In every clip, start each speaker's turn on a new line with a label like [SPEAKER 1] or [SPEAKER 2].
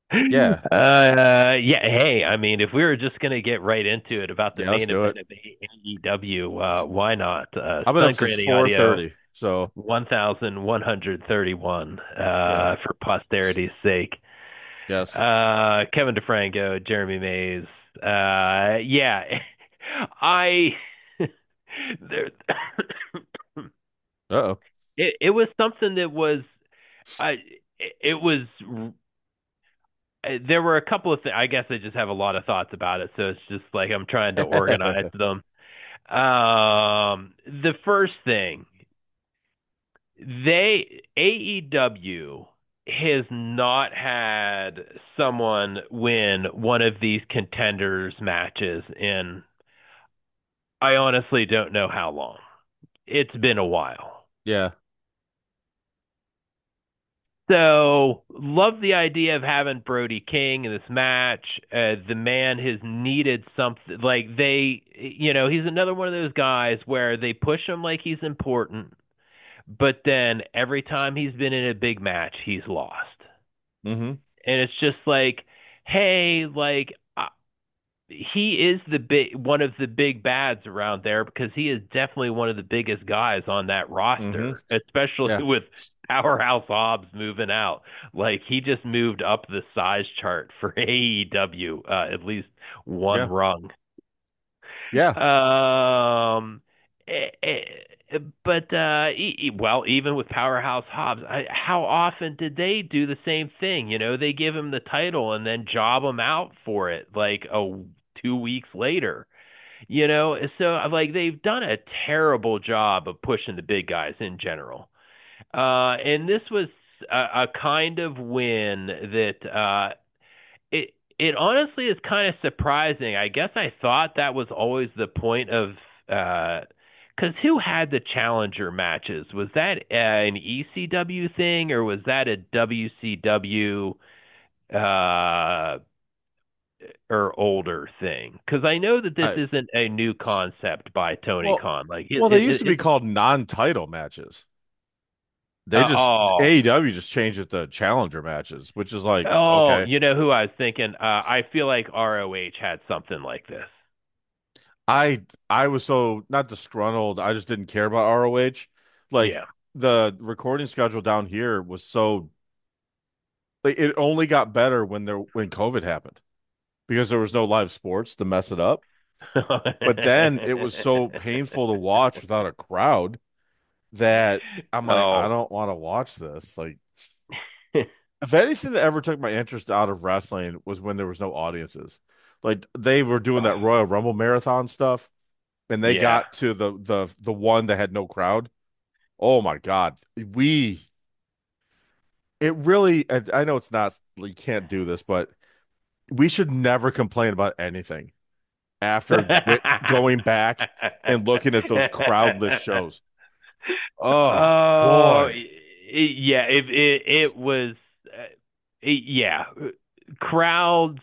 [SPEAKER 1] Yeah.
[SPEAKER 2] Yeah. Hey, I mean, if we were just gonna get right into it about the
[SPEAKER 1] Yeah, let's
[SPEAKER 2] main
[SPEAKER 1] do it.
[SPEAKER 2] event of AEW, why not?
[SPEAKER 1] I've been up
[SPEAKER 2] Sun
[SPEAKER 1] since
[SPEAKER 2] Granny Audio
[SPEAKER 1] 4:30. So,
[SPEAKER 2] 1131
[SPEAKER 1] yeah.
[SPEAKER 2] for posterity's sake.
[SPEAKER 1] Yes.
[SPEAKER 2] Kevin DeFranco, Jeremy Mays. Yeah, I there,
[SPEAKER 1] Uh-oh.
[SPEAKER 2] it was something that was I it was there were a couple of things. I guess I just have a lot of thoughts about it, so it's just like I'm trying to organize them. The first thing, AEW has not had someone win one of these contenders matches in I honestly don't know how long. It's been a while.
[SPEAKER 1] Yeah.
[SPEAKER 2] So, love the idea of having Brody King in this match. The man has needed something like he's another one of those guys where they push him like he's important, but then every time he's been in a big match, he's lost.
[SPEAKER 1] Mm-hmm.
[SPEAKER 2] And it's just like, hey, he is the big one of the big bads around there because he is definitely one of the biggest guys on that
[SPEAKER 1] Mm-hmm.
[SPEAKER 2] roster, especially
[SPEAKER 1] Yeah.
[SPEAKER 2] with Powerhouse Hobbs moving out. Like he just moved up the size chart for AEW, at least one
[SPEAKER 1] Yeah.
[SPEAKER 2] rung.
[SPEAKER 1] Yeah.
[SPEAKER 2] Um, but well, even with Powerhouse Hobbs, how often did they do the same thing? They give him the title and then job him out for it, like 2 weeks later. So like they've done a terrible job of pushing the big guys in general. And this was a kind of win that it honestly is kind of surprising. I guess I thought that was always the point of because who had the challenger matches? Was that an ECW thing or was that a WCW uh, or older thing? Because I know that this
[SPEAKER 1] I,
[SPEAKER 2] isn't a new concept by Tony
[SPEAKER 1] well,
[SPEAKER 2] Khan. Like
[SPEAKER 1] well, they used to be
[SPEAKER 2] it's
[SPEAKER 1] called non-title matches. They just
[SPEAKER 2] oh.
[SPEAKER 1] AEW just changed it to challenger matches, which is like,
[SPEAKER 2] Oh,
[SPEAKER 1] okay.
[SPEAKER 2] you know who I was thinking? I feel like ROH had something like this.
[SPEAKER 1] I was so not disgruntled. I just didn't care about ROH. Like
[SPEAKER 2] Yeah.
[SPEAKER 1] the recording schedule down here was so like it only got better when COVID happened because there was no live sports to mess it up. But then it was so painful to watch without a crowd that I'm like, I
[SPEAKER 2] Oh.
[SPEAKER 1] don't want to watch this. Like, if anything that ever took my interest out of wrestling was when there was no audiences. Like they were doing that Royal Rumble marathon stuff, and they
[SPEAKER 2] Yeah.
[SPEAKER 1] got to the one that had no crowd. Oh my God. It really, I know it's not, you can't do this, but we should never complain about anything after going back and looking at those crowdless shows. Oh
[SPEAKER 2] Oh,
[SPEAKER 1] boy.
[SPEAKER 2] yeah. It was, yeah. Crowds,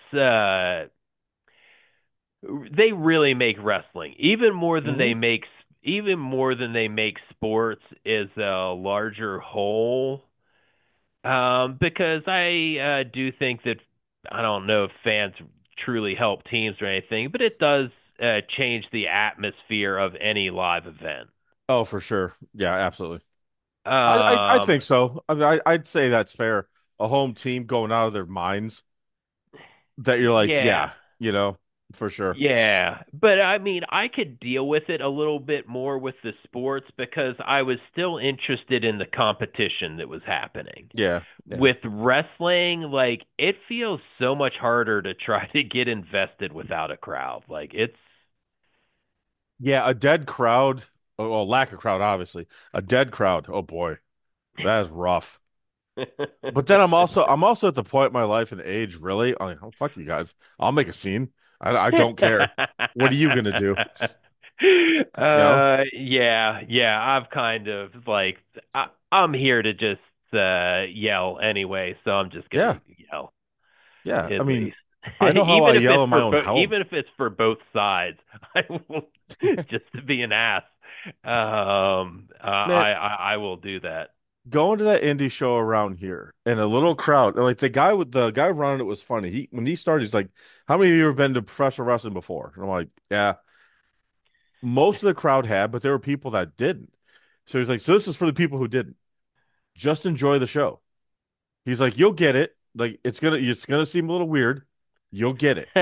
[SPEAKER 2] they really make wrestling
[SPEAKER 1] Hmm.
[SPEAKER 2] even more than they make sports is a larger whole. Because I do think that I don't know if fans truly help teams or anything, but it does change the atmosphere of any live event.
[SPEAKER 1] Oh, for sure. Yeah, absolutely. I
[SPEAKER 2] Um,
[SPEAKER 1] think so. I mean, I'd say that's fair. A home team going out of their minds that you're like,
[SPEAKER 2] yeah,
[SPEAKER 1] yeah, you know, for sure.
[SPEAKER 2] yeah, but I mean, I could deal with it a little bit more with the sports because I was still interested in the competition that was happening.
[SPEAKER 1] Yeah, yeah.
[SPEAKER 2] With wrestling, like it feels so much harder to try to get invested without a crowd. Like it's
[SPEAKER 1] Yeah, a dead crowd, well, lack of crowd, obviously. A dead crowd. Oh boy, that is rough. But then I'm also at the point in my life and age, really. I'm like, oh, fuck you guys. I'll make a scene. I don't care. What are you gonna do? You know?
[SPEAKER 2] Yeah, yeah, I've kind of like I'm here to just yell anyway, so I'm just gonna
[SPEAKER 1] Yeah,
[SPEAKER 2] yell
[SPEAKER 1] yeah. I
[SPEAKER 2] at
[SPEAKER 1] mean,
[SPEAKER 2] least.
[SPEAKER 1] I know how I yell in my own home.
[SPEAKER 2] Even if it's for both sides, I will just to be an ass.
[SPEAKER 1] Man,
[SPEAKER 2] I will do that.
[SPEAKER 1] going to that indie show around here and a little crowd, and like the guy running it was funny. He when he started, he's like, "How many of you have been to professional wrestling before?" And I'm like, "Yeah." Most of the crowd had, but there were people that didn't. So he's like, "So this is for the people who didn't. Just enjoy the show." He's like, "You'll get it. Like it's gonna seem a little weird. You'll get it."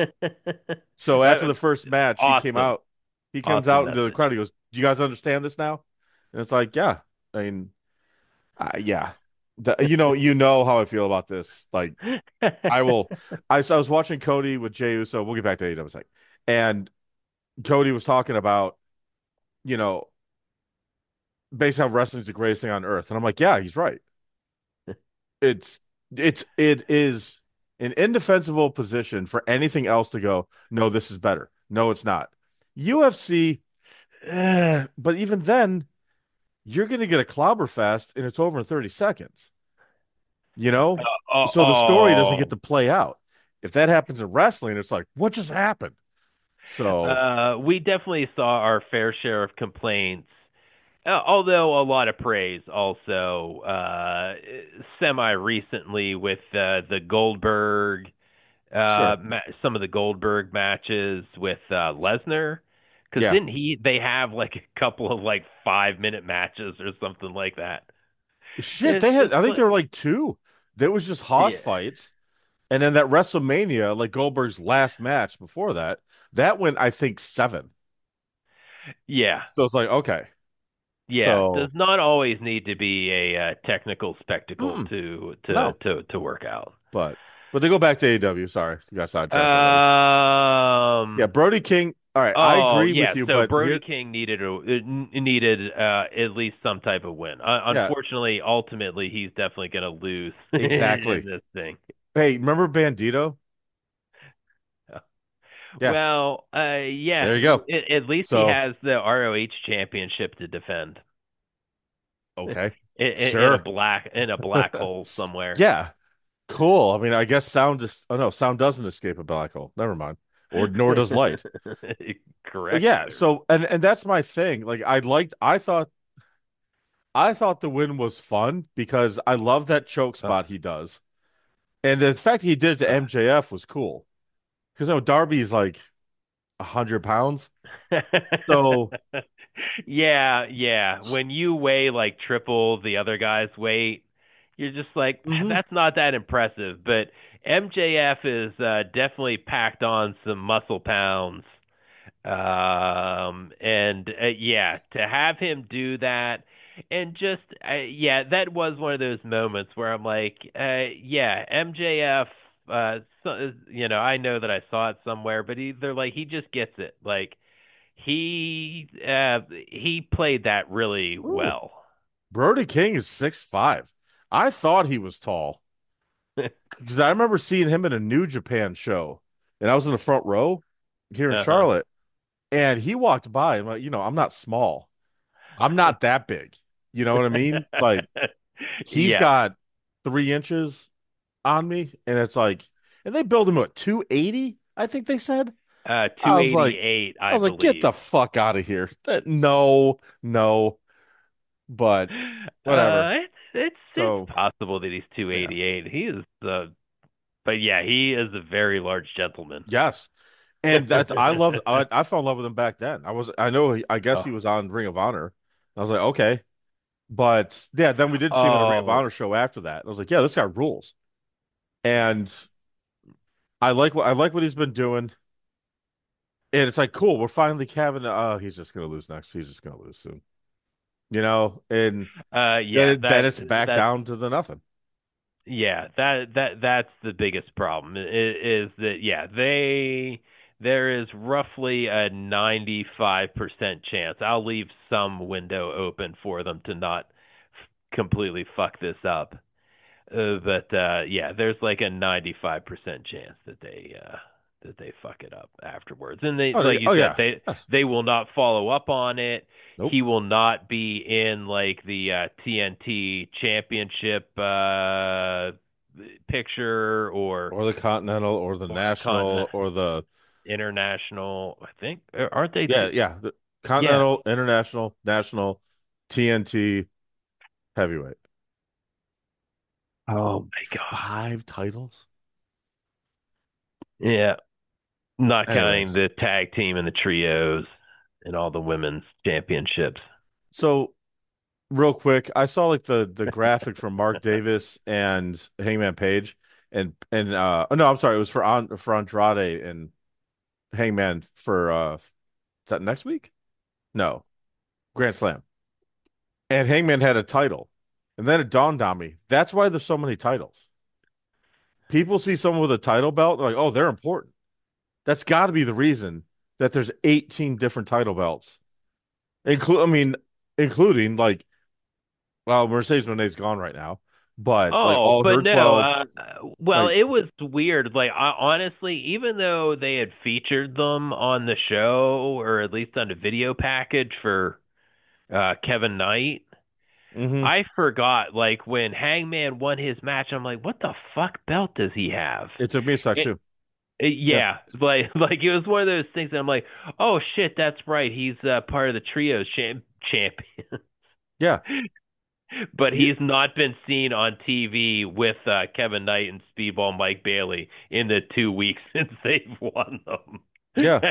[SPEAKER 1] So after
[SPEAKER 2] Uh,
[SPEAKER 1] the first match, he came
[SPEAKER 2] awesome,
[SPEAKER 1] out. He comes
[SPEAKER 2] awesome
[SPEAKER 1] out into the
[SPEAKER 2] message.
[SPEAKER 1] crowd. He goes, "Do you guys understand this now?" And it's like, "Yeah." I mean, yeah. You know how I feel about this. Like, I will. I was watching Cody with Jey Uso. We'll get back to AEW in a sec. And Cody was talking about, you know, basically how wrestling's the greatest thing on earth. And I'm like, yeah, he's right. It's it is an indefensible position for anything else to go, no, this is better. No, it's not. UFC, but even then, you're going to get a clobber fest and it's over in 30 seconds, you know?
[SPEAKER 2] Oh,
[SPEAKER 1] So the story doesn't get
[SPEAKER 2] oh.
[SPEAKER 1] to play out. If that happens in wrestling, it's like, what just happened? So,
[SPEAKER 2] We definitely saw our fair share of complaints, although a lot of praise also, semi recently with the Goldberg,
[SPEAKER 1] sure.
[SPEAKER 2] some of the Goldberg matches with Lesnar. Because
[SPEAKER 1] Yeah.
[SPEAKER 2] didn't they have like a couple of like 5 minute matches or something like that?
[SPEAKER 1] Shit,
[SPEAKER 2] It's
[SPEAKER 1] they had,
[SPEAKER 2] just
[SPEAKER 1] I think
[SPEAKER 2] like,
[SPEAKER 1] there were like two. There was just Hoss
[SPEAKER 2] yeah,
[SPEAKER 1] fights. And then that WrestleMania, like Goldberg's last match before that, that went, I think, 7.
[SPEAKER 2] yeah,
[SPEAKER 1] So it's like, okay.
[SPEAKER 2] yeah. Does
[SPEAKER 1] So,
[SPEAKER 2] not always need to be a technical spectacle
[SPEAKER 1] mm-mm,
[SPEAKER 2] to
[SPEAKER 1] no.
[SPEAKER 2] work out.
[SPEAKER 1] But they go back to AEW. Sorry, you got sidetracked already. Yeah,
[SPEAKER 2] Um.
[SPEAKER 1] Brody King. All right, I
[SPEAKER 2] Oh
[SPEAKER 1] agree with
[SPEAKER 2] yeah.
[SPEAKER 1] you,
[SPEAKER 2] So
[SPEAKER 1] but
[SPEAKER 2] Brody
[SPEAKER 1] here,
[SPEAKER 2] King needed at least some type of win.
[SPEAKER 1] yeah,
[SPEAKER 2] Unfortunately, ultimately, he's definitely going to lose in
[SPEAKER 1] exactly.
[SPEAKER 2] this thing.
[SPEAKER 1] Hey, remember Bandito? Yeah,
[SPEAKER 2] Well, yeah.
[SPEAKER 1] there you go.
[SPEAKER 2] At least he
[SPEAKER 1] So,
[SPEAKER 2] has the ROH championship to defend
[SPEAKER 1] okay,
[SPEAKER 2] in a
[SPEAKER 1] sure.
[SPEAKER 2] black hole somewhere.
[SPEAKER 1] Yeah, cool. I mean, I guess sound just, oh no, sound doesn't escape a black hole. Never mind. Or nor does light. But
[SPEAKER 2] Correct,
[SPEAKER 1] yeah,
[SPEAKER 2] sir.
[SPEAKER 1] so and that's my thing. Like I thought the win was fun because I love that choke
[SPEAKER 2] Uh,
[SPEAKER 1] spot he does. And the fact he did it to
[SPEAKER 2] uh.
[SPEAKER 1] MJF was cool. Because Darby's like 100 pounds. So
[SPEAKER 2] Yeah, yeah. When you weigh like triple the other guy's weight, you're just like,
[SPEAKER 1] mhm.
[SPEAKER 2] that's not that impressive. But MJF is definitely packed on some muscle pounds. And yeah, to have him do that, and just yeah, that was one of those moments where I'm like, yeah, MJF. I know that I saw it somewhere, but they're like, he just gets it. Like he played that really
[SPEAKER 1] Ooh.
[SPEAKER 2] well.
[SPEAKER 1] Brody King is 6'5". I thought he was tall. Because I remember seeing him in a New Japan show. And I was in the front row here in
[SPEAKER 2] Uh-huh.
[SPEAKER 1] Charlotte. And he walked by and like, I'm not small. I'm not that big. You know what I mean? Like he's
[SPEAKER 2] Yeah.
[SPEAKER 1] got 3 inches on me, and it's like, and they build him at 280, I think they said. I was like,
[SPEAKER 2] 288,
[SPEAKER 1] I
[SPEAKER 2] I
[SPEAKER 1] was like, get
[SPEAKER 2] believe.
[SPEAKER 1] the fuck out of here. No, no, but whatever.
[SPEAKER 2] It's
[SPEAKER 1] So
[SPEAKER 2] possible that he's
[SPEAKER 1] yeah,
[SPEAKER 2] 288. He is but yeah, he is a very large gentleman.
[SPEAKER 1] yes, and that's I loved. I fell in love with him back then. I know. I guess he
[SPEAKER 2] Oh.
[SPEAKER 1] was on Ring of Honor. I was like, okay, but yeah, then we did see him in a Ring of
[SPEAKER 2] Oh.
[SPEAKER 1] Honor show after that. I was like, yeah, this guy rules, and I like what he's been doing. And it's like, cool, we're finally having. Oh, he's just gonna lose next. He's just gonna lose soon. And
[SPEAKER 2] Yeah,
[SPEAKER 1] then it's back
[SPEAKER 2] that's
[SPEAKER 1] down to the nothing.
[SPEAKER 2] yeah, that's the biggest problem is that yeah, there is roughly a 95% chance. I'll leave some window open for them to not completely fuck this up. But yeah, there's like a 95% chance that they fuck it up afterwards. And they, like you
[SPEAKER 1] Oh
[SPEAKER 2] said,
[SPEAKER 1] yeah, yes.
[SPEAKER 2] they will not follow up on it.
[SPEAKER 1] Nope.
[SPEAKER 2] He will not be in like the TNT championship picture
[SPEAKER 1] Or the Continental, or the
[SPEAKER 2] or the continent
[SPEAKER 1] National, or the
[SPEAKER 2] international. I think aren't they?
[SPEAKER 1] yeah, yeah, the
[SPEAKER 2] Yeah,
[SPEAKER 1] Continental, International, National, TNT, heavyweight.
[SPEAKER 2] Oh my God.
[SPEAKER 1] 5 titles?
[SPEAKER 2] Yeah. Not counting
[SPEAKER 1] Anyways,
[SPEAKER 2] the tag team and the trios and all the women's championships.
[SPEAKER 1] so real quick, I saw like the graphic from Mark Davis and Hangman Page, and oh, no, I'm sorry, it was for Andrade and Hangman for is that next week? No, Grand Slam. And Hangman had a title. And then it dawned on me. That's why there's so many titles. People see someone with a title belt, they're like, oh, they're important. That's got to be the reason that there's 18 different title belts. Including like, well, Mercedes Moné's gone right now, but like
[SPEAKER 2] Oh,
[SPEAKER 1] all
[SPEAKER 2] but
[SPEAKER 1] her
[SPEAKER 2] no.
[SPEAKER 1] 12,
[SPEAKER 2] Well,
[SPEAKER 1] like,
[SPEAKER 2] it was weird. Like, honestly, even though they had featured them on the show, or at least on a video package for Kevin Knight,
[SPEAKER 1] hmm
[SPEAKER 2] I forgot. Like when Hangman won his match, I'm like, what the fuck belt does he have?
[SPEAKER 1] it took me a sec
[SPEAKER 2] It,
[SPEAKER 1] too. Yeah.
[SPEAKER 2] yeah, like it was one of those things that I'm like, oh shit, that's right. He's part of the trios champion.
[SPEAKER 1] Yeah.
[SPEAKER 2] But
[SPEAKER 1] Yeah.
[SPEAKER 2] he's not been seen on TV with Kevin Knight and Speedball Mike Bailey in the 2 weeks since they've won them.
[SPEAKER 1] Yeah.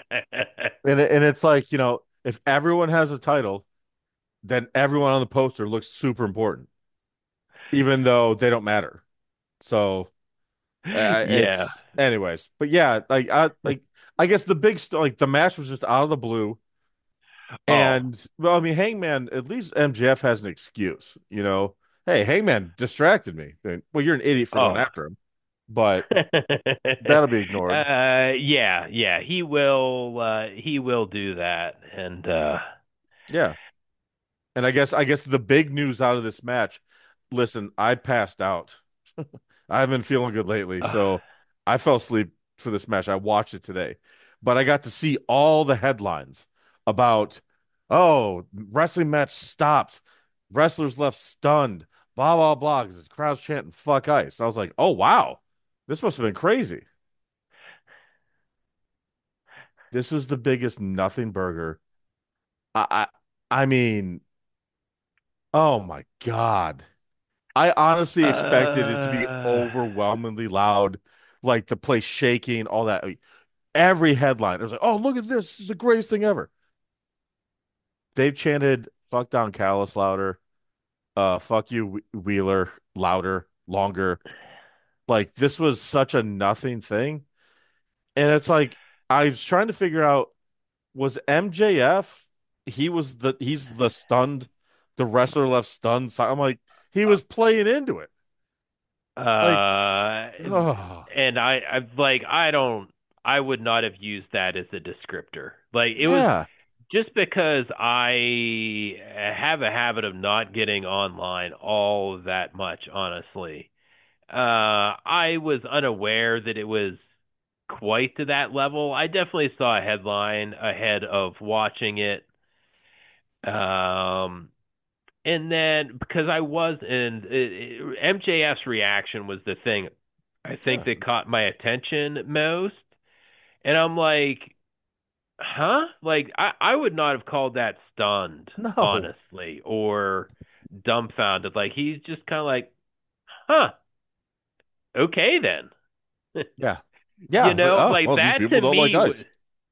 [SPEAKER 1] And it's like, if everyone has a title, then everyone on the poster looks super important, even though they don't matter. So
[SPEAKER 2] Yeah.
[SPEAKER 1] it's anyways, but yeah, I guess like the match was just out of the blue,
[SPEAKER 2] Oh.
[SPEAKER 1] and well, I mean, Hangman, at least MJF has an excuse, Hey, Hangman distracted me. Well, you're an idiot for going
[SPEAKER 2] Oh.
[SPEAKER 1] after him, but that'll be ignored.
[SPEAKER 2] Yeah, yeah. He will do that. And
[SPEAKER 1] Yeah. And I guess the big news out of this match, listen, I passed out. I haven't been feeling good lately,
[SPEAKER 2] uh,
[SPEAKER 1] so I fell asleep for this match. I watched it today, but I got to see all the headlines about, oh, wrestling match stopped, wrestlers left stunned, blah blah blah, because the crowd's chanting "fuck ice." I was like, oh wow, this must have been crazy. This was the biggest nothing burger. I I, I mean, oh my God. I honestly expected it to be
[SPEAKER 2] uh,
[SPEAKER 1] overwhelmingly loud, like the place shaking, all that. I mean, every headline, it was like, "Oh, look at this! This is the greatest thing ever." They've chanted "fuck Don Callis" louder, "fuck you Wheeler" louder, longer. Like this was such a nothing thing, and it's like I was trying to figure out, was MJF? He's the stunned, the wrestler left stunned. So I'm like, he was playing into it. Like,
[SPEAKER 2] Uh,
[SPEAKER 1] oh
[SPEAKER 2] and I would not have used that as a descriptor. Like it was
[SPEAKER 1] yeah.
[SPEAKER 2] just because I have a habit of not getting online all that much, honestly. I was unaware that it was quite to that level. I definitely saw a headline ahead of watching it. Um, and then because I was in MJF's reaction was the thing I think
[SPEAKER 1] Yeah.
[SPEAKER 2] that caught my attention most. And I'm like, huh? Like I would not have called that stunned,
[SPEAKER 1] No.
[SPEAKER 2] honestly, or dumbfounded. Like he's just kind of like, huh, okay then.
[SPEAKER 1] Yeah. Yeah. It's like, oh,
[SPEAKER 2] Like
[SPEAKER 1] well, these
[SPEAKER 2] that
[SPEAKER 1] people
[SPEAKER 2] to
[SPEAKER 1] don't like
[SPEAKER 2] me
[SPEAKER 1] ice.
[SPEAKER 2] was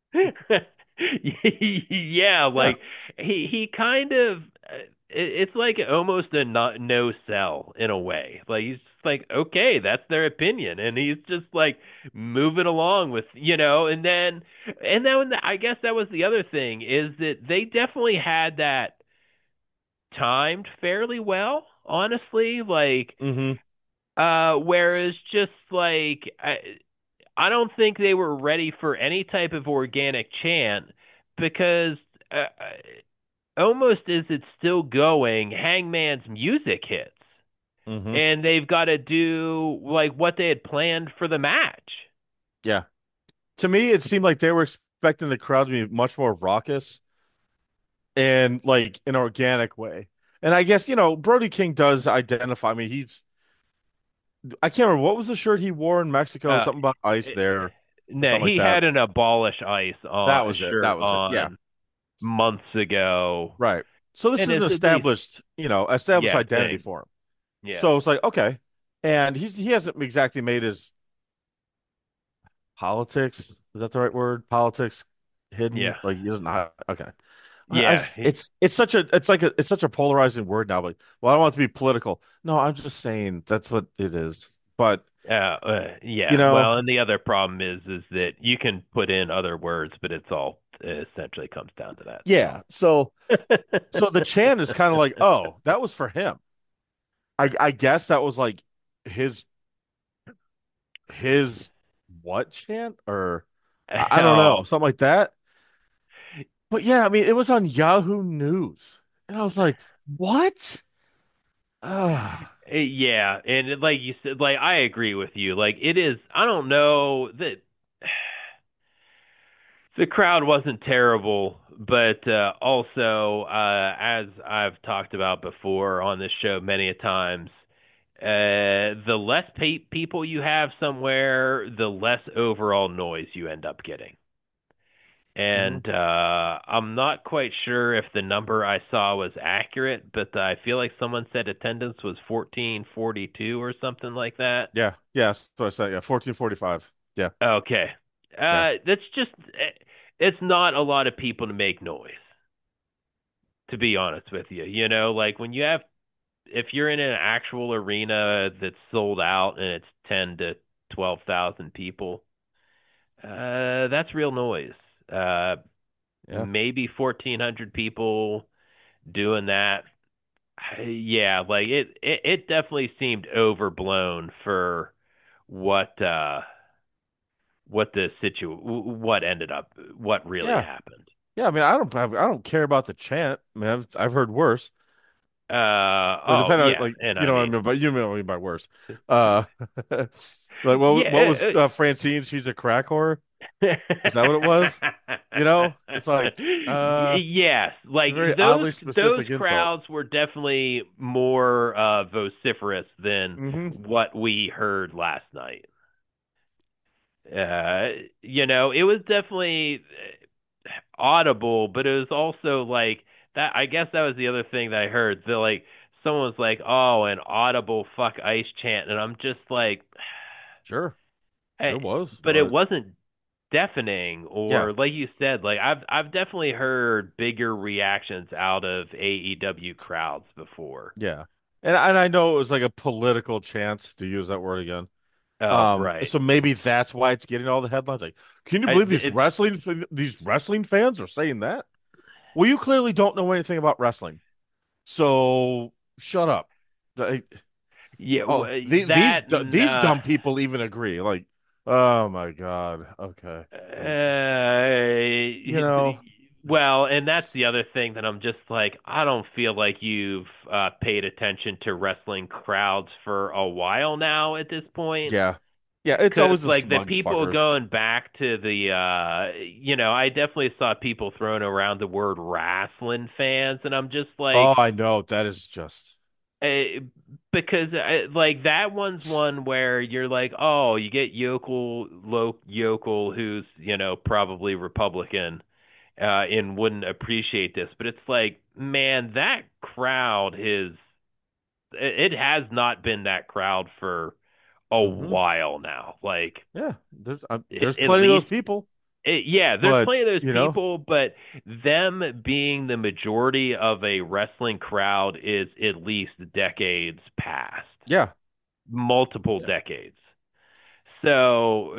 [SPEAKER 2] yeah,
[SPEAKER 1] Yeah.
[SPEAKER 2] like he kind of it's like almost a not no sell in a way. Like he's just like, okay, that's their opinion, and he's just like moving along with and then I guess that was the other thing is that they definitely had that timed fairly well, honestly. Like
[SPEAKER 1] hmm
[SPEAKER 2] whereas just like I don't think they were ready for any type of organic chant because almost as it's still going, Hangman's music hits,
[SPEAKER 1] hmm
[SPEAKER 2] and they've got to do like what they had planned for the match.
[SPEAKER 1] Yeah. To me, it seemed like they were expecting the crowd to be much more raucous and like an organic way. And I guess, Brody King does identify. I mean, I can't remember what was the shirt he wore in Mexico,
[SPEAKER 2] Uh,
[SPEAKER 1] something about ice
[SPEAKER 2] it,
[SPEAKER 1] there or
[SPEAKER 2] no,
[SPEAKER 1] something like
[SPEAKER 2] he
[SPEAKER 1] that.
[SPEAKER 2] had an abolish ice
[SPEAKER 1] That
[SPEAKER 2] on
[SPEAKER 1] was it.
[SPEAKER 2] shirt
[SPEAKER 1] That was it. Yeah.
[SPEAKER 2] on months ago.
[SPEAKER 1] Right. So this
[SPEAKER 2] And
[SPEAKER 1] is an
[SPEAKER 2] it's at least,
[SPEAKER 1] established
[SPEAKER 2] yeah,
[SPEAKER 1] identity
[SPEAKER 2] same.
[SPEAKER 1] for him.
[SPEAKER 2] Yeah.
[SPEAKER 1] So it's like, okay. And he hasn't exactly made his politics, is that the right word? Politics hidden.
[SPEAKER 2] Yeah.
[SPEAKER 1] Like he doesn't okay.
[SPEAKER 2] Yeah.
[SPEAKER 1] It's such a polarizing word now. Like, well, I don't want it to be political. No, I'm just saying that's what it is. But you
[SPEAKER 2] Yeah.
[SPEAKER 1] know,
[SPEAKER 2] Well, and the other problem is that you can put in other words, but it's all essentially comes down to that.
[SPEAKER 1] yeah. So the chant is kind of like, oh, that was for him. I guess that was like his his what chant, or I don't know,
[SPEAKER 2] Oh,
[SPEAKER 1] something like that. But yeah, I mean, it was on Yahoo News, and I was like, what? Ah,
[SPEAKER 2] yeah, and like you said, like I agree with you. Like it is, I don't know that the crowd wasn't terrible, but also, as I've talked about before on this show many a times, the less people you have somewhere, the less overall noise you end up getting.
[SPEAKER 1] mhm.
[SPEAKER 2] And I'm not quite sure if the number I saw was accurate, but I feel like someone said attendance was 1442 or something like that.
[SPEAKER 1] Yeah, that's what I said. Yeah, 1445. Yeah,
[SPEAKER 2] Okay.
[SPEAKER 1] yeah.
[SPEAKER 2] That's just, it's not a lot of people to make noise, to be honest with you. You know, like when you have, if you're in an actual arena that's sold out and it's 10 to 12,000 people, that's real noise. Uh,
[SPEAKER 1] Yeah.
[SPEAKER 2] Maybe 1,400 people doing that. Yeah, like it definitely seemed overblown for what uh what ended up what really
[SPEAKER 1] Yeah.
[SPEAKER 2] happened.
[SPEAKER 1] Yeah, I mean, I don't care about the chant. I mean, I've heard worse. Or
[SPEAKER 2] Oh
[SPEAKER 1] depending on
[SPEAKER 2] yeah,
[SPEAKER 1] like
[SPEAKER 2] and
[SPEAKER 1] you
[SPEAKER 2] I
[SPEAKER 1] know what I
[SPEAKER 2] mean
[SPEAKER 1] mean, but you know what I mean by worse. Uh like what
[SPEAKER 2] yeah,
[SPEAKER 1] was Francine? She's a crack whore. Is that what it was? You know, it's like
[SPEAKER 2] yes, like
[SPEAKER 1] it's a very
[SPEAKER 2] those
[SPEAKER 1] oddly
[SPEAKER 2] those
[SPEAKER 1] specific insult.
[SPEAKER 2] crowds were definitely more vociferous than
[SPEAKER 1] Hmm.
[SPEAKER 2] what we heard last night. Uh, it was definitely audible, but it was also like that. I guess that was the other thing that I heard. The like someone was like, "Oh, an audible fuck ice chant," and I'm just like,
[SPEAKER 1] Sure,
[SPEAKER 2] I,
[SPEAKER 1] it was,
[SPEAKER 2] but it
[SPEAKER 1] but
[SPEAKER 2] wasn't deafening,
[SPEAKER 1] yeah,
[SPEAKER 2] or like you said, like I've definitely heard bigger reactions out of AEW crowds before.
[SPEAKER 1] yeah. And I know it was like a political chant, to use that word again.
[SPEAKER 2] Oh, right.
[SPEAKER 1] So maybe that's why it's getting all the headlines. Like, can you
[SPEAKER 2] I,
[SPEAKER 1] believe
[SPEAKER 2] it,
[SPEAKER 1] these wrestling fans are saying that? Well, you clearly don't know anything about wrestling. So shut up. Like,
[SPEAKER 2] yeah,
[SPEAKER 1] oh,
[SPEAKER 2] that
[SPEAKER 1] these dumb people even agree. Like, oh my God. Okay. You know,
[SPEAKER 2] well, and that's the other thing that I'm just like, I don't feel like you've paid attention to wrestling crowds for a while now at this point.
[SPEAKER 1] yeah. Yeah, it's
[SPEAKER 2] Because,
[SPEAKER 1] always the
[SPEAKER 2] like, the
[SPEAKER 1] smug
[SPEAKER 2] people
[SPEAKER 1] fuckers.
[SPEAKER 2] going back to the, I definitely saw people throwing around the word wrestling fans, and I'm just
[SPEAKER 1] Oh,
[SPEAKER 2] like,
[SPEAKER 1] I know. That is just
[SPEAKER 2] uh, because like that one's one where you're like, oh, you get yokel who's probably Republican, and wouldn't appreciate this, but it's like, man, that crowd is it has not been that crowd for a
[SPEAKER 1] hmm.
[SPEAKER 2] while now. Like
[SPEAKER 1] Yeah, there's
[SPEAKER 2] at
[SPEAKER 1] plenty of those
[SPEAKER 2] least
[SPEAKER 1] people,
[SPEAKER 2] yeah, there's
[SPEAKER 1] but
[SPEAKER 2] plenty of those
[SPEAKER 1] you know,
[SPEAKER 2] people, but them being the majority of a wrestling crowd is at least decades past,
[SPEAKER 1] yeah.
[SPEAKER 2] multiple
[SPEAKER 1] Yeah.
[SPEAKER 2] decades. So,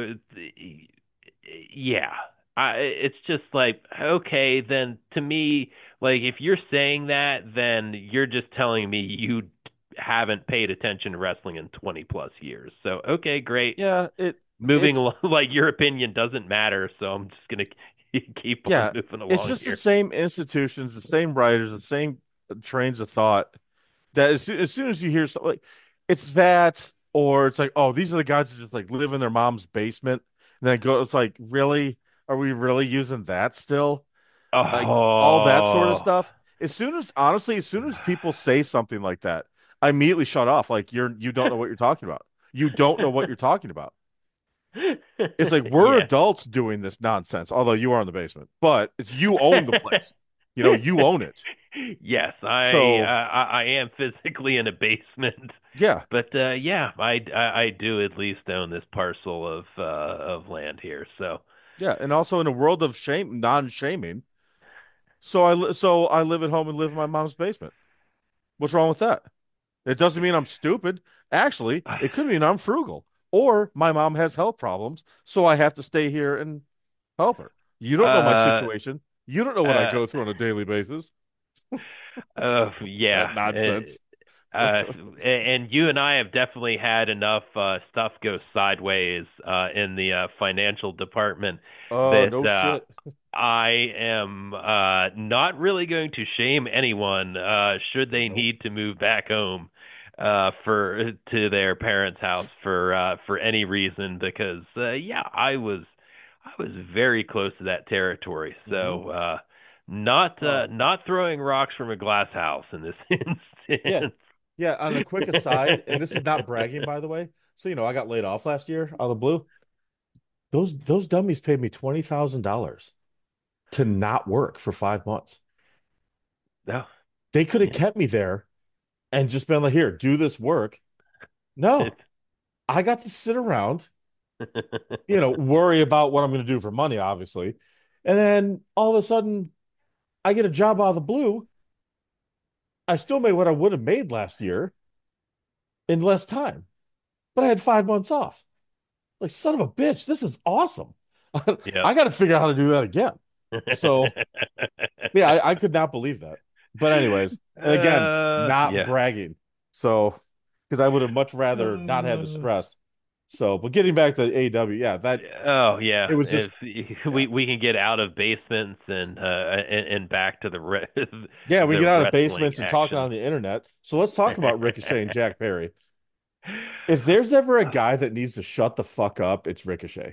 [SPEAKER 2] yeah, it's just like, okay, then to me, like if you're saying that, then you're just telling me you haven't paid attention to wrestling in 20 plus years. So, okay, great.
[SPEAKER 1] Yeah,
[SPEAKER 2] Moving
[SPEAKER 1] it's
[SPEAKER 2] along, like your opinion doesn't matter, so I'm just gonna keep on
[SPEAKER 1] yeah,
[SPEAKER 2] moving
[SPEAKER 1] it's
[SPEAKER 2] along
[SPEAKER 1] just the
[SPEAKER 2] here.
[SPEAKER 1] same institutions, the same writers, the same trains of thought that as soon as you hear something like it's that, or it's like, oh, these are the guys that just like live in their mom's basement, and then go, it's like, really? Are we really using that still? Like all that sort of
[SPEAKER 2] Oh,
[SPEAKER 1] stuff. As soon as people say something like that, I immediately shut off. Like you don't know what you're talking about. You don't know what you're talking about. It's like we're
[SPEAKER 2] yeah.
[SPEAKER 1] adults doing this nonsense, although you are in the basement, but it's you own the place. You know, you own it.
[SPEAKER 2] Yes,
[SPEAKER 1] So
[SPEAKER 2] I am physically in a basement,
[SPEAKER 1] yeah,
[SPEAKER 2] but yeah, I do at least own this parcel of land here. So
[SPEAKER 1] yeah, and also in a world of shame, non-shaming. So I live at home and live in my mom's basement. What's wrong with that? It doesn't mean I'm stupid. Actually, it could mean I'm frugal, or my mom has health problems, so I have to stay here and help her. You don't know my
[SPEAKER 2] uh
[SPEAKER 1] situation. You don't know what I
[SPEAKER 2] uh
[SPEAKER 1] go through on a daily basis.
[SPEAKER 2] yeah.
[SPEAKER 1] That nonsense.
[SPEAKER 2] Uh, and you and I have definitely had enough stuff go sideways in the financial department
[SPEAKER 1] Oh,
[SPEAKER 2] that
[SPEAKER 1] no shit.
[SPEAKER 2] I am not really going to shame anyone should they
[SPEAKER 1] Nope.
[SPEAKER 2] need to move back home for to their parents' house for any reason because yeah, I was very close to that territory.
[SPEAKER 1] Hmm.
[SPEAKER 2] So not
[SPEAKER 1] Oh,
[SPEAKER 2] not throwing rocks from a glass house in this
[SPEAKER 1] yeah.
[SPEAKER 2] instance.
[SPEAKER 1] Yeah. On a quick aside, and this is not bragging, by the way. So, I got laid off last year out of the blue. Those dummies paid me $20,000 to not work for 5 months.
[SPEAKER 2] No,
[SPEAKER 1] They could have
[SPEAKER 2] yeah.
[SPEAKER 1] kept me there and just been like, here, do this work. No,
[SPEAKER 2] It's
[SPEAKER 1] I got to sit around, worry about what I'm going to do for money, obviously. And then all of a sudden, I get a job out of the blue. I still made what I would have made last year in less time, but I had 5 months off. Like, son of a bitch, this is awesome.
[SPEAKER 2] yep.
[SPEAKER 1] I got to figure out how to do that again. So, yeah, I could not believe that. But, anyways, and again, not
[SPEAKER 2] Yeah.
[SPEAKER 1] bragging. So, because I would have much rather not had the stress. So, but getting back to AEW, yeah,
[SPEAKER 2] Oh yeah,
[SPEAKER 1] it was just,
[SPEAKER 2] if
[SPEAKER 1] yeah.
[SPEAKER 2] we can get out of basements and back to
[SPEAKER 1] Yeah, we
[SPEAKER 2] the
[SPEAKER 1] get out of
[SPEAKER 2] wrestling
[SPEAKER 1] basements and talking
[SPEAKER 2] action.
[SPEAKER 1] on the internet. So let's talk about Ricochet and Jack Perry. If there's ever a guy that needs to shut the fuck up, it's Ricochet.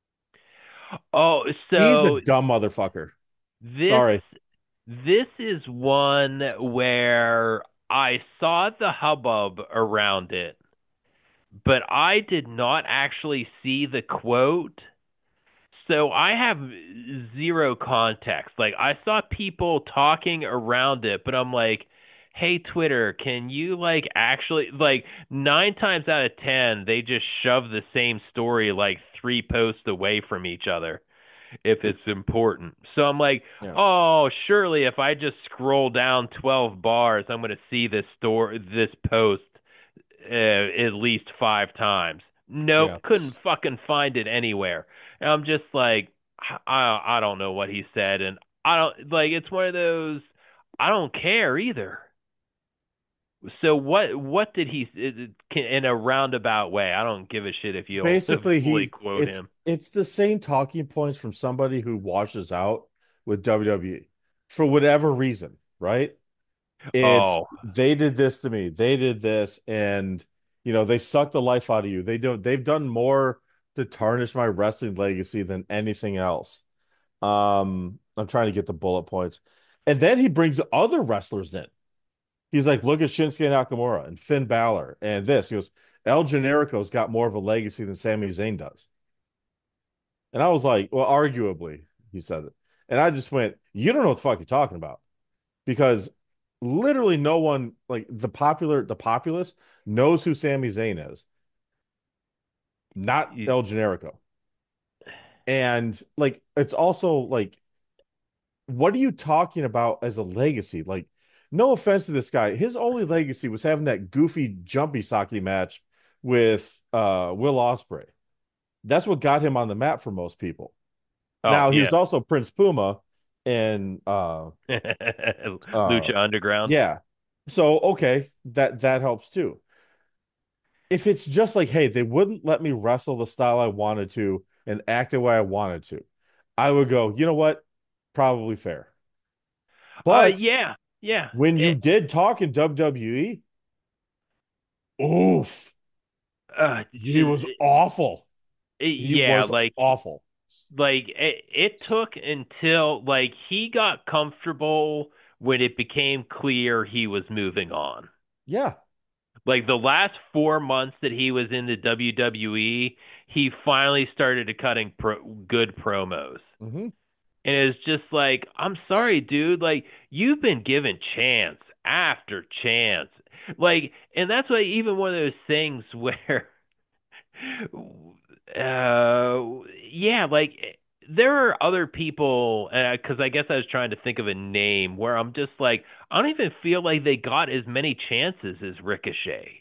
[SPEAKER 2] Oh,
[SPEAKER 1] He's a
[SPEAKER 2] so
[SPEAKER 1] dumb motherfucker.
[SPEAKER 2] this
[SPEAKER 1] Sorry.
[SPEAKER 2] this is one where I saw the hubbub around it, but I did not actually see the quote. So I have zero context. Like I saw people talking around it, but I'm like, "Hey Twitter, can you like actually like 9 times out of 10 they just shove the same story like 3 posts away from each other if it's important." So I'm like,
[SPEAKER 1] Yeah.
[SPEAKER 2] "Oh, surely if I just scroll down 12 bars, I'm going to see this post at least 5 times." Nope,
[SPEAKER 1] Yeah.
[SPEAKER 2] couldn't fucking find it anywhere. And I'm just like, I don't know what he said, and I don't like. It's one of those. I don't care either. So what did he in a roundabout way? I don't give a shit if you'll
[SPEAKER 1] Basically,
[SPEAKER 2] fully quote him.
[SPEAKER 1] it's the same talking points from somebody who washes out with WWE for whatever reason, right? It's
[SPEAKER 2] Oh,
[SPEAKER 1] they did this to me. They did this, and they suck the life out of you. They've done more to tarnish my wrestling legacy than anything else. I'm trying to get the bullet points. And then he brings other wrestlers in. He's like, look at Shinsuke Nakamura and Finn Balor and this. He goes, El Generico's got more of a legacy than Sami Zayn does. And I was like, well, arguably, he said it. And I just went, you don't know what the fuck you're talking about. Because literally no one, like the populace knows who Sami Zayn is, not
[SPEAKER 2] you,
[SPEAKER 1] El Generico. And like it's also like what are you talking about as a legacy? Like, no offense to this guy, his only legacy was having that goofy jumpy sake match with Will Ospreay. That's what got him on the map for most people.
[SPEAKER 2] oh
[SPEAKER 1] Now he
[SPEAKER 2] yeah,
[SPEAKER 1] was also Prince Puma and uh
[SPEAKER 2] Lucha Underground.
[SPEAKER 1] yeah. So okay, that helps too. If it's just like, hey, they wouldn't let me wrestle the style I wanted to and act the way I wanted to, I would go, you know what? Probably fair. But
[SPEAKER 2] Yeah, yeah.
[SPEAKER 1] when you did talk in WWE, oof,
[SPEAKER 2] Uh,
[SPEAKER 1] he was awful. He
[SPEAKER 2] yeah,
[SPEAKER 1] was awful.
[SPEAKER 2] it took until like he got comfortable when it became clear he was moving on.
[SPEAKER 1] Yeah.
[SPEAKER 2] Like the last 4 months that he was in the WWE, he finally started to cutting good promos.
[SPEAKER 1] Hmm.
[SPEAKER 2] And it's just like, I'm sorry, dude. Like, you've been given chance after chance. Like, and that's why even one of those things where, yeah, like, there are other people, because I guess I was trying to think of a name where I'm just like, I don't even feel like they got as many chances as Ricochet,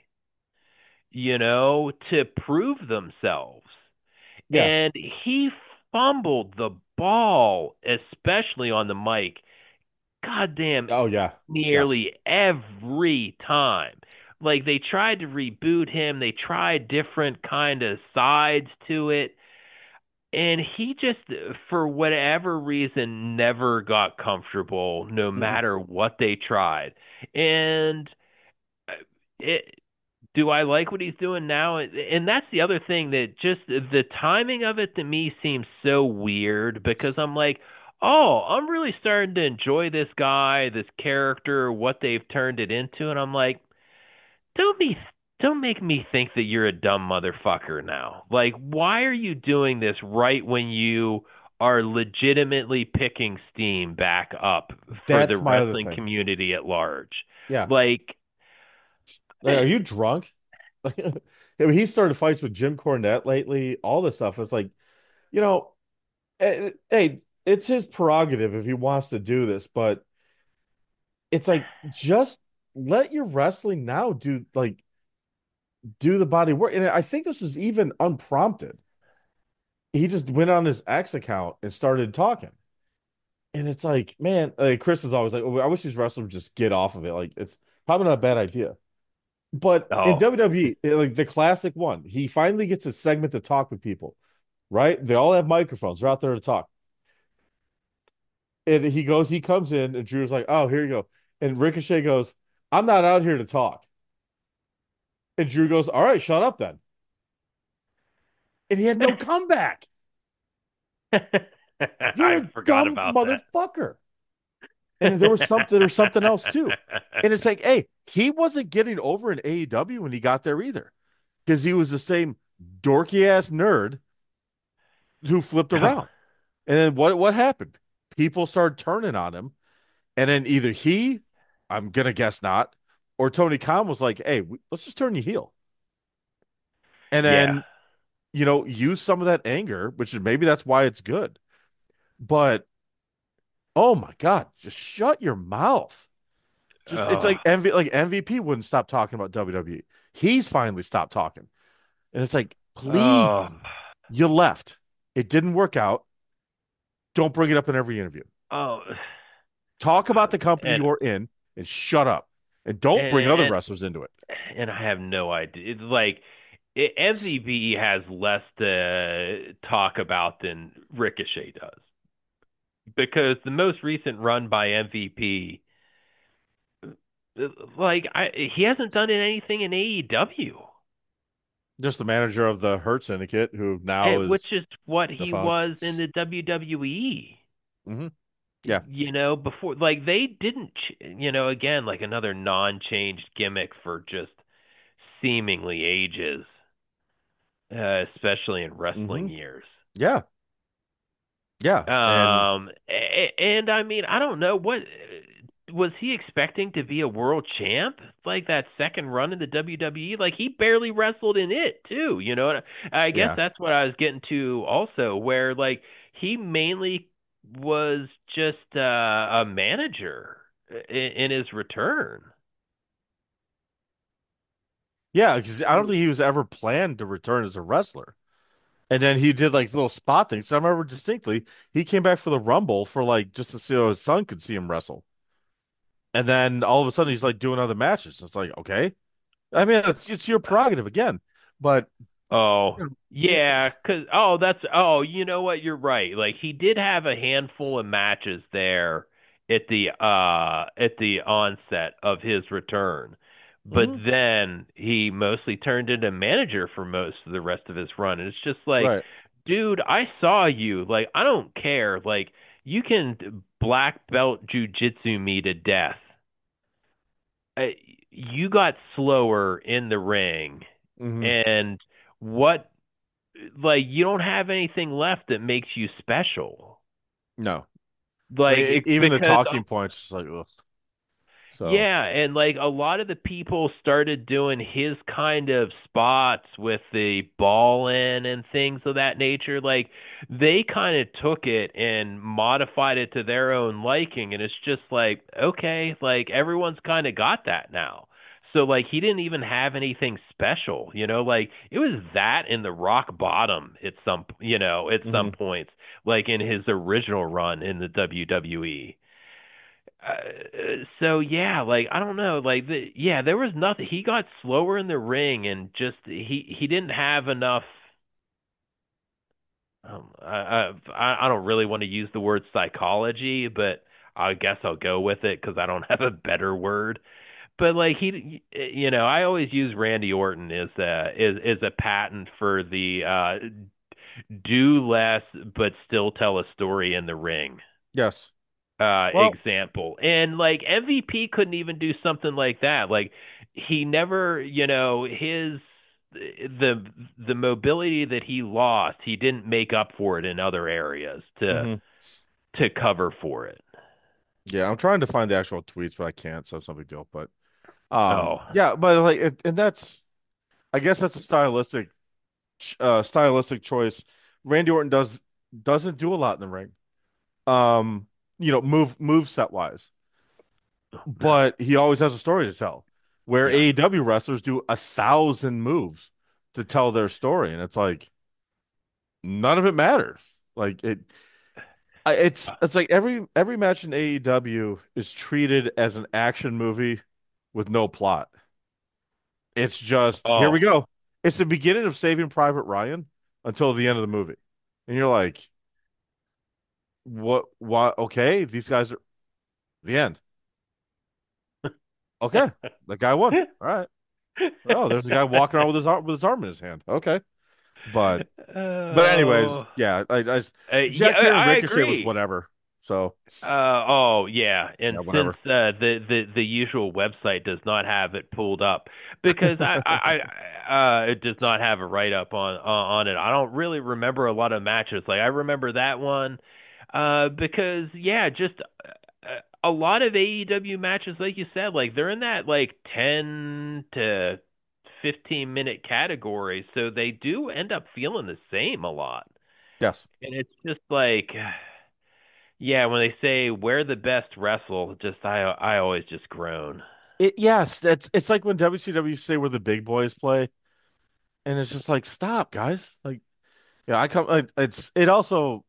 [SPEAKER 2] to prove themselves.
[SPEAKER 1] Yeah.
[SPEAKER 2] And he fumbled the ball, especially on the mic, goddamn,
[SPEAKER 1] Oh yeah. Yes.
[SPEAKER 2] nearly every time. Like they tried to reboot him, they tried different kind of sides to it, and he just, for whatever reason, never got comfortable, no
[SPEAKER 1] Mm-mm.
[SPEAKER 2] matter what they tried. And uh, it, do I like what he's doing now? And that's the other thing, that just the timing of it to me seems so weird, because I'm like, oh, I'm really starting to enjoy this guy, this character, what they've turned it into, and I'm like, don't be don't make me think that you're a dumb motherfucker now. Like, why are you doing this right when you are legitimately picking steam back up for the
[SPEAKER 1] That's my other
[SPEAKER 2] wrestling
[SPEAKER 1] thing.
[SPEAKER 2] community at large?
[SPEAKER 1] Yeah.
[SPEAKER 2] Like,
[SPEAKER 1] Like, are you drunk? I mean, he started fights with Jim Cornette lately, all this stuff. It's like, you know, hey, it's his prerogative if he wants to do this, but it's like just let your wrestling now do the body work. And I think this was even unprompted. He just went on his X account and started talking. And it's like, man, like Chris is always like, oh, I wish these wrestlers would just get off of it. Like, it's probably not a bad idea. But in
[SPEAKER 2] oh,
[SPEAKER 1] WWE, like the classic one, he finally gets a segment to talk with people, right? They all have microphones. They're out there to talk. And he comes in, and Drew's like, oh, here you go. And Ricochet goes, I'm not out here to talk. And Drew goes, all right, shut up then. And he had no comeback. You're
[SPEAKER 2] I
[SPEAKER 1] a
[SPEAKER 2] forgot
[SPEAKER 1] dumb
[SPEAKER 2] about that.
[SPEAKER 1] motherfucker. And there was something else too. And it's like, hey, he wasn't getting over in AEW when he got there either. Because he was the same dorky ass nerd who flipped around. And then what happened? People started turning on him. And then either he, I'm gonna guess not, or Tony Khan was like, hey, let's just turn you heel. And
[SPEAKER 2] Yeah.
[SPEAKER 1] then, use some of that anger, which is maybe that's why it's good. But oh my God, just shut your mouth. Just it's
[SPEAKER 2] Oh,
[SPEAKER 1] like MVP wouldn't stop talking about WWE. He's finally stopped talking. And it's like,
[SPEAKER 2] oh,
[SPEAKER 1] please, you left. It didn't work out. Don't bring it up in every interview.
[SPEAKER 2] oh,
[SPEAKER 1] Talk about the company
[SPEAKER 2] and
[SPEAKER 1] you're in and shut up. And don't bring other
[SPEAKER 2] and
[SPEAKER 1] wrestlers into it.
[SPEAKER 2] and I have no idea. It's like, MVP has less to talk about than Ricochet does, because the most recent run by MVP, he hasn't done anything in AEW,
[SPEAKER 1] Just the manager of the Hurt Syndicate, who now
[SPEAKER 2] which
[SPEAKER 1] is
[SPEAKER 2] is what he
[SPEAKER 1] defunct.
[SPEAKER 2] was in the WWE.
[SPEAKER 1] Hmm. Yeah.
[SPEAKER 2] Before, like, they didn't, again, like another non-changed gimmick for just seemingly ages, especially in
[SPEAKER 1] Hmm.
[SPEAKER 2] wrestling years.
[SPEAKER 1] Yeah. Yeah. And
[SPEAKER 2] And I mean, I don't know, what was he expecting to be, a world champ? Like that second run in the WWE, like he barely wrestled in it too. I guess
[SPEAKER 1] yeah.
[SPEAKER 2] that's what I was getting to also, where like he mainly was just a manager in his return.
[SPEAKER 1] Yeah. Because I don't think he was ever planned to return as a wrestler. And then he did like little spot things. So I remember distinctly he came back for the Rumble for like just to see how his son could see him wrestle. And then all of a sudden he's like doing other matches. It's like, okay. I mean, it's your prerogative again. But
[SPEAKER 2] Oh,
[SPEAKER 1] it,
[SPEAKER 2] yeah, oh, you know what? You're right. Like he did have a handful of matches there at the onset of his return. But
[SPEAKER 1] mhm,
[SPEAKER 2] then he mostly turned into manager for most of the rest of his run. And it's just like,
[SPEAKER 1] right.
[SPEAKER 2] dude, I saw you. Like, I don't care. Like, you can black belt jujitsu me to death. uh, you got slower in the ring,
[SPEAKER 1] Hmm.
[SPEAKER 2] and what, like, you don't have anything left that makes you special.
[SPEAKER 1] No. I mean, even the
[SPEAKER 2] Because
[SPEAKER 1] talking points, it's like, ugh. So,
[SPEAKER 2] yeah, and like a lot of the people started doing his kind of spots with the ball in and things of that nature. Like they kind of took it and modified it to their own liking, and it's just like, okay, like everyone's kind of got that now. So like he didn't even have anything special, like it was that in the rock bottom at some
[SPEAKER 1] mhm.
[SPEAKER 2] points, like in his original run in the WWE. So yeah, like I don't know, like yeah, there was nothing. He got slower in the ring, and just he didn't have enough. I don't really want to use the word psychology, but I guess I'll go with it because I don't have a better word. But like I always use Randy Orton as a patent for the do less but still tell a story in the ring
[SPEAKER 1] Yes. Well,
[SPEAKER 2] example. And like MVP couldn't even do something like that. Like he never, his the mobility that he lost, he didn't make up for it in other areas
[SPEAKER 1] mhm.
[SPEAKER 2] to cover for it.
[SPEAKER 1] Yeah, I'm trying to find the actual tweets, but I can't, so it's no big deal. But
[SPEAKER 2] Oh.
[SPEAKER 1] yeah, but like, and that's, I guess that's a stylistic choice. Randy Orton doesn't do a lot in the ring. Um, move set wise,
[SPEAKER 2] No.
[SPEAKER 1] but he always has a story to tell. Where
[SPEAKER 2] Yeah.
[SPEAKER 1] AEW wrestlers do 1,000 moves to tell their story, and it's like none of it matters. Like it's like every match in AEW is treated as an action movie with no plot. It's just here we
[SPEAKER 2] Oh.
[SPEAKER 1] go. It's the beginning of Saving Private Ryan until the end of the movie, and you're like, what? What? Okay, these guys are the end. Okay, the guy won. All right. Oh, there's a guy walking around with his arm in his hand. Okay, but anyways,
[SPEAKER 2] Oh.
[SPEAKER 1] yeah,
[SPEAKER 2] Yeah,
[SPEAKER 1] Jack Tuner and
[SPEAKER 2] I
[SPEAKER 1] Ricochet was
[SPEAKER 2] agree.
[SPEAKER 1] whatever. So
[SPEAKER 2] Oh yeah, and
[SPEAKER 1] yeah,
[SPEAKER 2] since
[SPEAKER 1] whatever.
[SPEAKER 2] the usual website does not have it pulled up because it does not have a write up on it. I don't really remember a lot of matches. Like I remember that one, because yeah, just a lot of AEW matches, like you said, like they're in that like 10 to 15 minute category, so they do end up feeling the same a lot,
[SPEAKER 1] Yes.
[SPEAKER 2] and it's just like. Yeah, when they say where the best wrestle, just I always just groan.
[SPEAKER 1] Yes, it's like when WCW say where the big boys play, and it's just like stop, guys. Like yeah, I come. It also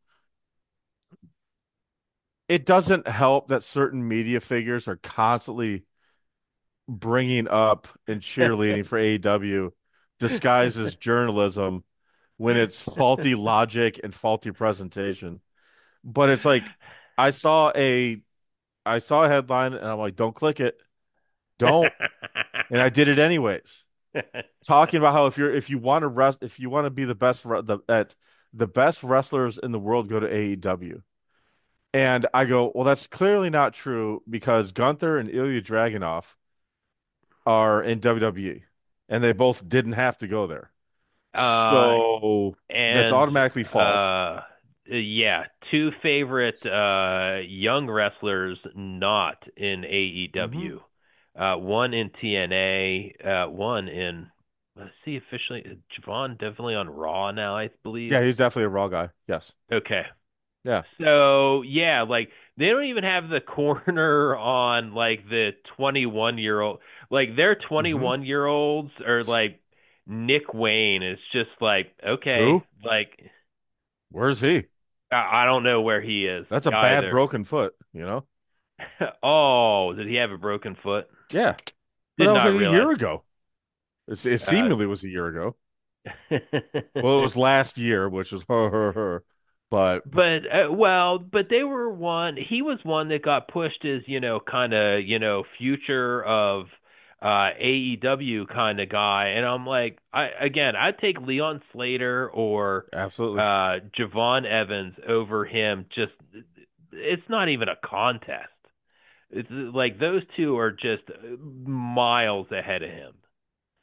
[SPEAKER 1] it doesn't help that certain media figures are constantly bringing up and cheerleading for AEW disguised as journalism when it's faulty logic and faulty presentation. But it's like I saw a I saw a headline and I'm like, don't click it. Don't. And I did it anyways. Talking about how if you want to if you want to be the best the best wrestlers in the world go to AEW. And I go, well, that's clearly not true because Gunther and Ilya Dragunov are in WWE, and they both didn't have to go there.
[SPEAKER 2] uh,
[SPEAKER 1] So that's
[SPEAKER 2] and
[SPEAKER 1] automatically false.
[SPEAKER 2] uh, yeah, two favorite young wrestlers not in
[SPEAKER 1] Hmm.
[SPEAKER 2] AEW. One in TNA, one in let's see officially Javon definitely on Raw now, I believe.
[SPEAKER 1] Yeah, he's definitely a Raw guy. Yes.
[SPEAKER 2] Okay.
[SPEAKER 1] Yeah.
[SPEAKER 2] So yeah, like they don't even have the corner on like the 21-year-old. Like their
[SPEAKER 1] Hmm.
[SPEAKER 2] 21-year-olds are like Nick Wayne. It's just like okay,
[SPEAKER 1] Who?
[SPEAKER 2] like
[SPEAKER 1] Where's he?
[SPEAKER 2] I don't know where he is
[SPEAKER 1] That's a bad
[SPEAKER 2] either.
[SPEAKER 1] broken foot, you know?
[SPEAKER 2] Oh, did he have a broken foot?
[SPEAKER 1] Yeah. But
[SPEAKER 2] Did
[SPEAKER 1] that was
[SPEAKER 2] not
[SPEAKER 1] like a
[SPEAKER 2] realize.
[SPEAKER 1] year ago. It
[SPEAKER 2] Uh,
[SPEAKER 1] seemingly was a year ago. Well, it was last year, which was her. But
[SPEAKER 2] But but they were one. He was one that got pushed as kind of future of AEW kind of guy, and I'm like, I'd take Leon Slater or
[SPEAKER 1] absolutely.
[SPEAKER 2] Javon Evans over him. Just it's not even a contest. It's like those two are just miles ahead of him.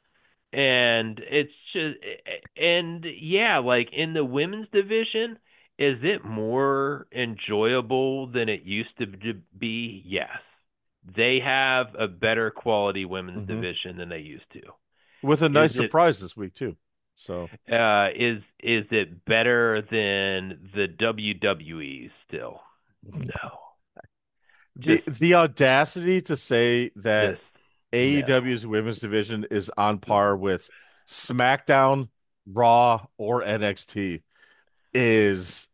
[SPEAKER 2] And it's just, and yeah, like in the women's division, Is it more enjoyable than it used to be? Yes. They have a better quality women's
[SPEAKER 1] Hmm.
[SPEAKER 2] division than they used to.
[SPEAKER 1] With a
[SPEAKER 2] Is
[SPEAKER 1] nice
[SPEAKER 2] it
[SPEAKER 1] surprise this week too. So
[SPEAKER 2] is it better than the WWE still? No.
[SPEAKER 1] the
[SPEAKER 2] Just
[SPEAKER 1] the audacity to say that
[SPEAKER 2] just no.
[SPEAKER 1] AEW's women's division is on par with SmackDown, Raw, or NXT is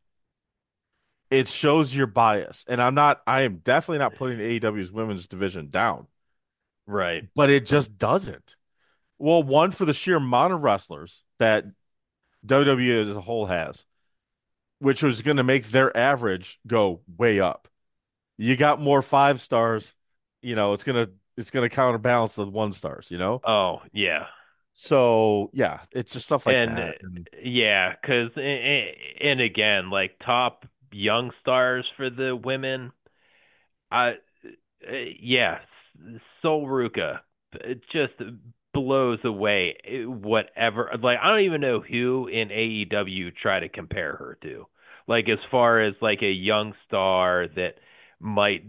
[SPEAKER 1] it shows your bias. And I am definitely not putting AEW's women's division down,
[SPEAKER 2] Right.
[SPEAKER 1] but it just doesn't. Well, one for the sheer amount of wrestlers that WWE as a whole has, which was going to make their average go way up. You got more 5 stars, it's gonna counterbalance the 1 stars, you know?
[SPEAKER 2] Oh, yeah.
[SPEAKER 1] So yeah, it's just stuff like
[SPEAKER 2] And
[SPEAKER 1] that. And
[SPEAKER 2] yeah, cuz and again, like top young stars for the women, I yeah, Sol Ruka, it just blows away whatever. Like I don't even know who in AEW try to compare her to. Like as far as like a young star that might,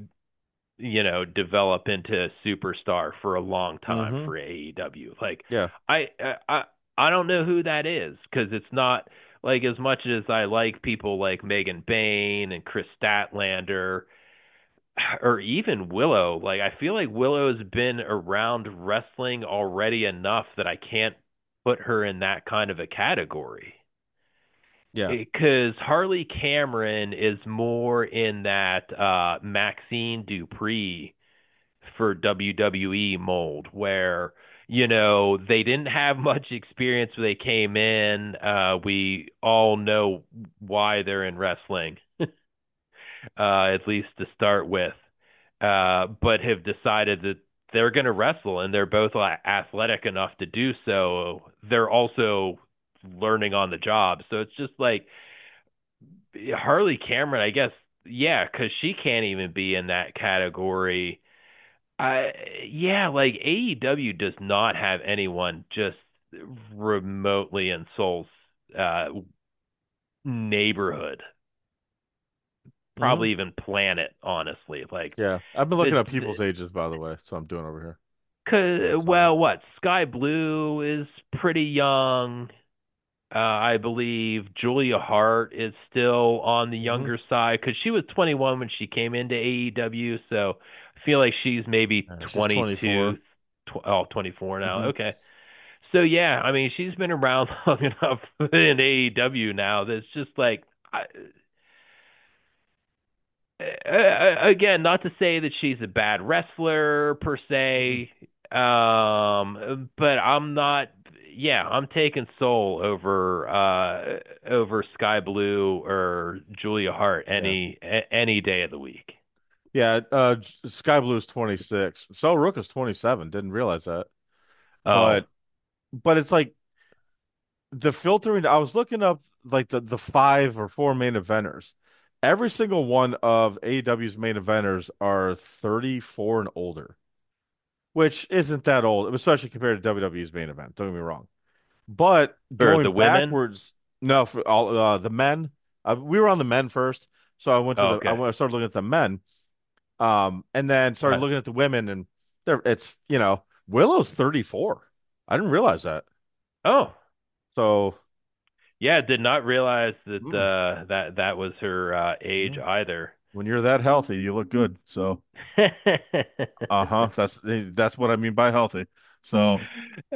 [SPEAKER 2] develop into a superstar for a long time
[SPEAKER 1] hmm
[SPEAKER 2] for AEW. Like
[SPEAKER 1] yeah.
[SPEAKER 2] I I I don't know who that is because it's not like as much as I like people like Megan Bayne and Chris Statlander or even Willow. Like I feel like Willow's been around wrestling already enough that I can't put her in that kind of a category.
[SPEAKER 1] Yeah.
[SPEAKER 2] Because Harley Cameron is more in that Maxine Dupree for WWE mold, where they didn't have much experience when they came in. We all know why they're in wrestling, at least to start with, but have decided that they're going to wrestle and they're both athletic enough to do so. They're also learning on the job. So it's just like Harley Cameron, I guess, yeah, because she can't even be in that category. I Yeah, like AEW does not have anyone just remotely in Soul's uh, neighborhood,
[SPEAKER 1] hmm
[SPEAKER 2] probably even planet, honestly. Like
[SPEAKER 1] Yeah. I've been looking
[SPEAKER 2] the
[SPEAKER 1] at people's ages, by the way, so I'm doing over here. So
[SPEAKER 2] well, what Sky Blue is pretty young. I believe Julia Hart is still on the
[SPEAKER 1] hmm
[SPEAKER 2] younger side because she was 21 when she came into AEW. So I feel like she's maybe
[SPEAKER 1] she's
[SPEAKER 2] 22,
[SPEAKER 1] 24.
[SPEAKER 2] 24 now.
[SPEAKER 1] Hmm
[SPEAKER 2] Okay. So yeah, I mean, she's been around long enough in AEW now that's just like, again, not to say that she's a bad wrestler per
[SPEAKER 1] hmm
[SPEAKER 2] se, but I'm not. Yeah, I'm taking Soul over Sky Blue or Julia Hart
[SPEAKER 1] Yeah.
[SPEAKER 2] any day of the week.
[SPEAKER 1] Yeah. Sky Blue is 26. So Rook is 27. Didn't realize that.
[SPEAKER 2] Oh,
[SPEAKER 1] But it's like the filtering. I was looking up like the 5 or 4 main eventers. Every single one of AEW's main eventers are 34 and older, which isn't that old, especially compared to WWE's main event. Don't get me wrong. But
[SPEAKER 2] for
[SPEAKER 1] going
[SPEAKER 2] the women.
[SPEAKER 1] backwards, no, for all the men, we were on the men first, so
[SPEAKER 2] Oh,
[SPEAKER 1] I
[SPEAKER 2] okay.
[SPEAKER 1] started looking at the men, and then started looking at the women, and it's Willow's 34. I didn't realize that.
[SPEAKER 2] Oh,
[SPEAKER 1] So
[SPEAKER 2] yeah, did not realize that
[SPEAKER 1] mm,
[SPEAKER 2] that was her age
[SPEAKER 1] mm.
[SPEAKER 2] either.
[SPEAKER 1] When you're that healthy, you look good. So uh-huh, that's what I mean by healthy. So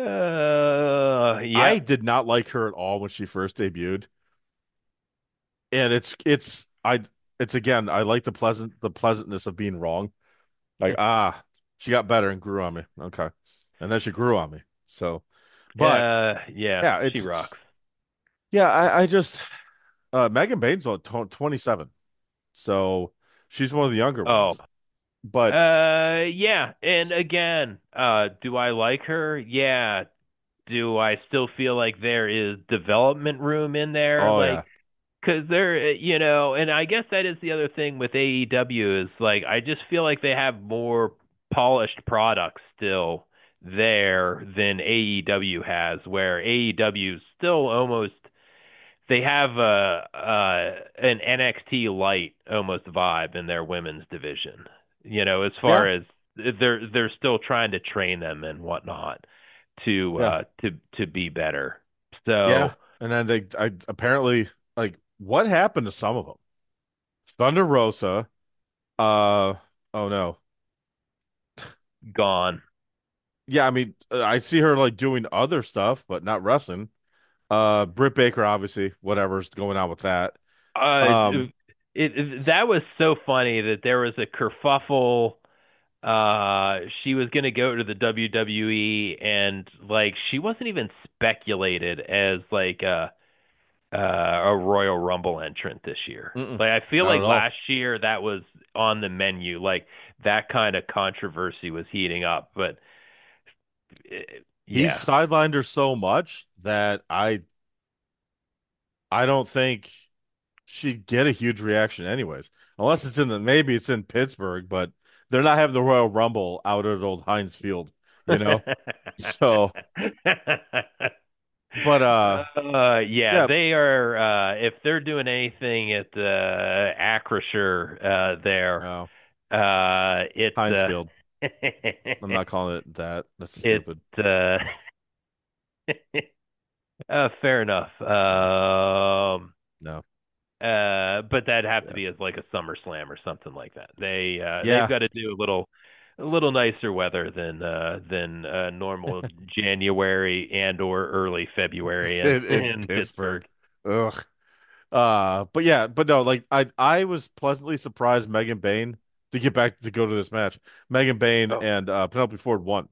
[SPEAKER 1] I
[SPEAKER 2] Yep.
[SPEAKER 1] did not like her at all when she first debuted, and it's again, I like the pleasantness of being wrong. Like, she got better and grew on me. Okay. And then she grew on me. So, but
[SPEAKER 2] Yeah,
[SPEAKER 1] yeah,
[SPEAKER 2] she rocks.
[SPEAKER 1] yeah, I just, Megan Bain's on 27. So she's one of the younger
[SPEAKER 2] Oh,
[SPEAKER 1] ones. But,
[SPEAKER 2] yeah. And again, do I like her? Yeah. Do I still feel like there is development room in there?
[SPEAKER 1] oh,
[SPEAKER 2] Like,
[SPEAKER 1] yeah.
[SPEAKER 2] because they're, and I guess that is the other thing with AEW is like, I just feel like they have more polished products still there than AEW has, where AEW is still almost they have an NXT light almost vibe in their women's division. As far
[SPEAKER 1] Yeah,
[SPEAKER 2] as they're still trying to train them and whatnot to
[SPEAKER 1] yeah,
[SPEAKER 2] be better.
[SPEAKER 1] yeah.
[SPEAKER 2] So
[SPEAKER 1] And then I apparently like what happened to some of them? Thunder Rosa. Uh, oh no.
[SPEAKER 2] gone.
[SPEAKER 1] Yeah, I mean, I see her like doing other stuff, but not wrestling. Britt Baker, obviously, whatever's going on with that. Um,
[SPEAKER 2] That was so funny that there was a kerfuffle. She was gonna go to the WWE, and like she wasn't even speculated as like a Royal Rumble entrant this year.
[SPEAKER 1] mm-mm,
[SPEAKER 2] Like I feel
[SPEAKER 1] not
[SPEAKER 2] like
[SPEAKER 1] at all.
[SPEAKER 2] last year that was on the menu. Like that kind of controversy was heating up, but
[SPEAKER 1] He's
[SPEAKER 2] yeah.
[SPEAKER 1] sidelined her so much that I don't think she'd get a huge reaction anyways. Unless it's in the maybe it's in Pittsburgh, but they're not having the Royal Rumble out at old Heinz Field, you know? So, but
[SPEAKER 2] Yeah,
[SPEAKER 1] yeah,
[SPEAKER 2] they are. If they're doing anything at Acrisure, there,
[SPEAKER 1] no,
[SPEAKER 2] it's
[SPEAKER 1] Heinz Field. I'm not calling it that. That's
[SPEAKER 2] it.
[SPEAKER 1] stupid.
[SPEAKER 2] Fair enough.
[SPEAKER 1] No, no.
[SPEAKER 2] But that'd have to
[SPEAKER 1] Yeah.
[SPEAKER 2] be as like a SummerSlam or something like that. They've
[SPEAKER 1] Yeah.
[SPEAKER 2] got to do a little nicer weather than normal January and or early February in
[SPEAKER 1] In
[SPEAKER 2] in
[SPEAKER 1] Pittsburgh.
[SPEAKER 2] Pittsburgh.
[SPEAKER 1] Ugh. But yeah, but no, like I was pleasantly surprised Megan Bayne to get back to go to this match. Megan Bayne
[SPEAKER 2] Oh,
[SPEAKER 1] and Penelope Ford won.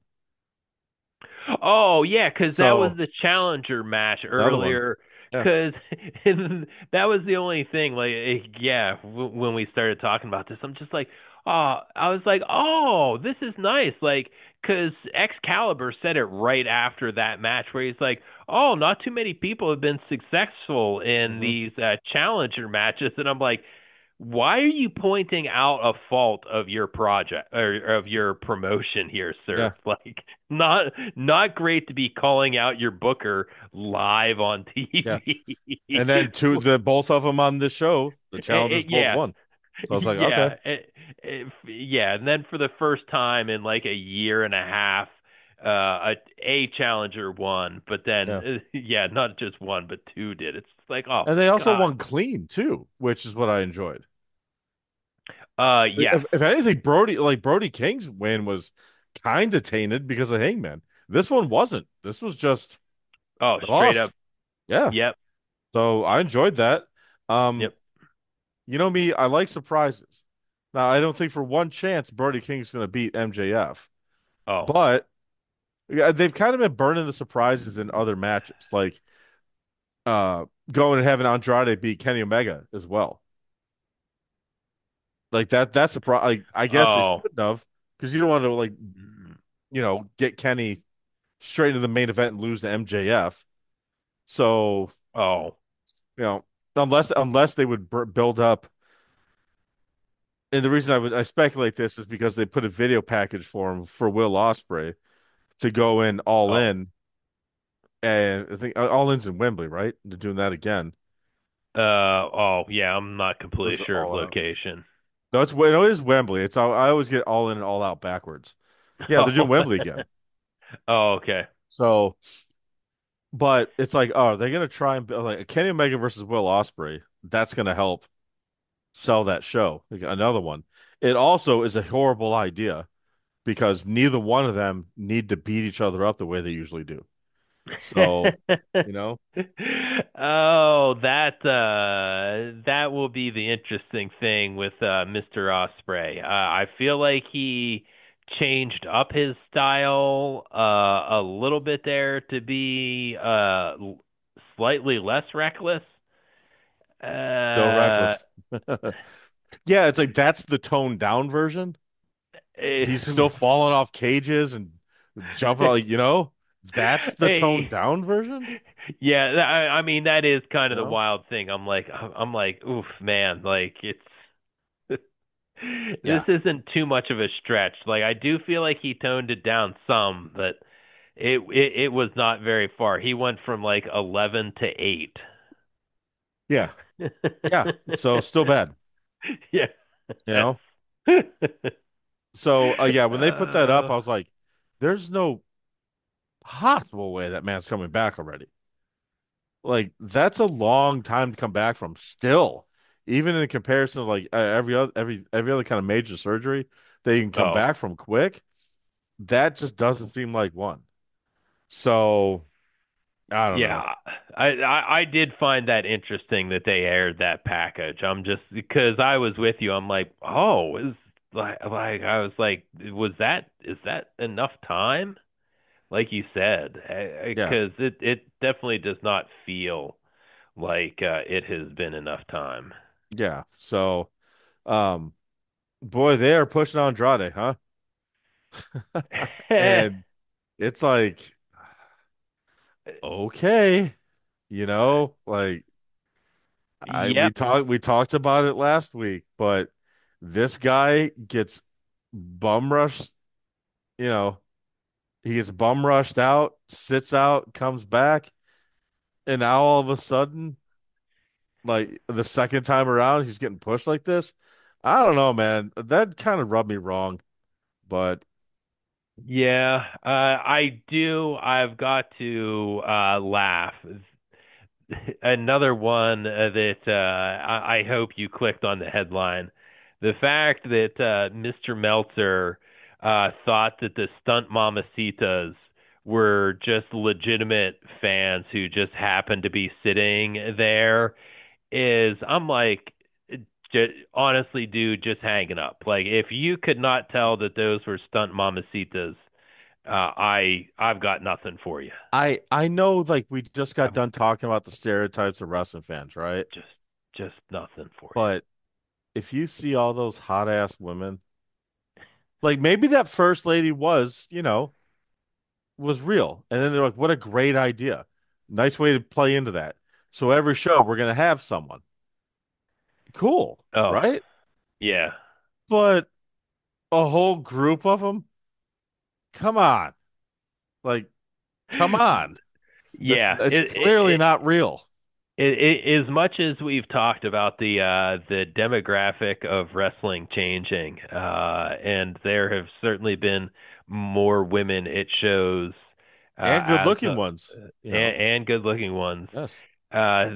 [SPEAKER 2] oh yeah, because that was
[SPEAKER 1] So
[SPEAKER 2] the challenger match
[SPEAKER 1] another one.
[SPEAKER 2] earlier.
[SPEAKER 1] Yeah.
[SPEAKER 2] Because that was the only thing. Like, yeah, when we started talking about this, I'm just like, oh, I was like, oh, this is nice. Like, because Excalibur said it right after that match, where he's like, oh, not too many people have been successful in
[SPEAKER 1] Hmm.
[SPEAKER 2] these challenger matches, and I'm like, why are you pointing out a fault of your project or of your promotion here,
[SPEAKER 1] Yeah.
[SPEAKER 2] sir? Like, not great to be calling out your booker live on
[SPEAKER 1] Yeah.
[SPEAKER 2] TV.
[SPEAKER 1] And then the both of them on this show, the challengers both
[SPEAKER 2] Yeah,
[SPEAKER 1] won. So I was like, okay.
[SPEAKER 2] yeah, yeah. And then for the first time in like a year and a half, a challenger won, but then
[SPEAKER 1] Yeah.
[SPEAKER 2] yeah, not just one, but two did. It's like, oh
[SPEAKER 1] And they also
[SPEAKER 2] God.
[SPEAKER 1] won clean too, which is what I enjoyed.
[SPEAKER 2] Yes.
[SPEAKER 1] If anything, Brody King's win was kind of tainted because of Hangman. This one wasn't. This was just
[SPEAKER 2] Oh,
[SPEAKER 1] the
[SPEAKER 2] straight
[SPEAKER 1] loss.
[SPEAKER 2] up.
[SPEAKER 1] Yeah.
[SPEAKER 2] Yep.
[SPEAKER 1] So I enjoyed that. Um,
[SPEAKER 2] Yep.
[SPEAKER 1] you know me, I like surprises. Now, I don't think for one chance Brody King's going to beat MJF,
[SPEAKER 2] Oh.
[SPEAKER 1] but yeah, they've kind of been burning the surprises in other matches, like going and having Andrade beat Kenny Omega as well. Like that's surprise. Like I guess they
[SPEAKER 2] Oh.
[SPEAKER 1] shouldn't have because you don't want to like
[SPEAKER 2] Mm.
[SPEAKER 1] get Kenny straight into the main event and lose to MJF. So
[SPEAKER 2] Oh.
[SPEAKER 1] you know unless they would build up. And the reason I speculate this is because they put a video package for him for Will Ospreay to go in all
[SPEAKER 2] Oh.
[SPEAKER 1] in, and I think all in's in Wembley, right? They're doing that again.
[SPEAKER 2] Oh, yeah, I'm not
[SPEAKER 1] Or
[SPEAKER 2] completely
[SPEAKER 1] is it
[SPEAKER 2] sure of
[SPEAKER 1] all out?
[SPEAKER 2] location.
[SPEAKER 1] No, it is Wembley. I always get all in and all out backwards. Yeah, they're doing
[SPEAKER 2] Oh.
[SPEAKER 1] Wembley again.
[SPEAKER 2] Oh, okay.
[SPEAKER 1] So, but it's like, oh, they're gonna try and build like Kenny Omega versus Will Ospreay. That's gonna help sell that show. Like, another one. It also is a horrible idea because neither one of them need to beat each other up the way they usually do. So, you know,
[SPEAKER 2] Oh, that will be the interesting thing with Mr. Osprey. I feel like he changed up his style a little bit there to be slightly less reckless.
[SPEAKER 1] still
[SPEAKER 2] Uh,
[SPEAKER 1] reckless. Yeah, it's like that's the toned down version. He's still falling off cages and jumping, like, that's the toned
[SPEAKER 2] hey,
[SPEAKER 1] down version,
[SPEAKER 2] yeah, I mean that is kind
[SPEAKER 1] you
[SPEAKER 2] of the
[SPEAKER 1] know?
[SPEAKER 2] wild thing. I'm like, oof, man, like it's this
[SPEAKER 1] Yeah.
[SPEAKER 2] isn't too much of a stretch. Like I do feel like he toned it down some, but it was not very far. He went from like 11 to 8.
[SPEAKER 1] Yeah. Yeah. So still bad,
[SPEAKER 2] Yeah.
[SPEAKER 1] you know? So yeah, when they put that up,
[SPEAKER 2] uh,
[SPEAKER 1] I was like, there's no possible way that man's coming back already. Like that's a long time to come back from still. Even in comparison to like every other kind of major surgery that you can come
[SPEAKER 2] oh,
[SPEAKER 1] back from quick, that just doesn't seem like one. So I don't know.
[SPEAKER 2] yeah. I did find that interesting that they aired that package. I'm just because I was with you. I'm like, oh, is like I was like, was that is that enough time? Like you said,
[SPEAKER 1] Yeah.
[SPEAKER 2] because it definitely does not feel like it has been enough time.
[SPEAKER 1] Yeah. So um boy, they are pushing on Andrade, huh? And it's like, okay, like I
[SPEAKER 2] Yep.
[SPEAKER 1] we talked about it last week, but this guy gets bum rushed, you know, he gets bum rushed out, sits out, comes back, and now all of a sudden, like the second time around, he's getting pushed like this. I don't know, man. That kind of rubbed me wrong, but
[SPEAKER 2] Yeah, I do. I've got to laugh. Another one that I hope you clicked on the headline. The fact that Mr. Meltzer thought that the stunt mamacitas were just legitimate fans who just happened to be sitting there is, I'm like, honestly, dude, just hanging up. Like, if you could not tell that those were stunt mamacitas, I've got nothing for you.
[SPEAKER 1] I know like we just got
[SPEAKER 2] I've
[SPEAKER 1] done talking about the stereotypes of wrestling fans, right?
[SPEAKER 2] just just nothing for you.
[SPEAKER 1] But if you see all those hot ass women, like maybe that first lady was real. And then they're like, what a great idea. Nice way to play into that. So every show we're gonna have someone. Cool,
[SPEAKER 2] Oh,
[SPEAKER 1] right?
[SPEAKER 2] yeah.
[SPEAKER 1] But a whole group of them, come on. Like, come on. That's
[SPEAKER 2] Yeah,
[SPEAKER 1] it's clearly not real.
[SPEAKER 2] as much as we've talked about the demographic of wrestling changing, and there have certainly been more women it shows
[SPEAKER 1] And good
[SPEAKER 2] as
[SPEAKER 1] looking ones,
[SPEAKER 2] and good looking ones.
[SPEAKER 1] Yes.
[SPEAKER 2] Uh,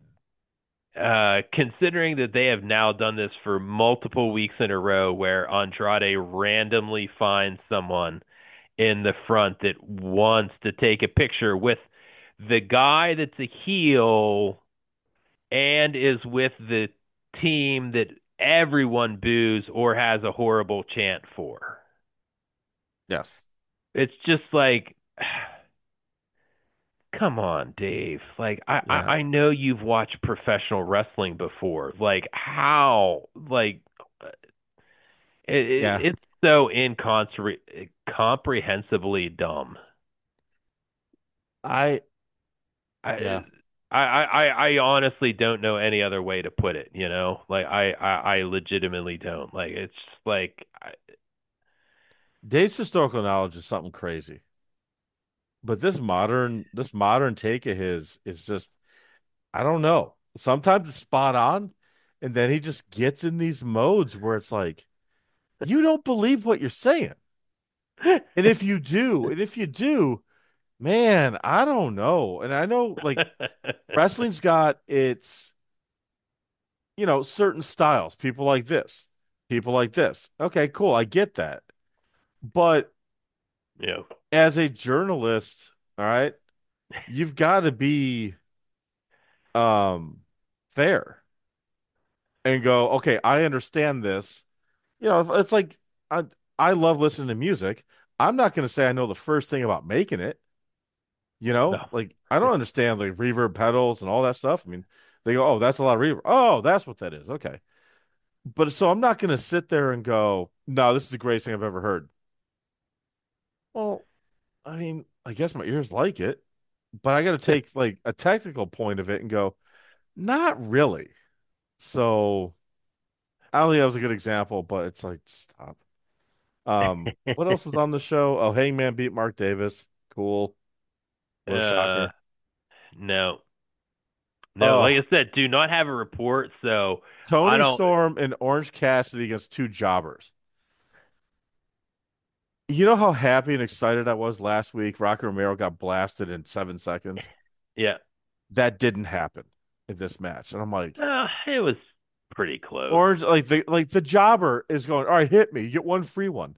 [SPEAKER 2] Considering that they have now done this for multiple weeks in a row, where Andrade randomly finds someone in the front that wants to take a picture with the guy that's a heel and is with the team that everyone boos or has a horrible chant for.
[SPEAKER 1] Yes.
[SPEAKER 2] It's just like, come on, Dave. Like,
[SPEAKER 1] Yeah.
[SPEAKER 2] I know you've watched professional wrestling before. Like, how? Like,
[SPEAKER 1] Yeah.
[SPEAKER 2] it's so incomprehensibly dumb.
[SPEAKER 1] I
[SPEAKER 2] I,
[SPEAKER 1] yeah.
[SPEAKER 2] I honestly don't know any other way to put it, you know? Like I legitimately don't. Like it's like
[SPEAKER 1] Dave's historical knowledge is something crazy. But this modern take of his is just I don't know. Sometimes it's spot on, and then he just gets in these modes where it's like, you don't believe what you're saying. And if you do, man, I don't know. And I know like wrestling's got its, certain styles. People like this, people like this. Okay, cool. I get that. But
[SPEAKER 2] yeah.
[SPEAKER 1] as a journalist, all right, you've got to be um fair and go, okay, I understand this. It's like I I love listening to music. I'm not going to say I know the first thing about making it,
[SPEAKER 2] No.
[SPEAKER 1] Like I don't understand like reverb pedals and all that stuff. I mean, they go, "Oh, that's a lot of reverb." Oh, that's what that is. Okay. But so I'm not going to sit there and go, "No, this is the greatest thing I've ever heard." Well, I mean, I guess my ears like it, but I got to take like a technical point of it and go, "Not really." So I don't think that was a good example, but it's like stop. What else was on the show? Oh, Hangman beat Mark Davis. Cool. What a
[SPEAKER 2] uh
[SPEAKER 1] shocker.
[SPEAKER 2] no. No, like
[SPEAKER 1] Oh,
[SPEAKER 2] I said, do not have a report, so I
[SPEAKER 1] Tony
[SPEAKER 2] don't.
[SPEAKER 1] Storm and Orange Cassidy against two jobbers. You know how happy and excited I was last week? Rocky Romero got blasted in 7 seconds.
[SPEAKER 2] Yeah,
[SPEAKER 1] That didn't happen in this match, and I'm like,
[SPEAKER 2] it was pretty close.
[SPEAKER 1] Orange, like the jobber is going, all right, hit me, you get one free one.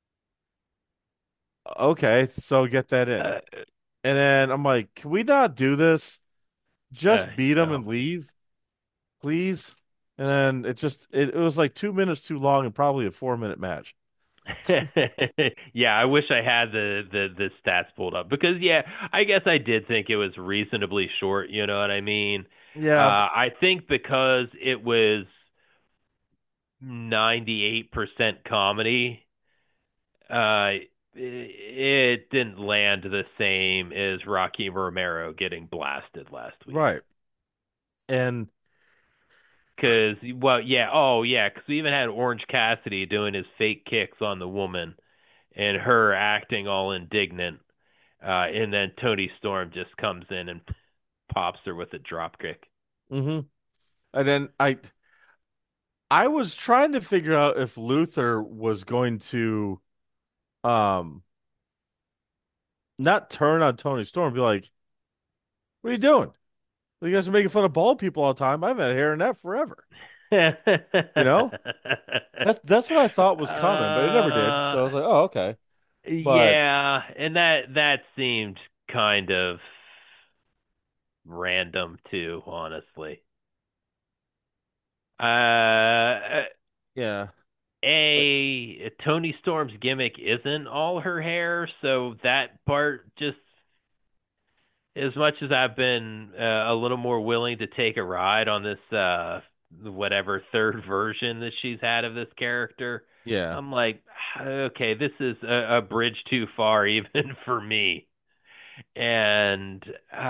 [SPEAKER 1] Okay, so get that in,
[SPEAKER 2] Uh,
[SPEAKER 1] and then I'm like, can we not do this? Just beat him
[SPEAKER 2] no.
[SPEAKER 1] and leave, please. And then it was like 2 minutes too long and probably a 4 minute match.
[SPEAKER 2] Yeah, I wish I had the stats pulled up because yeah, I guess I did think it was reasonably short, you know what I mean?
[SPEAKER 1] Yeah,
[SPEAKER 2] I think because it was 98% comedy, it didn't land the same as Rocky Romero getting blasted last week.
[SPEAKER 1] right. And
[SPEAKER 2] Cause, well, yeah, oh yeah, cause we even had Orange Cassidy doing his fake kicks on the woman and her acting all indignant. And then Tony Storm just comes in and pops her with a drop kick.
[SPEAKER 1] hmm and then I was trying to figure out if Luther was going to um not turn on Tony Storm and be like, what are you doing? You guys are making fun of bald people all the time. I've had hair in that forever. You know? That's what I thought was coming, but it never did. So I
[SPEAKER 2] uh,
[SPEAKER 1] was like, oh, okay. But
[SPEAKER 2] yeah, and that seemed kind of random too, honestly. Uh,
[SPEAKER 1] yeah.
[SPEAKER 2] Tony Storm's gimmick isn't all her hair, so that part just as much as I've been a little more willing to take a ride on this whatever third version that she's had of this character,
[SPEAKER 1] Yeah.
[SPEAKER 2] I'm like, okay, this is a bridge too far even for me. And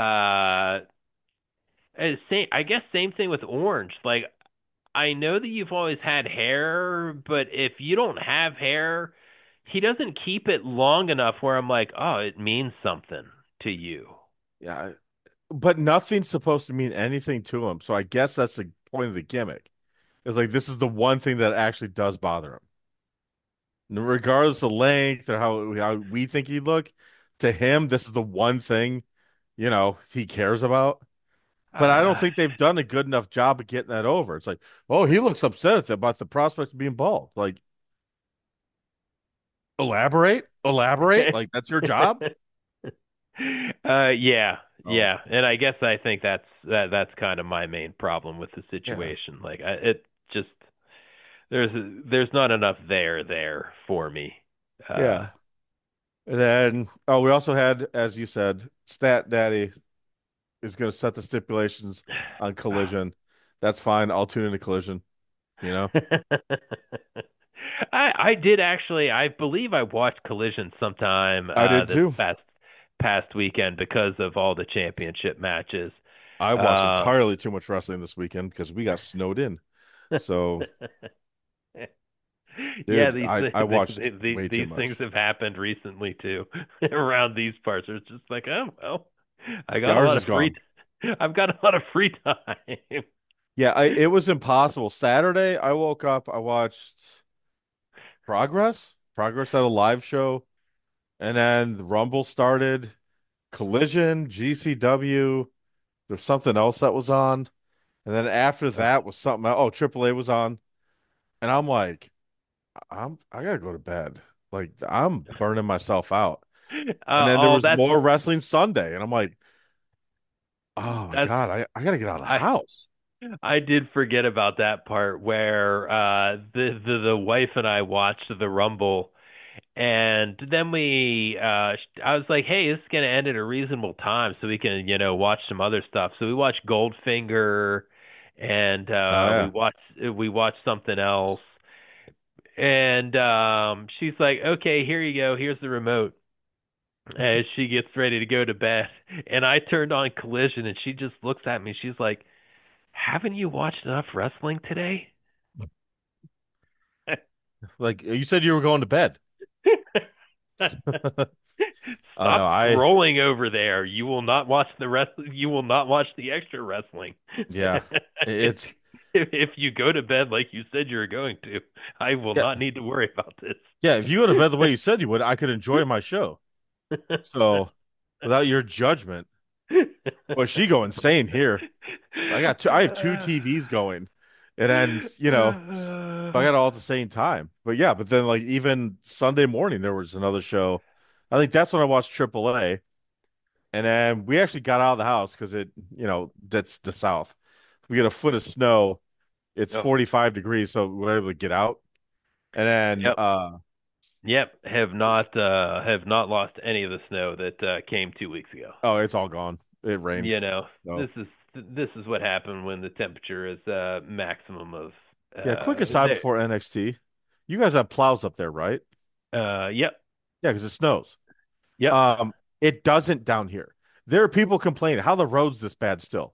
[SPEAKER 2] same, I guess same thing with Orange. Like I know that you've always had hair, but if you don't have hair, he doesn't keep it long enough where I'm like, oh, it means something to you.
[SPEAKER 1] Yeah. But nothing's supposed to mean anything to him. So I guess that's the point of the gimmick. It's like this is the one thing that actually does bother him. Regardless of length or how we think he'd look, to him, this is the one thing, he cares about. But I don't
[SPEAKER 2] Uh,
[SPEAKER 1] think they've done a good enough job of getting that over. It's like, oh, he looks upset about the prospect of being bald. Like, elaborate. Like that's your job.
[SPEAKER 2] yeah,
[SPEAKER 1] Oh,
[SPEAKER 2] yeah, and I guess I think that's kind of my main problem with the
[SPEAKER 1] yeah,
[SPEAKER 2] situation. Like, it just there's there's not enough there for me. Uh,
[SPEAKER 1] yeah. And then, oh, we also had, as you said, Stat Daddy is going to set the stipulations on Collision. That's fine. I'll tune into Collision. You know,
[SPEAKER 2] I did actually. I believe I watched Collision sometime
[SPEAKER 1] I did
[SPEAKER 2] this
[SPEAKER 1] too.
[SPEAKER 2] past weekend because of all the championship matches.
[SPEAKER 1] I watched
[SPEAKER 2] Uh,
[SPEAKER 1] entirely too much wrestling this weekend because we got snowed in. So,
[SPEAKER 2] yeah,
[SPEAKER 1] dude, I watched way too
[SPEAKER 2] these things
[SPEAKER 1] much.
[SPEAKER 2] have happened recently too around these parts. It's just like, oh well, I
[SPEAKER 1] Yeah,
[SPEAKER 2] got a
[SPEAKER 1] ours
[SPEAKER 2] lot of
[SPEAKER 1] is gone.
[SPEAKER 2] I've got a lot of free time.
[SPEAKER 1] Yeah, it was impossible. Saturday, I woke up, I watched Progress. Progress had a live show, and then the Rumble started, Collision, GCW. There's something else that was on. And then after that was something else. Oh, AAA was on. And I'm like, I gotta go to bed. Like I'm burning myself out. And then there
[SPEAKER 2] Oh,
[SPEAKER 1] was more wrestling Sunday, and I'm like, oh my
[SPEAKER 2] that's
[SPEAKER 1] God, I gotta get out of the
[SPEAKER 2] I
[SPEAKER 1] house.
[SPEAKER 2] I did forget about that part where the wife and I watched the Rumble, and then I was like, hey, this is gonna end at a reasonable time so we can watch some other stuff. So we watched Goldfinger, and
[SPEAKER 1] Oh yeah.
[SPEAKER 2] we watched something else, and she's like, okay, here you go, here's the remote. As she gets ready to go to bed, and I turned on Collision, and she just looks at me. She's like, haven't you watched enough wrestling today?
[SPEAKER 1] Like you said you were going to bed. No,
[SPEAKER 2] Stop scrolling over there. You will not watch the rest. You will not watch the extra wrestling.
[SPEAKER 1] yeah, it's
[SPEAKER 2] If you go to bed like you said you were going to, I will
[SPEAKER 1] yeah,
[SPEAKER 2] not need to worry about
[SPEAKER 1] yeah. If you go to bed the way
[SPEAKER 2] this.
[SPEAKER 1] you said you would, I could enjoy my show. So without your judgment, well, she go insane here. I have two TVs going, and then I got it all at the same time. But yeah, but then like even Sunday morning there was another show. I think that's when I watched AAA, and then we actually got out of the house because that's the South. We get a foot of snow. It's
[SPEAKER 2] Oh,
[SPEAKER 1] 45 degrees, so we're able to get out. And then
[SPEAKER 2] yep, yep. Have not lost any of the snow that came 2 weeks ago.
[SPEAKER 1] oh, it's all gone. It rained.
[SPEAKER 2] You know,
[SPEAKER 1] So
[SPEAKER 2] this is what happened when the temperature is maximum of
[SPEAKER 1] yeah, quick aside
[SPEAKER 2] there.
[SPEAKER 1] before NXT, you guys have plows up there, right?
[SPEAKER 2] Yep,
[SPEAKER 1] Yeah, because it snows.
[SPEAKER 2] yep.
[SPEAKER 1] Um, it doesn't down here. There are people complaining how the road's this bad still.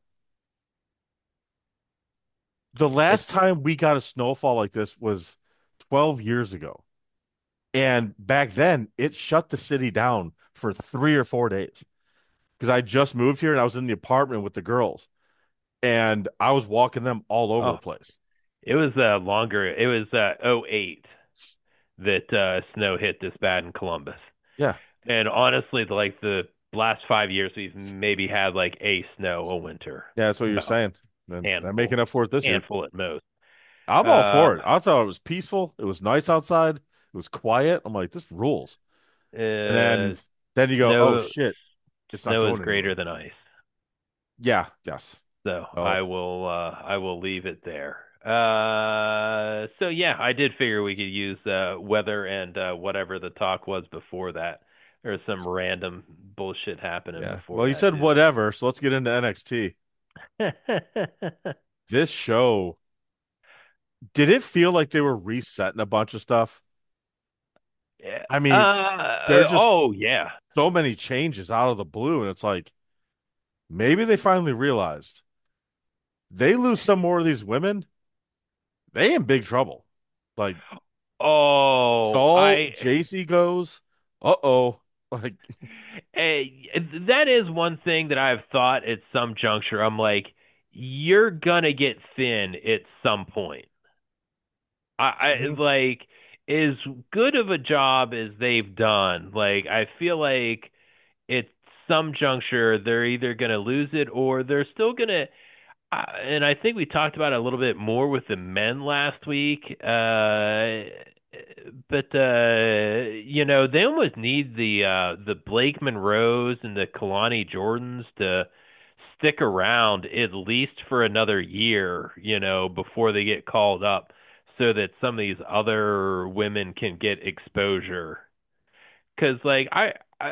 [SPEAKER 1] The
[SPEAKER 2] It's
[SPEAKER 1] last time we got a snowfall like this was 12 years ago. And back then, it shut the city down for 3 or 4 days because I just moved here and I was in the apartment with the girls and I was walking them all over
[SPEAKER 2] oh,
[SPEAKER 1] the place.
[SPEAKER 2] it was longer. It was '08 that snow hit this bad in Columbus.
[SPEAKER 1] Yeah.
[SPEAKER 2] And honestly, like the last 5 years, we've maybe had like a snow a winter,
[SPEAKER 1] Yeah, that's what you're
[SPEAKER 2] about
[SPEAKER 1] saying. And I'm
[SPEAKER 2] handful,
[SPEAKER 1] making up for it this year.
[SPEAKER 2] handful at most.
[SPEAKER 1] I'm all
[SPEAKER 2] Uh,
[SPEAKER 1] for it. I thought it was peaceful. It was nice outside. It was quiet. I'm like, this rules. And
[SPEAKER 2] uh,
[SPEAKER 1] then you go, oh
[SPEAKER 2] snow
[SPEAKER 1] shit, it's not
[SPEAKER 2] snow is
[SPEAKER 1] going
[SPEAKER 2] greater
[SPEAKER 1] anywhere.
[SPEAKER 2] than ice.
[SPEAKER 1] Yeah, yes.
[SPEAKER 2] So
[SPEAKER 1] Oh,
[SPEAKER 2] I will leave it there. So yeah, I did figure we could use weather and whatever the talk was before that. There's some random bullshit happening
[SPEAKER 1] yeah.
[SPEAKER 2] before
[SPEAKER 1] Well, you
[SPEAKER 2] that
[SPEAKER 1] said
[SPEAKER 2] too.
[SPEAKER 1] whatever, so let's get into NXT. This show, did it feel like they were resetting a bunch of stuff?
[SPEAKER 2] Yeah.
[SPEAKER 1] I mean, there are just
[SPEAKER 2] Oh yeah.
[SPEAKER 1] so many changes out of the blue, and it's like maybe they finally realized they lose some more of these women, they in big trouble. Like
[SPEAKER 2] Oh,
[SPEAKER 1] Saul, JC goes, uh-oh. Like,
[SPEAKER 2] that is one thing that I've thought at some juncture. I'm like, you're gonna get thin at some point. I
[SPEAKER 1] mhm.
[SPEAKER 2] like as good of a job as they've done. Like I feel like at some juncture they're either gonna lose it or they're still gonna. And I think we talked about it a little bit more with the men last week. But they almost need the Blake Monroes and the Kalani Jordans to stick around at least for another year, before they get called up, so that some of these other women can get exposure. Because I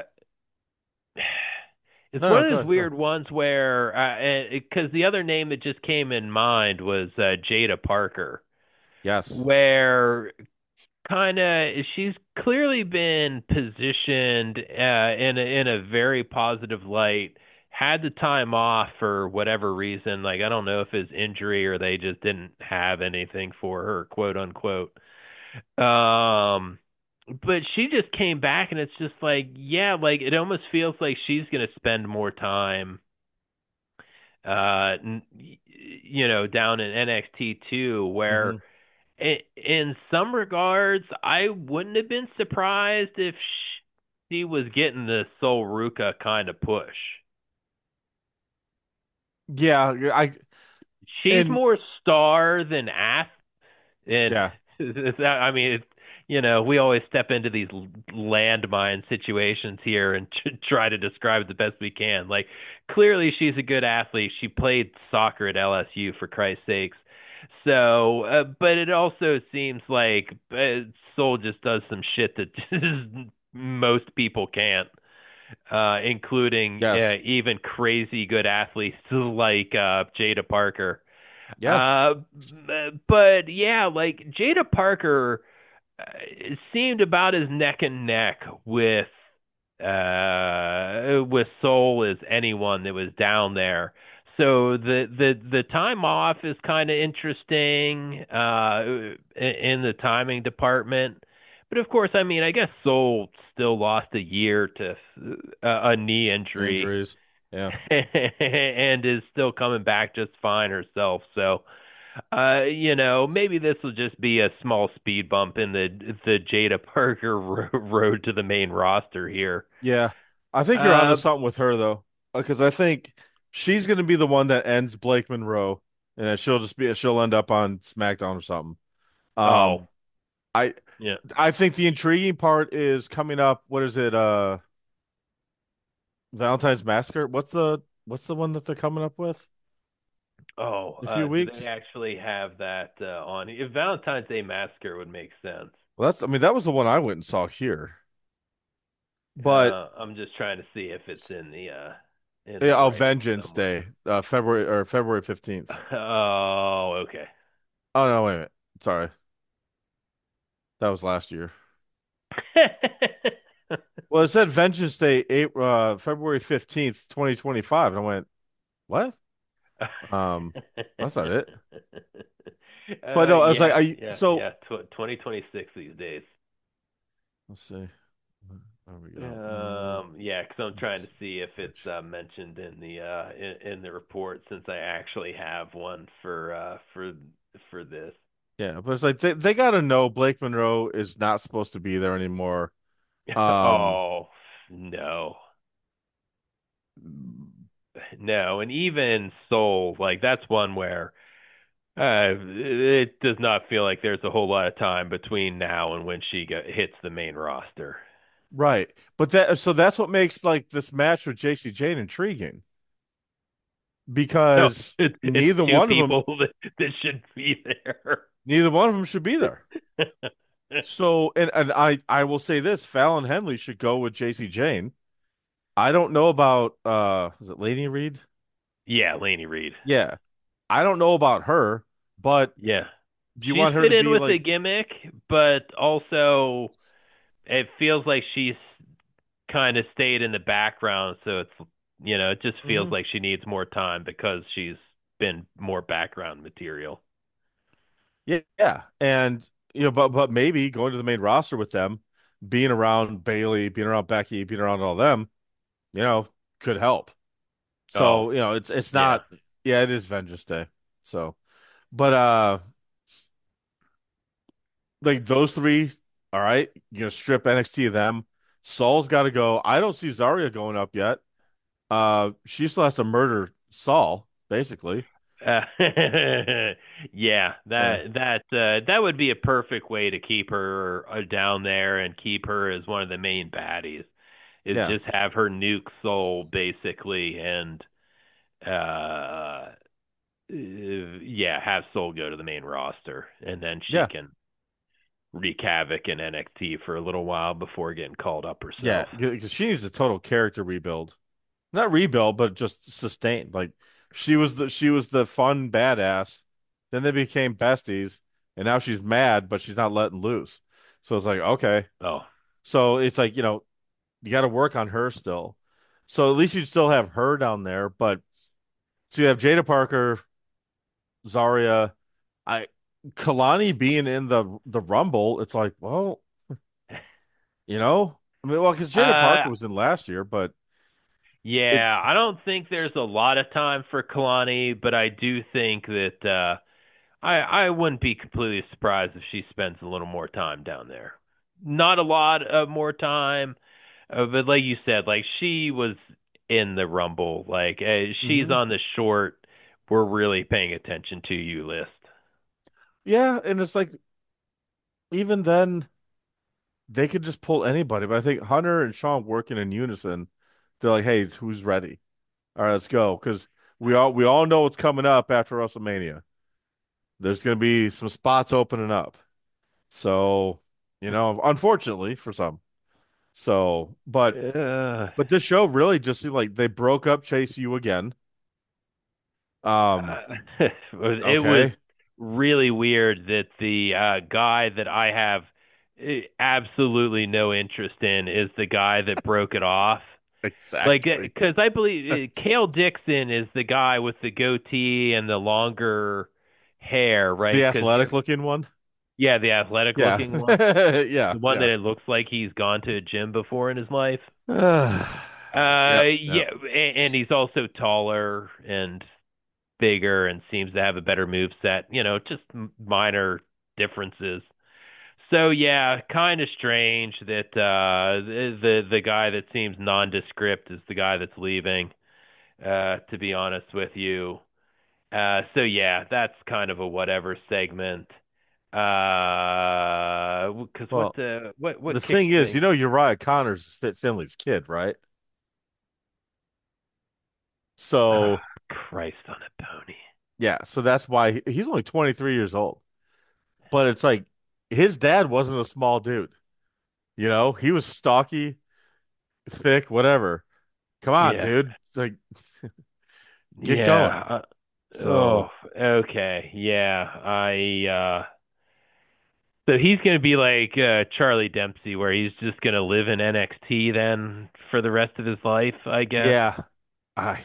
[SPEAKER 2] it's
[SPEAKER 1] No,
[SPEAKER 2] one
[SPEAKER 1] no,
[SPEAKER 2] of
[SPEAKER 1] go
[SPEAKER 2] those
[SPEAKER 1] ahead, go ahead.
[SPEAKER 2] weird ones where, because the other name that just came in mind was Jada Parker,
[SPEAKER 1] Yes.
[SPEAKER 2] where kind of she's clearly been positioned in a very positive light. Had the time off for whatever reason, like I don't know if it's injury or they just didn't have anything for her, quote unquote. Um, but she just came back and it's just like, yeah, like it almost feels like she's gonna spend more time, down in NXT too,
[SPEAKER 1] Hmm.
[SPEAKER 2] where in some regards I wouldn't have been surprised if she was getting the Sol Ruka kind of push.
[SPEAKER 1] Yeah,
[SPEAKER 2] She's
[SPEAKER 1] and
[SPEAKER 2] more star than ath. And
[SPEAKER 1] yeah,
[SPEAKER 2] I mean, we always step into these landmine situations here and try to describe it the best we can. Like, clearly, she's a good athlete. She played soccer at LSU, for Christ's sakes. So, but it also seems like Soul just does some shit that most people can't, including
[SPEAKER 1] yes.
[SPEAKER 2] even crazy good athletes like Jada Parker.
[SPEAKER 1] Yeah.
[SPEAKER 2] Uh, but yeah, like Jada Parker seemed about as neck and neck with Soul as anyone that was down there. So the time off is kind of interesting in the timing department. But of course, I mean, I guess Soul still lost a year to a knee injury
[SPEAKER 1] Injuries. Yeah.
[SPEAKER 2] and is still coming back just fine herself. So, maybe this will just be a small speed bump in the Jada Parker road to the main roster here.
[SPEAKER 1] Yeah. I think you're onto
[SPEAKER 2] Uh,
[SPEAKER 1] something with her though, because I think she's going to be the one that ends Blake Monroe, and then she'll end up on SmackDown or something.
[SPEAKER 2] oh,
[SPEAKER 1] Um, I
[SPEAKER 2] yeah.
[SPEAKER 1] I think the intriguing part is coming up. What is it? Valentine's Massacre. What's the one that they're coming up with?
[SPEAKER 2] Oh,
[SPEAKER 1] In a few
[SPEAKER 2] do they
[SPEAKER 1] weeks.
[SPEAKER 2] actually have that on? If Valentine's Day Massacre would make sense.
[SPEAKER 1] Well, I mean, that was the one I went and saw here. But
[SPEAKER 2] I'm just trying to see if it's in the
[SPEAKER 1] yeah, oh,
[SPEAKER 2] writing
[SPEAKER 1] Vengeance
[SPEAKER 2] somewhere.
[SPEAKER 1] Day, February 15th.
[SPEAKER 2] Oh, okay.
[SPEAKER 1] Oh no, wait a minute. Sorry, that was last year. Well, it said Vengeance Day, February 15th, 2025. And I went, what? Um, that's not it. But no, I was like,
[SPEAKER 2] Yeah,
[SPEAKER 1] are you,
[SPEAKER 2] yeah,
[SPEAKER 1] so
[SPEAKER 2] yeah. 2026 these days.
[SPEAKER 1] let's see. There we go.
[SPEAKER 2] Yeah, because I'm trying to see if it's mentioned in the report since I actually have one for this.
[SPEAKER 1] Yeah, but it's like they got to know Blake Monroe is not supposed to be there anymore. Um,
[SPEAKER 2] Oh no, no, and even Soul, like that's one where it does not feel like there's a whole lot of time between now and when hits the main roster.
[SPEAKER 1] right. But that's what makes like this match with JC Jane intriguing
[SPEAKER 2] No,
[SPEAKER 1] because
[SPEAKER 2] it's two people that should be there.
[SPEAKER 1] neither one of them should be there. So, and I will say this, Fallon Henley should go with JC Jane. I don't know about is it Lady Reed?
[SPEAKER 2] Yeah, Laney Reed.
[SPEAKER 1] Yeah. I don't know about her, but
[SPEAKER 2] Yeah.
[SPEAKER 1] do you
[SPEAKER 2] She's
[SPEAKER 1] want her
[SPEAKER 2] fit
[SPEAKER 1] to
[SPEAKER 2] in
[SPEAKER 1] be
[SPEAKER 2] with the
[SPEAKER 1] like
[SPEAKER 2] gimmick, but also it feels like she's kind of stayed in the background, so it just feels
[SPEAKER 1] Mhm.
[SPEAKER 2] like she needs more time because she's been more background material.
[SPEAKER 1] Yeah, yeah. And but maybe going to the main roster with them, being around Bailey, being around Becky, being around all them, you know, could help.
[SPEAKER 2] Oh,
[SPEAKER 1] So, it's
[SPEAKER 2] yeah.
[SPEAKER 1] not yeah, it is Vengeance Day. So, but like those three, all right, you're gonna strip NXT of them. Saul's got to go. I don't see Zarya going up yet. She still has to murder Saul, basically.
[SPEAKER 2] Uh, yeah,
[SPEAKER 1] Yeah,
[SPEAKER 2] that would be a perfect way to keep her down there and keep her as one of the main baddies. Is
[SPEAKER 1] yeah,
[SPEAKER 2] just have her nuke Soul basically, and uh, yeah, have Soul go to the main roster, and then she
[SPEAKER 1] yeah,
[SPEAKER 2] can wreak havoc in NXT for a little while before getting called up
[SPEAKER 1] yeah.
[SPEAKER 2] herself.
[SPEAKER 1] Because she needs a total character rebuild, not rebuild, but just sustained. Like she was the fun badass. Then they became besties, and now she's mad, but she's not letting loose. So it's like okay.
[SPEAKER 2] Oh,
[SPEAKER 1] So it's like you got to work on her still. So at least you'd still have her down there, but so you have Jada Parker, Zarya, I Kalani being in the Rumble. It's like, well, I mean, well, because Jada
[SPEAKER 2] uh,
[SPEAKER 1] Parker was in last year, but it's
[SPEAKER 2] yeah, I don't think there's a lot of time for Kalani, but I do think that I wouldn't be completely surprised if she spends a little more time down there. Not a lot of more time, but like you said, like she was in the Rumble. Like she's
[SPEAKER 1] hmm
[SPEAKER 2] on the short. We're really paying attention to you list.
[SPEAKER 1] yeah, and it's like even then they could just pull anybody. But I think Hunter and Sean working in unison. They're like, hey, who's ready? All right, let's go because we all know what's coming up after WrestleMania. There's going to be some spots opening up. So, unfortunately for some. So,
[SPEAKER 2] Uh,
[SPEAKER 1] but this show really just seemed like they broke up Chase U again. Um,
[SPEAKER 2] it was
[SPEAKER 1] okay.
[SPEAKER 2] really weird that the guy that I have absolutely no interest in is the guy that broke it off. Like,
[SPEAKER 1] Exactly.
[SPEAKER 2] because I believe Cale Dixon is the guy with the goatee and the longer hair, right?
[SPEAKER 1] The
[SPEAKER 2] Because
[SPEAKER 1] athletic looking one.
[SPEAKER 2] Yeah, the athletic
[SPEAKER 1] Yeah.
[SPEAKER 2] looking one.
[SPEAKER 1] Yeah,
[SPEAKER 2] The one
[SPEAKER 1] yeah.
[SPEAKER 2] that it looks like he's gone to a gym before in his life.
[SPEAKER 1] Yep, yep.
[SPEAKER 2] Yeah, and he's also taller and bigger and seems to have a better move set. Just minor differences. So yeah, kind of strange that the guy that seems nondescript is the guy that's leaving. To be honest with you. So yeah, that's kind of a whatever segment. Because
[SPEAKER 1] Well, the
[SPEAKER 2] what kicks
[SPEAKER 1] thing is,
[SPEAKER 2] things?
[SPEAKER 1] Uriah Connor's Fit Finley's kid, right? So,
[SPEAKER 2] Christ on a pony.
[SPEAKER 1] yeah, so that's why he's only 23 years old. But it's like his dad wasn't a small dude. He was stocky, thick, whatever. Come on,
[SPEAKER 2] Yeah,
[SPEAKER 1] dude. It's like, get going.
[SPEAKER 2] yeah.
[SPEAKER 1] So,
[SPEAKER 2] Oh, okay. Yeah, so he's gonna be like Charlie Dempsey, where he's just gonna live in NXT then for the rest of his life, I guess.
[SPEAKER 1] yeah, I,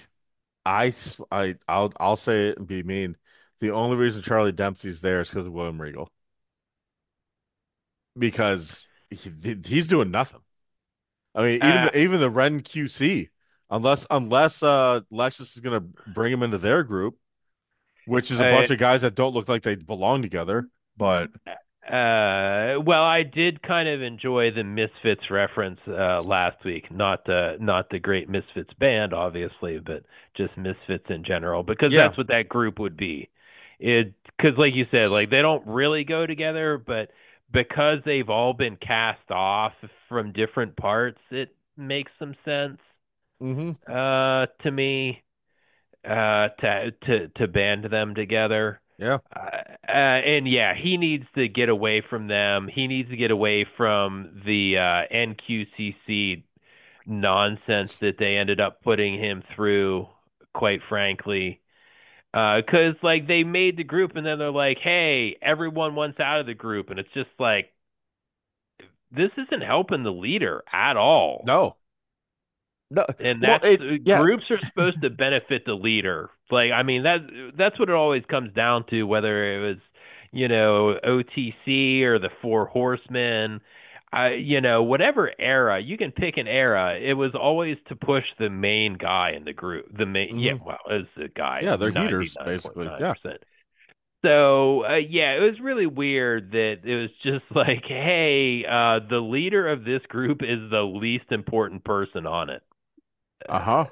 [SPEAKER 1] I'll say it and be mean. The only reason Charlie Dempsey's there is because of William Regal, because he's doing nothing. I mean,
[SPEAKER 2] Uh,
[SPEAKER 1] even the Ren QC, unless Lexus is gonna bring him into their group, which is a
[SPEAKER 2] uh,
[SPEAKER 1] bunch of guys that don't look like they belong together. But
[SPEAKER 2] well, I did kind of enjoy the Misfits reference last week. Not the Great Misfits band, obviously, but just Misfits in general, because
[SPEAKER 1] yeah,
[SPEAKER 2] that's what that group would be. Because like you said, like they don't really go together, but because they've all been cast off from different parts, it makes some sense
[SPEAKER 1] hmm,
[SPEAKER 2] to me to band them together.
[SPEAKER 1] yeah,
[SPEAKER 2] And yeah, he needs to get away from them. He needs to get away from the NQCC nonsense that they ended up putting him through, quite frankly. Because like they made the group and then they're like, hey, everyone wants out of the group. And it's just like, this isn't helping the leader at all.
[SPEAKER 1] no, no.
[SPEAKER 2] And
[SPEAKER 1] Well,
[SPEAKER 2] that's
[SPEAKER 1] yeah,
[SPEAKER 2] groups are supposed to benefit the leader. Like I mean that's what it always comes down to, whether it was OTC or the Four Horsemen. Whatever era, you can pick an era. It was always to push the main guy in the group. The main, yeah,
[SPEAKER 1] hmm,
[SPEAKER 2] well, as the guy,
[SPEAKER 1] yeah, they're
[SPEAKER 2] ninety
[SPEAKER 1] heaters
[SPEAKER 2] nine point
[SPEAKER 1] basically.
[SPEAKER 2] nine
[SPEAKER 1] Yeah,
[SPEAKER 2] percent. So yeah, it was really weird that it was just like, hey, the leader of this group is the least important person on it.
[SPEAKER 1] uh-huh,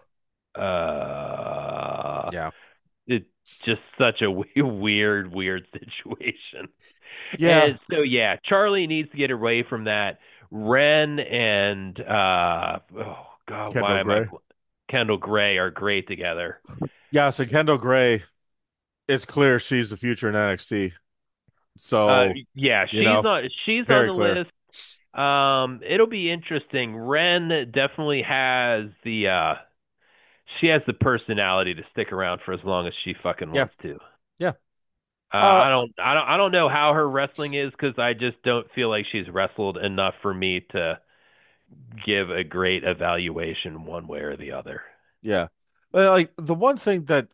[SPEAKER 2] Uh,
[SPEAKER 1] yeah,
[SPEAKER 2] it's just such a weird situation.
[SPEAKER 1] yeah.
[SPEAKER 2] And so yeah, Charlie needs to get away from that. Ren and oh God,
[SPEAKER 1] Kendall
[SPEAKER 2] why am I
[SPEAKER 1] Gray.
[SPEAKER 2] Kendall Gray are great together.
[SPEAKER 1] Yeah, so Kendall Gray, it's clear she's the future in NXT.
[SPEAKER 2] Uh
[SPEAKER 1] So,
[SPEAKER 2] yeah,
[SPEAKER 1] you know,
[SPEAKER 2] she's on
[SPEAKER 1] very
[SPEAKER 2] the
[SPEAKER 1] clear.
[SPEAKER 2] list. It'll be interesting. Ren definitely has the she has the personality to stick around for as long as she fucking
[SPEAKER 1] Yeah,
[SPEAKER 2] wants to.
[SPEAKER 1] yeah. Uh,
[SPEAKER 2] I don't know how her wrestling is because I just don't feel like she's wrestled enough for me to give a great evaluation one way or the other.
[SPEAKER 1] yeah. But like the one thing that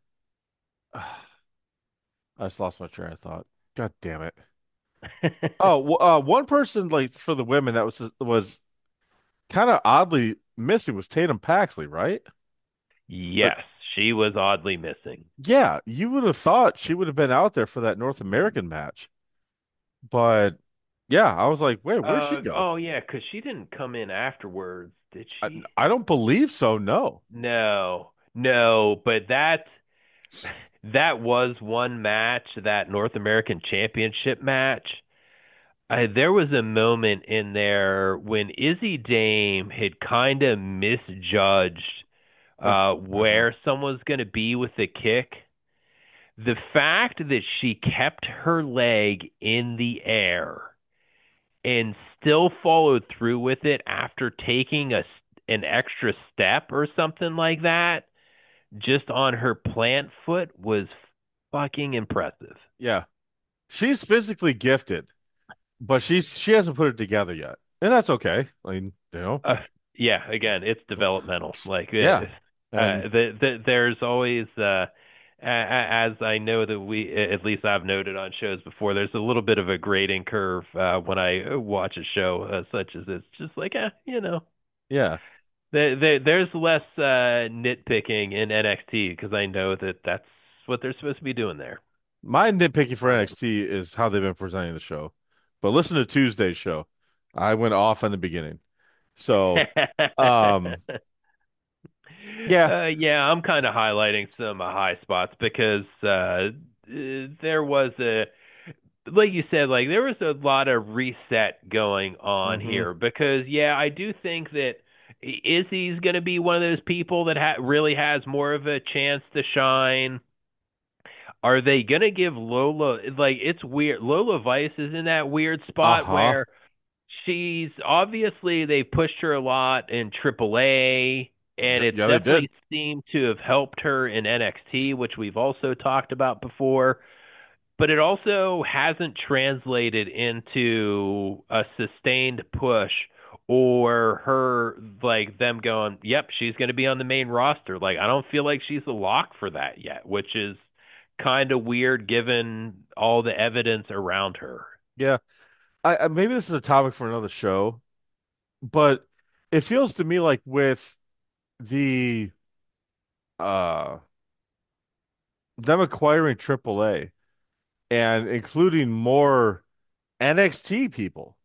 [SPEAKER 1] I just lost my train of thought. God damn it. Oh, one person like for the women that was kind of oddly missing was Tatum Paxley, right? Like,
[SPEAKER 2] Yes, she was oddly missing.
[SPEAKER 1] yeah, you would have thought she would have been out there for that North American match, but yeah, I was like, wait, where'd she go?
[SPEAKER 2] Oh yeah, because she didn't come in afterwards, did
[SPEAKER 1] I,
[SPEAKER 2] she?
[SPEAKER 1] I don't believe so. No.
[SPEAKER 2] No, no, but that was one match, that North American Championship match. There was a moment in there when Izzy Dame had kind of misjudged
[SPEAKER 1] Uh-huh.
[SPEAKER 2] where someone's going to be with the kick. The fact that she kept her leg in the air and still followed through with it after taking an extra step or something like that, just on her plant foot, was fucking impressive.
[SPEAKER 1] Yeah, she's physically gifted, but she hasn't put it together yet, and that's okay. I mean,
[SPEAKER 2] Uh, yeah, again, it's developmental. Like
[SPEAKER 1] yeah, and
[SPEAKER 2] there's always as I know that at least I've noted on shows before, there's a little bit of a grading curve when I watch a show such as this. Just like,
[SPEAKER 1] Yeah.
[SPEAKER 2] there's less nitpicking in NXT because I know that that's what they're supposed to be doing there.
[SPEAKER 1] My nitpicking for NXT is how they've been presenting the show. But listen to Tuesday's show. I went off in the beginning. So, um, yeah.
[SPEAKER 2] Yeah, I'm kind of highlighting some high spots because there was like you said, like there was a lot of reset going on
[SPEAKER 1] Hmm.
[SPEAKER 2] here because yeah, I do think that Izzy's going to be one of those people that really has more of a chance to shine. Are they going to give Lola like it's weird? Lola Vice is in that weird spot
[SPEAKER 1] Uh-huh.
[SPEAKER 2] where she's obviously they pushed her a lot in AAA, and it's
[SPEAKER 1] Yeah, they did.
[SPEAKER 2] definitely seemed to have helped her in NXT, which we've also talked about before. But it also hasn't translated into a sustained push or her like them going, "Yep, she's going to be on the main roster." Like I don't feel like she's a lock for that yet, which is kind of weird given all the evidence around her.
[SPEAKER 1] Yeah. Maybe this is a topic for another show, but it feels to me like with the uh them acquiring AAA and including more NXT people.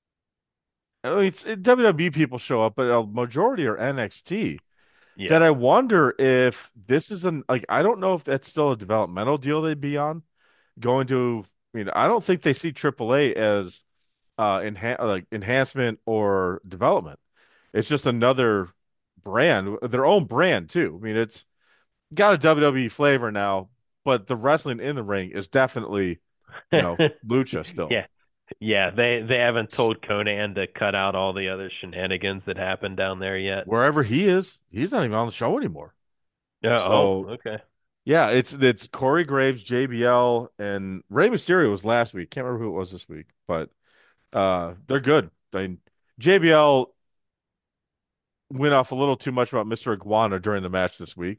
[SPEAKER 1] I mean, WWE people show up, but a majority are NXT. That
[SPEAKER 2] Yeah.
[SPEAKER 1] I wonder if this is an like I don't know if that's still a developmental deal they'd be on going to. I mean, I don't think they see AAA as enhancement or development. It's just another brand, their own brand too. I mean, it's got a WWE flavor now, but the wrestling in the ring is definitely, lucha still.
[SPEAKER 2] Yeah. Yeah, they haven't told Conan to cut out all the other shenanigans that happened down there yet.
[SPEAKER 1] Wherever he is, he's not even on the show anymore.
[SPEAKER 2] Oh,
[SPEAKER 1] So
[SPEAKER 2] okay.
[SPEAKER 1] yeah, it's Corey Graves, JBL, and Rey Mysterio was last week. Can't remember who it was this week, but they're good. I mean, JBL went off a little too much about Mr. Iguana during the match this week,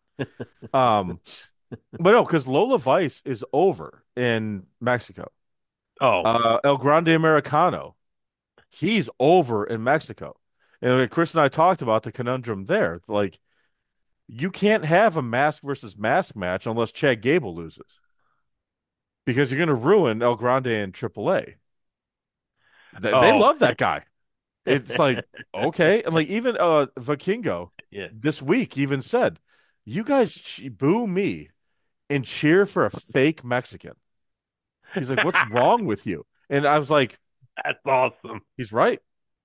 [SPEAKER 1] um, but no, because Lola Vice is over in Mexico.
[SPEAKER 2] Oh,
[SPEAKER 1] El Grande Americano, he's over in Mexico. And Chris and I talked about the conundrum there. Like, you can't have a mask versus mask match unless Chad Gable loses because you're going to ruin El Grande and AAA. They
[SPEAKER 2] oh,
[SPEAKER 1] love that guy. It's like, okay. And like, even Vikingo
[SPEAKER 2] yeah.
[SPEAKER 1] this week even said, you guys boo me and cheer for a fake Mexican. He's like, what's wrong with you? And I was like,
[SPEAKER 2] That's awesome.
[SPEAKER 1] he's right.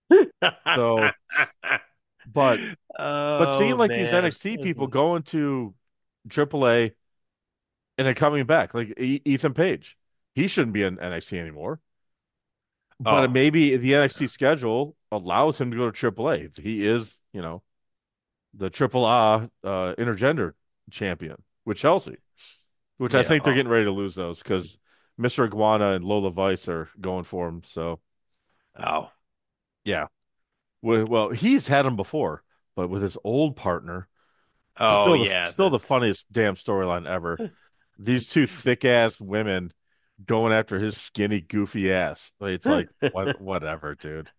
[SPEAKER 1] So, but seeing
[SPEAKER 2] Oh
[SPEAKER 1] like these
[SPEAKER 2] man.
[SPEAKER 1] NXT people going to AAA and then coming back, like Ethan Page, he shouldn't be in NXT anymore. But
[SPEAKER 2] Oh,
[SPEAKER 1] maybe the NXT schedule allows him to go to AAA. He is, the Triple A intergender champion with Chelsea, which I
[SPEAKER 2] yeah.
[SPEAKER 1] think they're getting ready to lose those because Mr. Iguana and Lola Vice are going for him. So
[SPEAKER 2] Oh.
[SPEAKER 1] yeah, well, he's had him before, but with his old partner,
[SPEAKER 2] Oh yeah.
[SPEAKER 1] still the funniest damn storyline ever. These two thick ass women going after his skinny, goofy ass. It's like whatever, dude.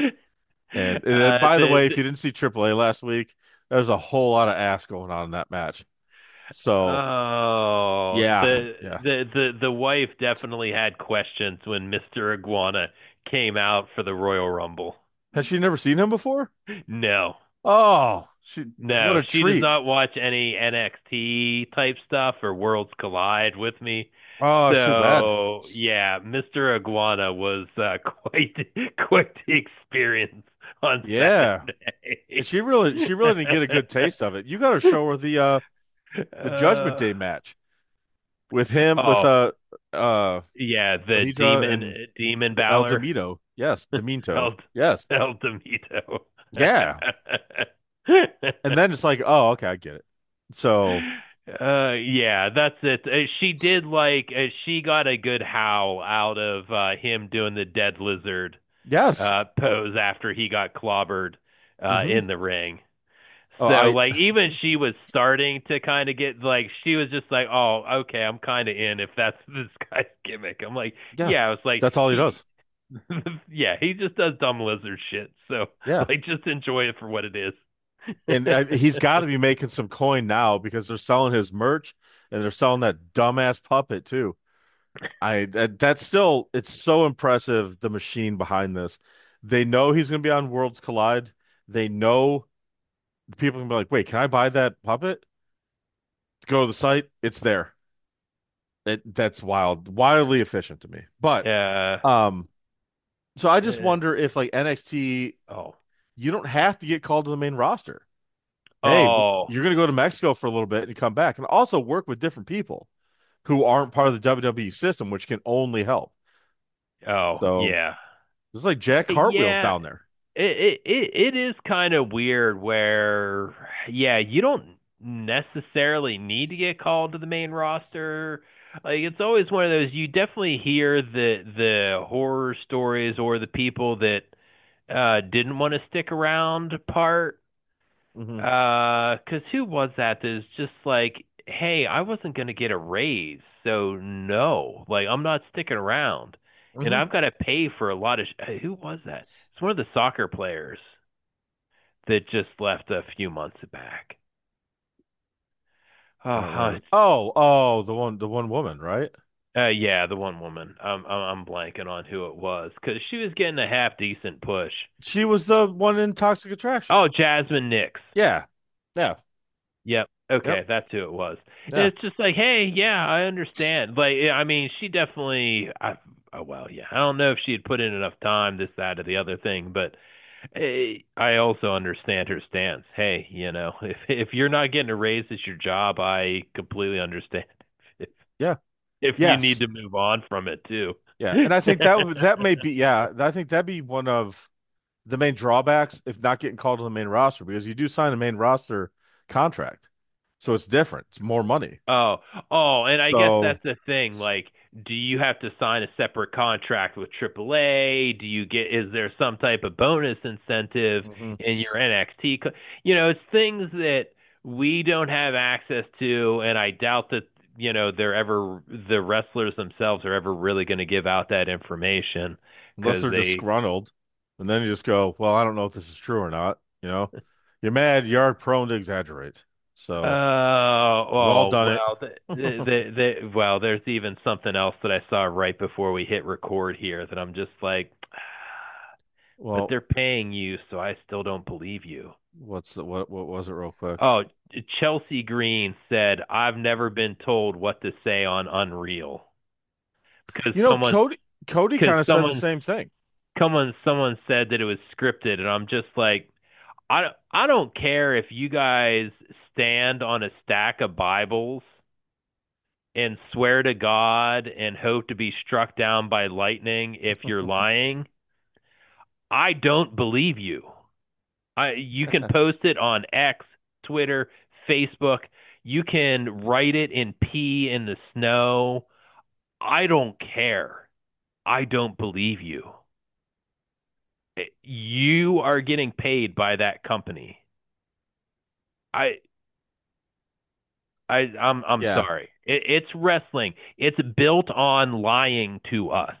[SPEAKER 1] And by the way, if
[SPEAKER 2] The
[SPEAKER 1] you didn't see AAA last week, there's a whole lot of ass going on in that match. So
[SPEAKER 2] oh
[SPEAKER 1] yeah,
[SPEAKER 2] the
[SPEAKER 1] yeah.
[SPEAKER 2] the wife definitely had questions when Mr. Iguana came out for the Royal Rumble.
[SPEAKER 1] Has she never seen him before?
[SPEAKER 2] No.
[SPEAKER 1] Oh, what
[SPEAKER 2] No,
[SPEAKER 1] a
[SPEAKER 2] she does
[SPEAKER 1] treat.
[SPEAKER 2] not watch any NXT type stuff or Worlds Collide with me.
[SPEAKER 1] Oh, it's too bad.
[SPEAKER 2] So yeah, Mr. Iguana was quite the experience on
[SPEAKER 1] Yeah. And
[SPEAKER 2] Saturday.
[SPEAKER 1] she really didn't get a good taste of it. You got to show her the Judgment
[SPEAKER 2] uh,
[SPEAKER 1] Day match with him with
[SPEAKER 2] oh
[SPEAKER 1] uh
[SPEAKER 2] yeah, the
[SPEAKER 1] Deidre and
[SPEAKER 2] Demon
[SPEAKER 1] El
[SPEAKER 2] Balor,
[SPEAKER 1] Demito. Yes, Demento.
[SPEAKER 2] El
[SPEAKER 1] Yes.
[SPEAKER 2] El Demito.
[SPEAKER 1] Yeah. And then it's like, oh, okay, I get it. So,
[SPEAKER 2] Yeah, that's it. She did she got a good howl out of him doing the dead lizard
[SPEAKER 1] yes.
[SPEAKER 2] pose after he got clobbered
[SPEAKER 1] Hmm.
[SPEAKER 2] in the ring.
[SPEAKER 1] Oh,
[SPEAKER 2] So
[SPEAKER 1] I
[SPEAKER 2] like even she was starting to kind of get like she was just like, oh, okay, I'm kind of in if that's this guy's gimmick. I'm like,
[SPEAKER 1] yeah,
[SPEAKER 2] yeah, it's like
[SPEAKER 1] that's all he
[SPEAKER 2] he,
[SPEAKER 1] does.
[SPEAKER 2] yeah, he just does dumb lizard shit. So
[SPEAKER 1] Yeah.
[SPEAKER 2] like, just enjoy it for what it is.
[SPEAKER 1] And he's got to be making some coin now because they're selling his merch and they're selling that dumbass puppet too. That's still it's so impressive the machine behind this. They know he's going to be on Worlds Collide. They know people can be like, "Wait, can I buy that puppet?" Go to the site, it's there. That's wildly efficient to me. But
[SPEAKER 2] Uh,
[SPEAKER 1] um so I just
[SPEAKER 2] eh,
[SPEAKER 1] wonder if like NXT
[SPEAKER 2] oh,
[SPEAKER 1] you don't have to get called to the main roster. Hey,
[SPEAKER 2] oh,
[SPEAKER 1] you're going to go to Mexico for a little bit and come back and also work with different people who aren't part of the WWE system, which can only help.
[SPEAKER 2] oh,
[SPEAKER 1] So
[SPEAKER 2] yeah,
[SPEAKER 1] it's like Jack Cartwheel's
[SPEAKER 2] yeah.
[SPEAKER 1] down there.
[SPEAKER 2] It is kind of weird where, yeah, you don't necessarily need to get called to the main roster. Like it's always one of those you definitely hear the horror stories or the people that didn't want to stick around part.
[SPEAKER 1] Hmm
[SPEAKER 2] 'Cause who was that that's just like, hey, I wasn't gonna get a raise, so no, like I'm not sticking around, and
[SPEAKER 1] hmm
[SPEAKER 2] I've got to pay for a lot of. Who was that? It's one of the soccer players that just left a few months back.
[SPEAKER 1] I don't
[SPEAKER 2] Oh,
[SPEAKER 1] remember. Oh, the one woman, right?
[SPEAKER 2] yeah, the one woman. I'm blanking on who it was because she was getting a half decent push.
[SPEAKER 1] She was the one in Toxic Attraction.
[SPEAKER 2] Oh, Jasmine Nix.
[SPEAKER 1] Yeah. Yeah.
[SPEAKER 2] Yep. Okay,
[SPEAKER 1] Yep.
[SPEAKER 2] that's who it was. And
[SPEAKER 1] Yeah.
[SPEAKER 2] it's just like, hey, yeah, I understand. Like, I mean, she definitely. Oh well, yeah. I don't know if she had put in enough time, this, that, or the other thing, but I also understand her stance. Hey, if you're not getting a raise at your job, I completely understand. If
[SPEAKER 1] Yeah.
[SPEAKER 2] if you need
[SPEAKER 1] Yes.
[SPEAKER 2] to move on from it too.
[SPEAKER 1] Yeah. And I think that may be yeah, I think that'd be one of the main drawbacks if not getting called to the main roster because you do sign a main roster contract. So it's different. It's more money.
[SPEAKER 2] Oh, and I guess
[SPEAKER 1] So
[SPEAKER 2] that's the thing. Like, do you have to sign a separate contract with AAA? Is there some type of bonus incentive
[SPEAKER 1] mhm.
[SPEAKER 2] in your NXT? It's things that we don't have access to, and I doubt that, the wrestlers themselves are ever really going to give out that information
[SPEAKER 1] Unless
[SPEAKER 2] because
[SPEAKER 1] they're disgruntled. And then you just go, well, I don't know if this is true or not. You're mad, you're prone to exaggerate. So we've all
[SPEAKER 2] Oh,
[SPEAKER 1] done it.
[SPEAKER 2] well, well, there's even something else that I saw right before we hit record here that I'm just like, but
[SPEAKER 1] Well,
[SPEAKER 2] they're paying you, so I still don't believe you.
[SPEAKER 1] what was it real quick?
[SPEAKER 2] Oh, Chelsea Green said, I've never been told what to say on Unreal because
[SPEAKER 1] You know, Cody
[SPEAKER 2] because
[SPEAKER 1] kind of said the
[SPEAKER 2] someone,
[SPEAKER 1] same thing.
[SPEAKER 2] someone said that it was scripted, and I'm just like, I don't care if you guys stand on a stack of Bibles and swear to God and hope to be struck down by lightning if you're lying. I don't believe you. You can post it on X, Twitter, Facebook. You can write it in pee in the snow. I don't care. I don't believe you. You are getting paid by that company. I I'm
[SPEAKER 1] Yeah.
[SPEAKER 2] sorry. It's wrestling. It's built on lying to us.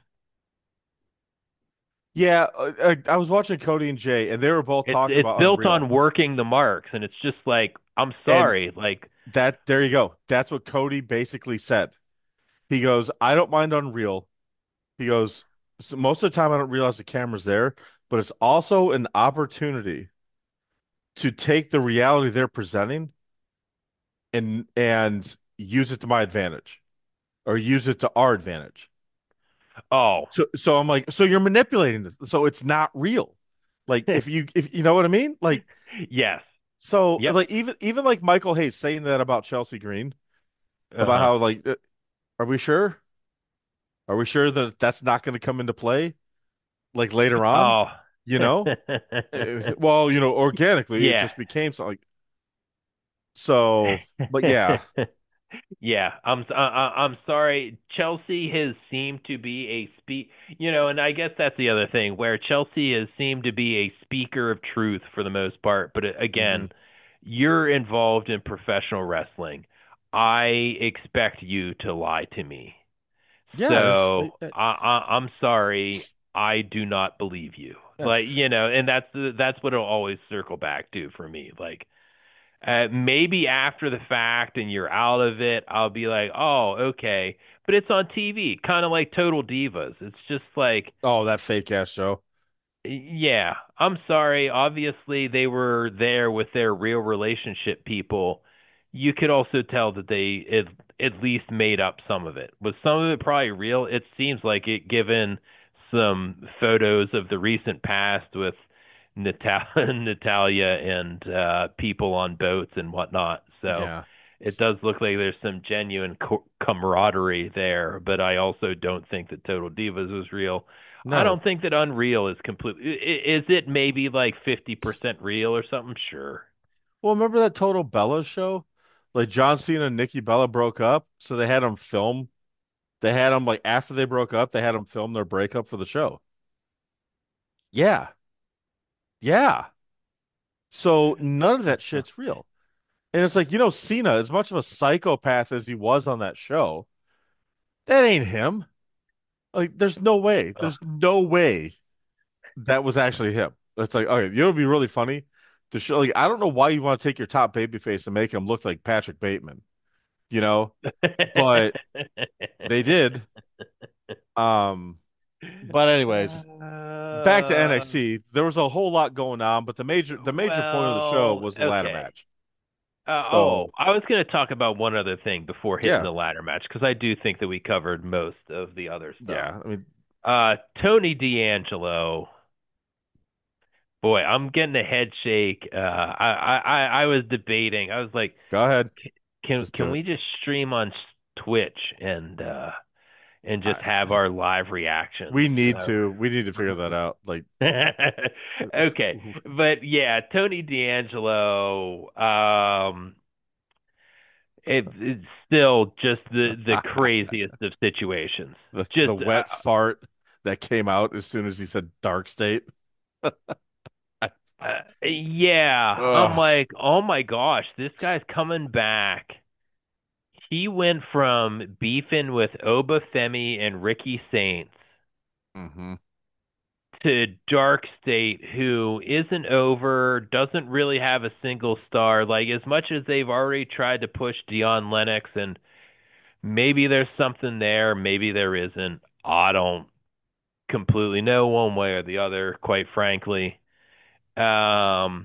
[SPEAKER 1] Yeah, I was watching Cody and Jay, and they were both talking
[SPEAKER 2] It's
[SPEAKER 1] about
[SPEAKER 2] built
[SPEAKER 1] Unreal.
[SPEAKER 2] on working the marks, and it's just like, I'm
[SPEAKER 1] And
[SPEAKER 2] sorry, like,
[SPEAKER 1] there you go. That's what Cody basically said. He goes, I don't mind Unreal. He goes, so most of the time I don't realize the camera's there, but it's also an opportunity to take the reality they're presenting and use it to my advantage or use it to our advantage.
[SPEAKER 2] oh,
[SPEAKER 1] So I'm like, so you're manipulating this. So it's not real. Like if you know what I mean? Like
[SPEAKER 2] yes,
[SPEAKER 1] so
[SPEAKER 2] yep,
[SPEAKER 1] like even like Michael Hayes saying that about Chelsea Green
[SPEAKER 2] uh
[SPEAKER 1] about
[SPEAKER 2] huh,
[SPEAKER 1] how like are we sure? Are we sure that that's not going to come into play like later on?
[SPEAKER 2] oh,
[SPEAKER 1] You know? Well, organically it
[SPEAKER 2] yeah.
[SPEAKER 1] just became something like so. But yeah,
[SPEAKER 2] Yeah, I'm sorry. Chelsea has seemed to be and I guess that's the other thing where Chelsea has seemed to be a speaker of truth for the most part. But
[SPEAKER 1] hmm
[SPEAKER 2] again, You're involved in professional wrestling. I expect you to lie to me.
[SPEAKER 1] Yeah,
[SPEAKER 2] So I'm sorry, I do not believe you.
[SPEAKER 1] yeah.
[SPEAKER 2] Like, and that's what it'll always circle back to for me. Like, maybe after the fact and you're out of it, I'll be like, oh, okay. But it's on TV, kind of like Total Divas. It's just like,
[SPEAKER 1] Oh, that fake ass show.
[SPEAKER 2] yeah, I'm sorry. Obviously, they were there with their real relationship people. You could also tell that they at least made up some of it. Was some of it probably real? It seems like it, given some photos of the recent past with Natalia and people on boats and whatnot. So
[SPEAKER 1] Yeah.
[SPEAKER 2] it does look like there's some genuine camaraderie there, but I also don't think that Total Divas was real. I
[SPEAKER 1] No.
[SPEAKER 2] don't think that Unreal is completely. Is it maybe like 50% real or something? Sure.
[SPEAKER 1] Well, remember that Total Bella show? Like John Cena and Nikki Bella broke up, so they had them film. They had them like after they broke up, they had them film their breakup for the show. Yeah. Yeah. So none of that shit's real. And it's like, Cena, as much of a psychopath as he was on that show, that ain't him. Like, there's no way.
[SPEAKER 2] Uh,
[SPEAKER 1] There's no way that was actually him. It's like, okay, it'd be really funny to show. Like, I don't know why you want to take your top babyface and make him look like Patrick Bateman, you know, but they did. Um, but anyways, back to
[SPEAKER 2] uh,
[SPEAKER 1] NXT. There was a whole lot going on, but the major point of the show
[SPEAKER 2] well,
[SPEAKER 1] was the ladder
[SPEAKER 2] okay.
[SPEAKER 1] match. So
[SPEAKER 2] I was going to talk about one other thing before hitting
[SPEAKER 1] yeah,
[SPEAKER 2] the ladder match because I do think that we covered most of the other stuff.
[SPEAKER 1] yeah. I mean,
[SPEAKER 2] Tony D'Angelo. Boy, I'm getting a head shake. I was debating. I was like,
[SPEAKER 1] go ahead,
[SPEAKER 2] can
[SPEAKER 1] just
[SPEAKER 2] can
[SPEAKER 1] do it.
[SPEAKER 2] we just stream on Twitch and just
[SPEAKER 1] I,
[SPEAKER 2] have our live reactions?
[SPEAKER 1] we need to figure that out. Like,
[SPEAKER 2] Okay, but yeah, Tony D'Angelo. It's still just the craziest of situations.
[SPEAKER 1] the
[SPEAKER 2] Just
[SPEAKER 1] wet fart that came out as soon as he said dark state.
[SPEAKER 2] yeah, I'm
[SPEAKER 1] Ugh.
[SPEAKER 2] like, oh my gosh, this guy's coming back. He went from beefing with Oba Femi and Ricky Saints
[SPEAKER 1] Hmm.
[SPEAKER 2] to Dark State, who isn't over, doesn't really have a single star. Like, as much as they've already tried to push Dion Lennox, and maybe there's something there, maybe there isn't. I don't completely know one way or the other, quite frankly. Um,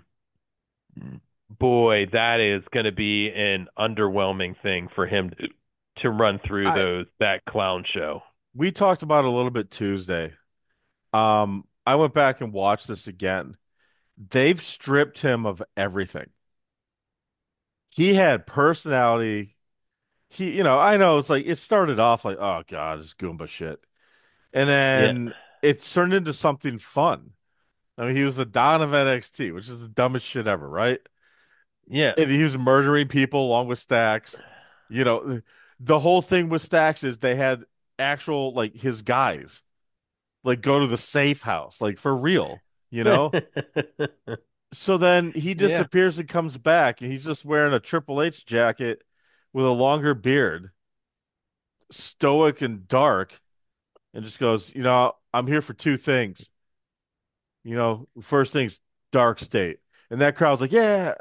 [SPEAKER 2] Boy, that is going to be an underwhelming thing for him to run through
[SPEAKER 1] I
[SPEAKER 2] that clown show.
[SPEAKER 1] We talked about it a little bit Tuesday. I went back and watched this again. They've stripped him of everything. He had personality. I know it's like it started off like, oh God, it's Goomba shit. And
[SPEAKER 2] Yeah,
[SPEAKER 1] then it turned into something fun. I mean, he was the Don of NXT, which is the dumbest shit ever, right?
[SPEAKER 2] yeah.
[SPEAKER 1] And he was murdering people along with Stacks. You know, the whole thing with Stacks is they had actual like his guys like go to the safe house, like for real, you know? So then he
[SPEAKER 2] Yeah.
[SPEAKER 1] disappears and comes back, and he's just wearing a Triple H jacket with a longer beard, stoic and dark, and just goes, I'm here for two things. First thing's dark state. And that crowd's like, yeah,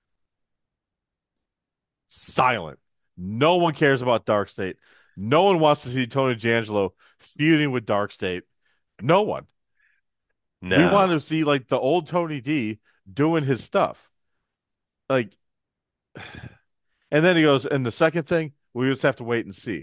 [SPEAKER 1] silent. No one cares about dark state. No one wants to see Tony D'Angelo feuding with dark state. No one. We
[SPEAKER 2] No.
[SPEAKER 1] wanted to see like the old Tony D doing his stuff. Like, and then he goes, and the second thing, we just have to wait and see.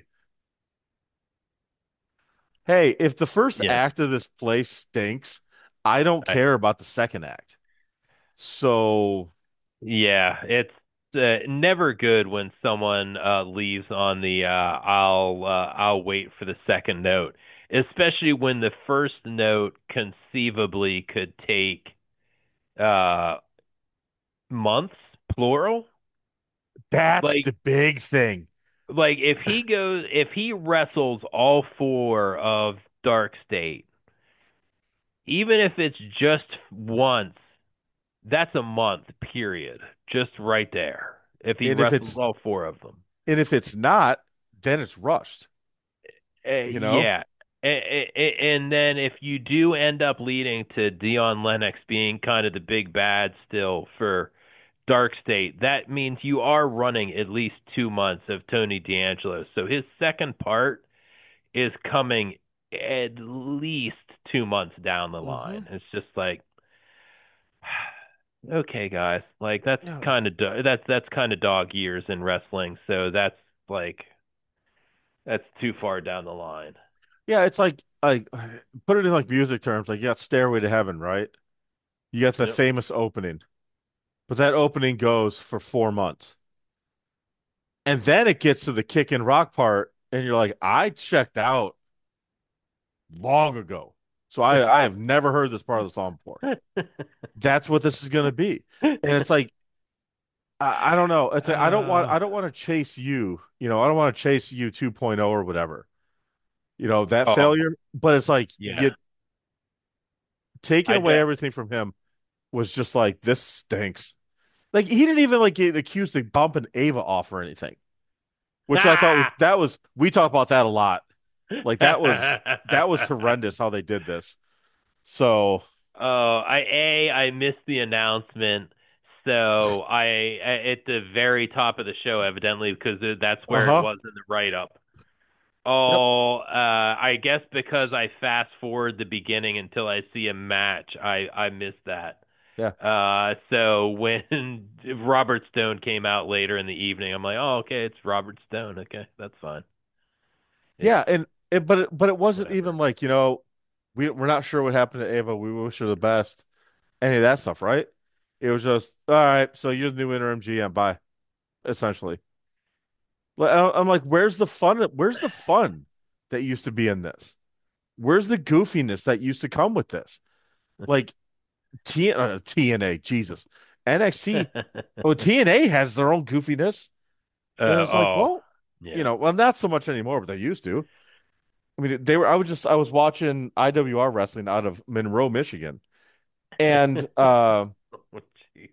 [SPEAKER 1] Hey, if the first
[SPEAKER 2] Yeah.
[SPEAKER 1] act of this play stinks, I don't
[SPEAKER 2] I,
[SPEAKER 1] care about the second act. So,
[SPEAKER 2] yeah, it's never good when someone leaves on the I'll wait for the second note, especially when the first note conceivably could take uh months, plural.
[SPEAKER 1] that's
[SPEAKER 2] Like
[SPEAKER 1] the big thing.
[SPEAKER 2] if he wrestles all four of Dark State, even if it's just once, that's a month, period. just right there. If he
[SPEAKER 1] And if
[SPEAKER 2] wrestles
[SPEAKER 1] it's
[SPEAKER 2] all four of them.
[SPEAKER 1] and if it's not, then it's rushed, you know?
[SPEAKER 2] Yeah. And then if you do end up leading to Dion Lennox being kind of the big bad still for Dark State, that means you are running at least 2 months of Tony D'Angelo. So his second part is coming at least 2 months down the
[SPEAKER 1] Mm-hmm.
[SPEAKER 2] line. It's just like, okay, guys, like that's
[SPEAKER 1] No.
[SPEAKER 2] kind of that's kind of dog years in wrestling. So like that's too far down the line.
[SPEAKER 1] Yeah, it's like put it in like music terms, like you got Stairway to Heaven, right? You got the
[SPEAKER 2] Yep.
[SPEAKER 1] famous opening, but that opening goes for 4 months. And then it gets to the kick and rock part, and you're like, I checked out long ago. So I have never heard this part of the song before. That's what this is gonna be. And it's like I don't know. It's like
[SPEAKER 2] uh,
[SPEAKER 1] I don't want to chase you, I don't want to chase you 2.0 or whatever. That
[SPEAKER 2] oh
[SPEAKER 1] failure, but it's like
[SPEAKER 2] yeah,
[SPEAKER 1] you taking
[SPEAKER 2] I
[SPEAKER 1] away
[SPEAKER 2] de-
[SPEAKER 1] everything from him was just like this stinks. Like he didn't even like get accused of bumping Ava off or anything, which I thought
[SPEAKER 2] ah.
[SPEAKER 1] was we talk about that a lot. Like that was horrendous how they did this. So,
[SPEAKER 2] Oh, I missed the announcement. So at the very top of the show, evidently, because that's where it
[SPEAKER 1] uh-huh.
[SPEAKER 2] was in the write up.
[SPEAKER 1] Yep.
[SPEAKER 2] Oh, I guess because I fast forward the beginning until I see a match, I missed that.
[SPEAKER 1] Yeah.
[SPEAKER 2] So when Robert Stone came out later in the evening, I'm like, oh, okay, it's Robert Stone. Okay, that's fine. Yeah,
[SPEAKER 1] Yeah, and but it wasn't even
[SPEAKER 2] whatever.
[SPEAKER 1] like, we're not sure what happened to Ava. We wish her the best. Any of that stuff, right? It was just, all right, so you're the new interim GM, bye, essentially. I'm like, where's the fun? Where's the fun that used to be in this? Where's the goofiness that used to come with this? Like TNA, Jesus. NXT, oh, TNA has their own goofiness. And it's like,
[SPEAKER 2] Oh,
[SPEAKER 1] well,
[SPEAKER 2] yeah.
[SPEAKER 1] well, not so much anymore, but they used to. I mean, I was watching IWR wrestling out of Monroe, Michigan. And
[SPEAKER 2] Oh, gee.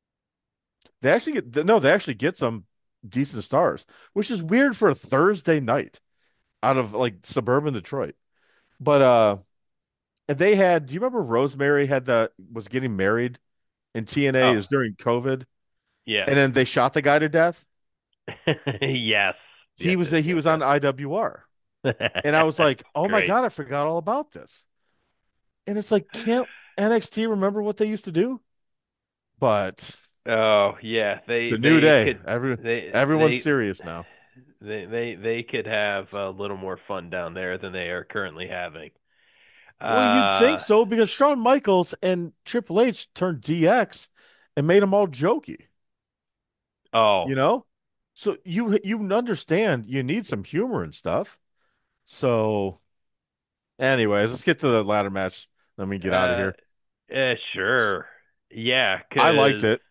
[SPEAKER 1] they actually get some decent stars, which is weird for a Thursday night out of like suburban Detroit. But and they had, do you remember Rosemary was getting married in TNA
[SPEAKER 2] Oh,
[SPEAKER 1] is during COVID,
[SPEAKER 2] yes.
[SPEAKER 1] and then they shot the guy to death?
[SPEAKER 2] Yes. Yes, yes,
[SPEAKER 1] He
[SPEAKER 2] yes,
[SPEAKER 1] was on IWR. And I was like, "Oh my
[SPEAKER 2] Great.
[SPEAKER 1] God, I forgot all about this." And it's like, can't NXT remember what they used to do? But
[SPEAKER 2] Oh, yeah.
[SPEAKER 1] it's a new day. Everyone's
[SPEAKER 2] They
[SPEAKER 1] serious now.
[SPEAKER 2] they could have a little more fun down there than they are currently having.
[SPEAKER 1] Well, you'd think
[SPEAKER 2] Uh
[SPEAKER 1] so because Shawn Michaels and Triple H turned DX and made them all jokey, you
[SPEAKER 2] oh.
[SPEAKER 1] know? So you understand you need some humor and stuff. So, anyways, let's get to the ladder match. Let me get out of
[SPEAKER 2] Uh
[SPEAKER 1] here.
[SPEAKER 2] sure. Yeah,
[SPEAKER 1] I liked
[SPEAKER 2] 'cause
[SPEAKER 1] it.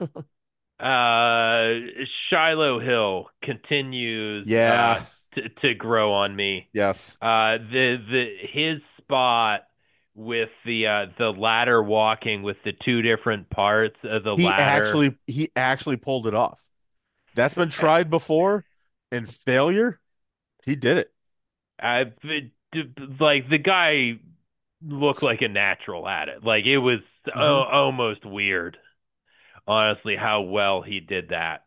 [SPEAKER 2] Shiloh Hill continues
[SPEAKER 1] Yeah.
[SPEAKER 2] to grow on me.
[SPEAKER 1] Yes.
[SPEAKER 2] The his spot with the ladder walking with the two different parts of the ladder.
[SPEAKER 1] He actually pulled it off. That's been tried before and failure. He did it.
[SPEAKER 2] I like the guy looked like a natural at it. Like it was
[SPEAKER 1] Hmm.
[SPEAKER 2] almost weird, honestly, how well he did that.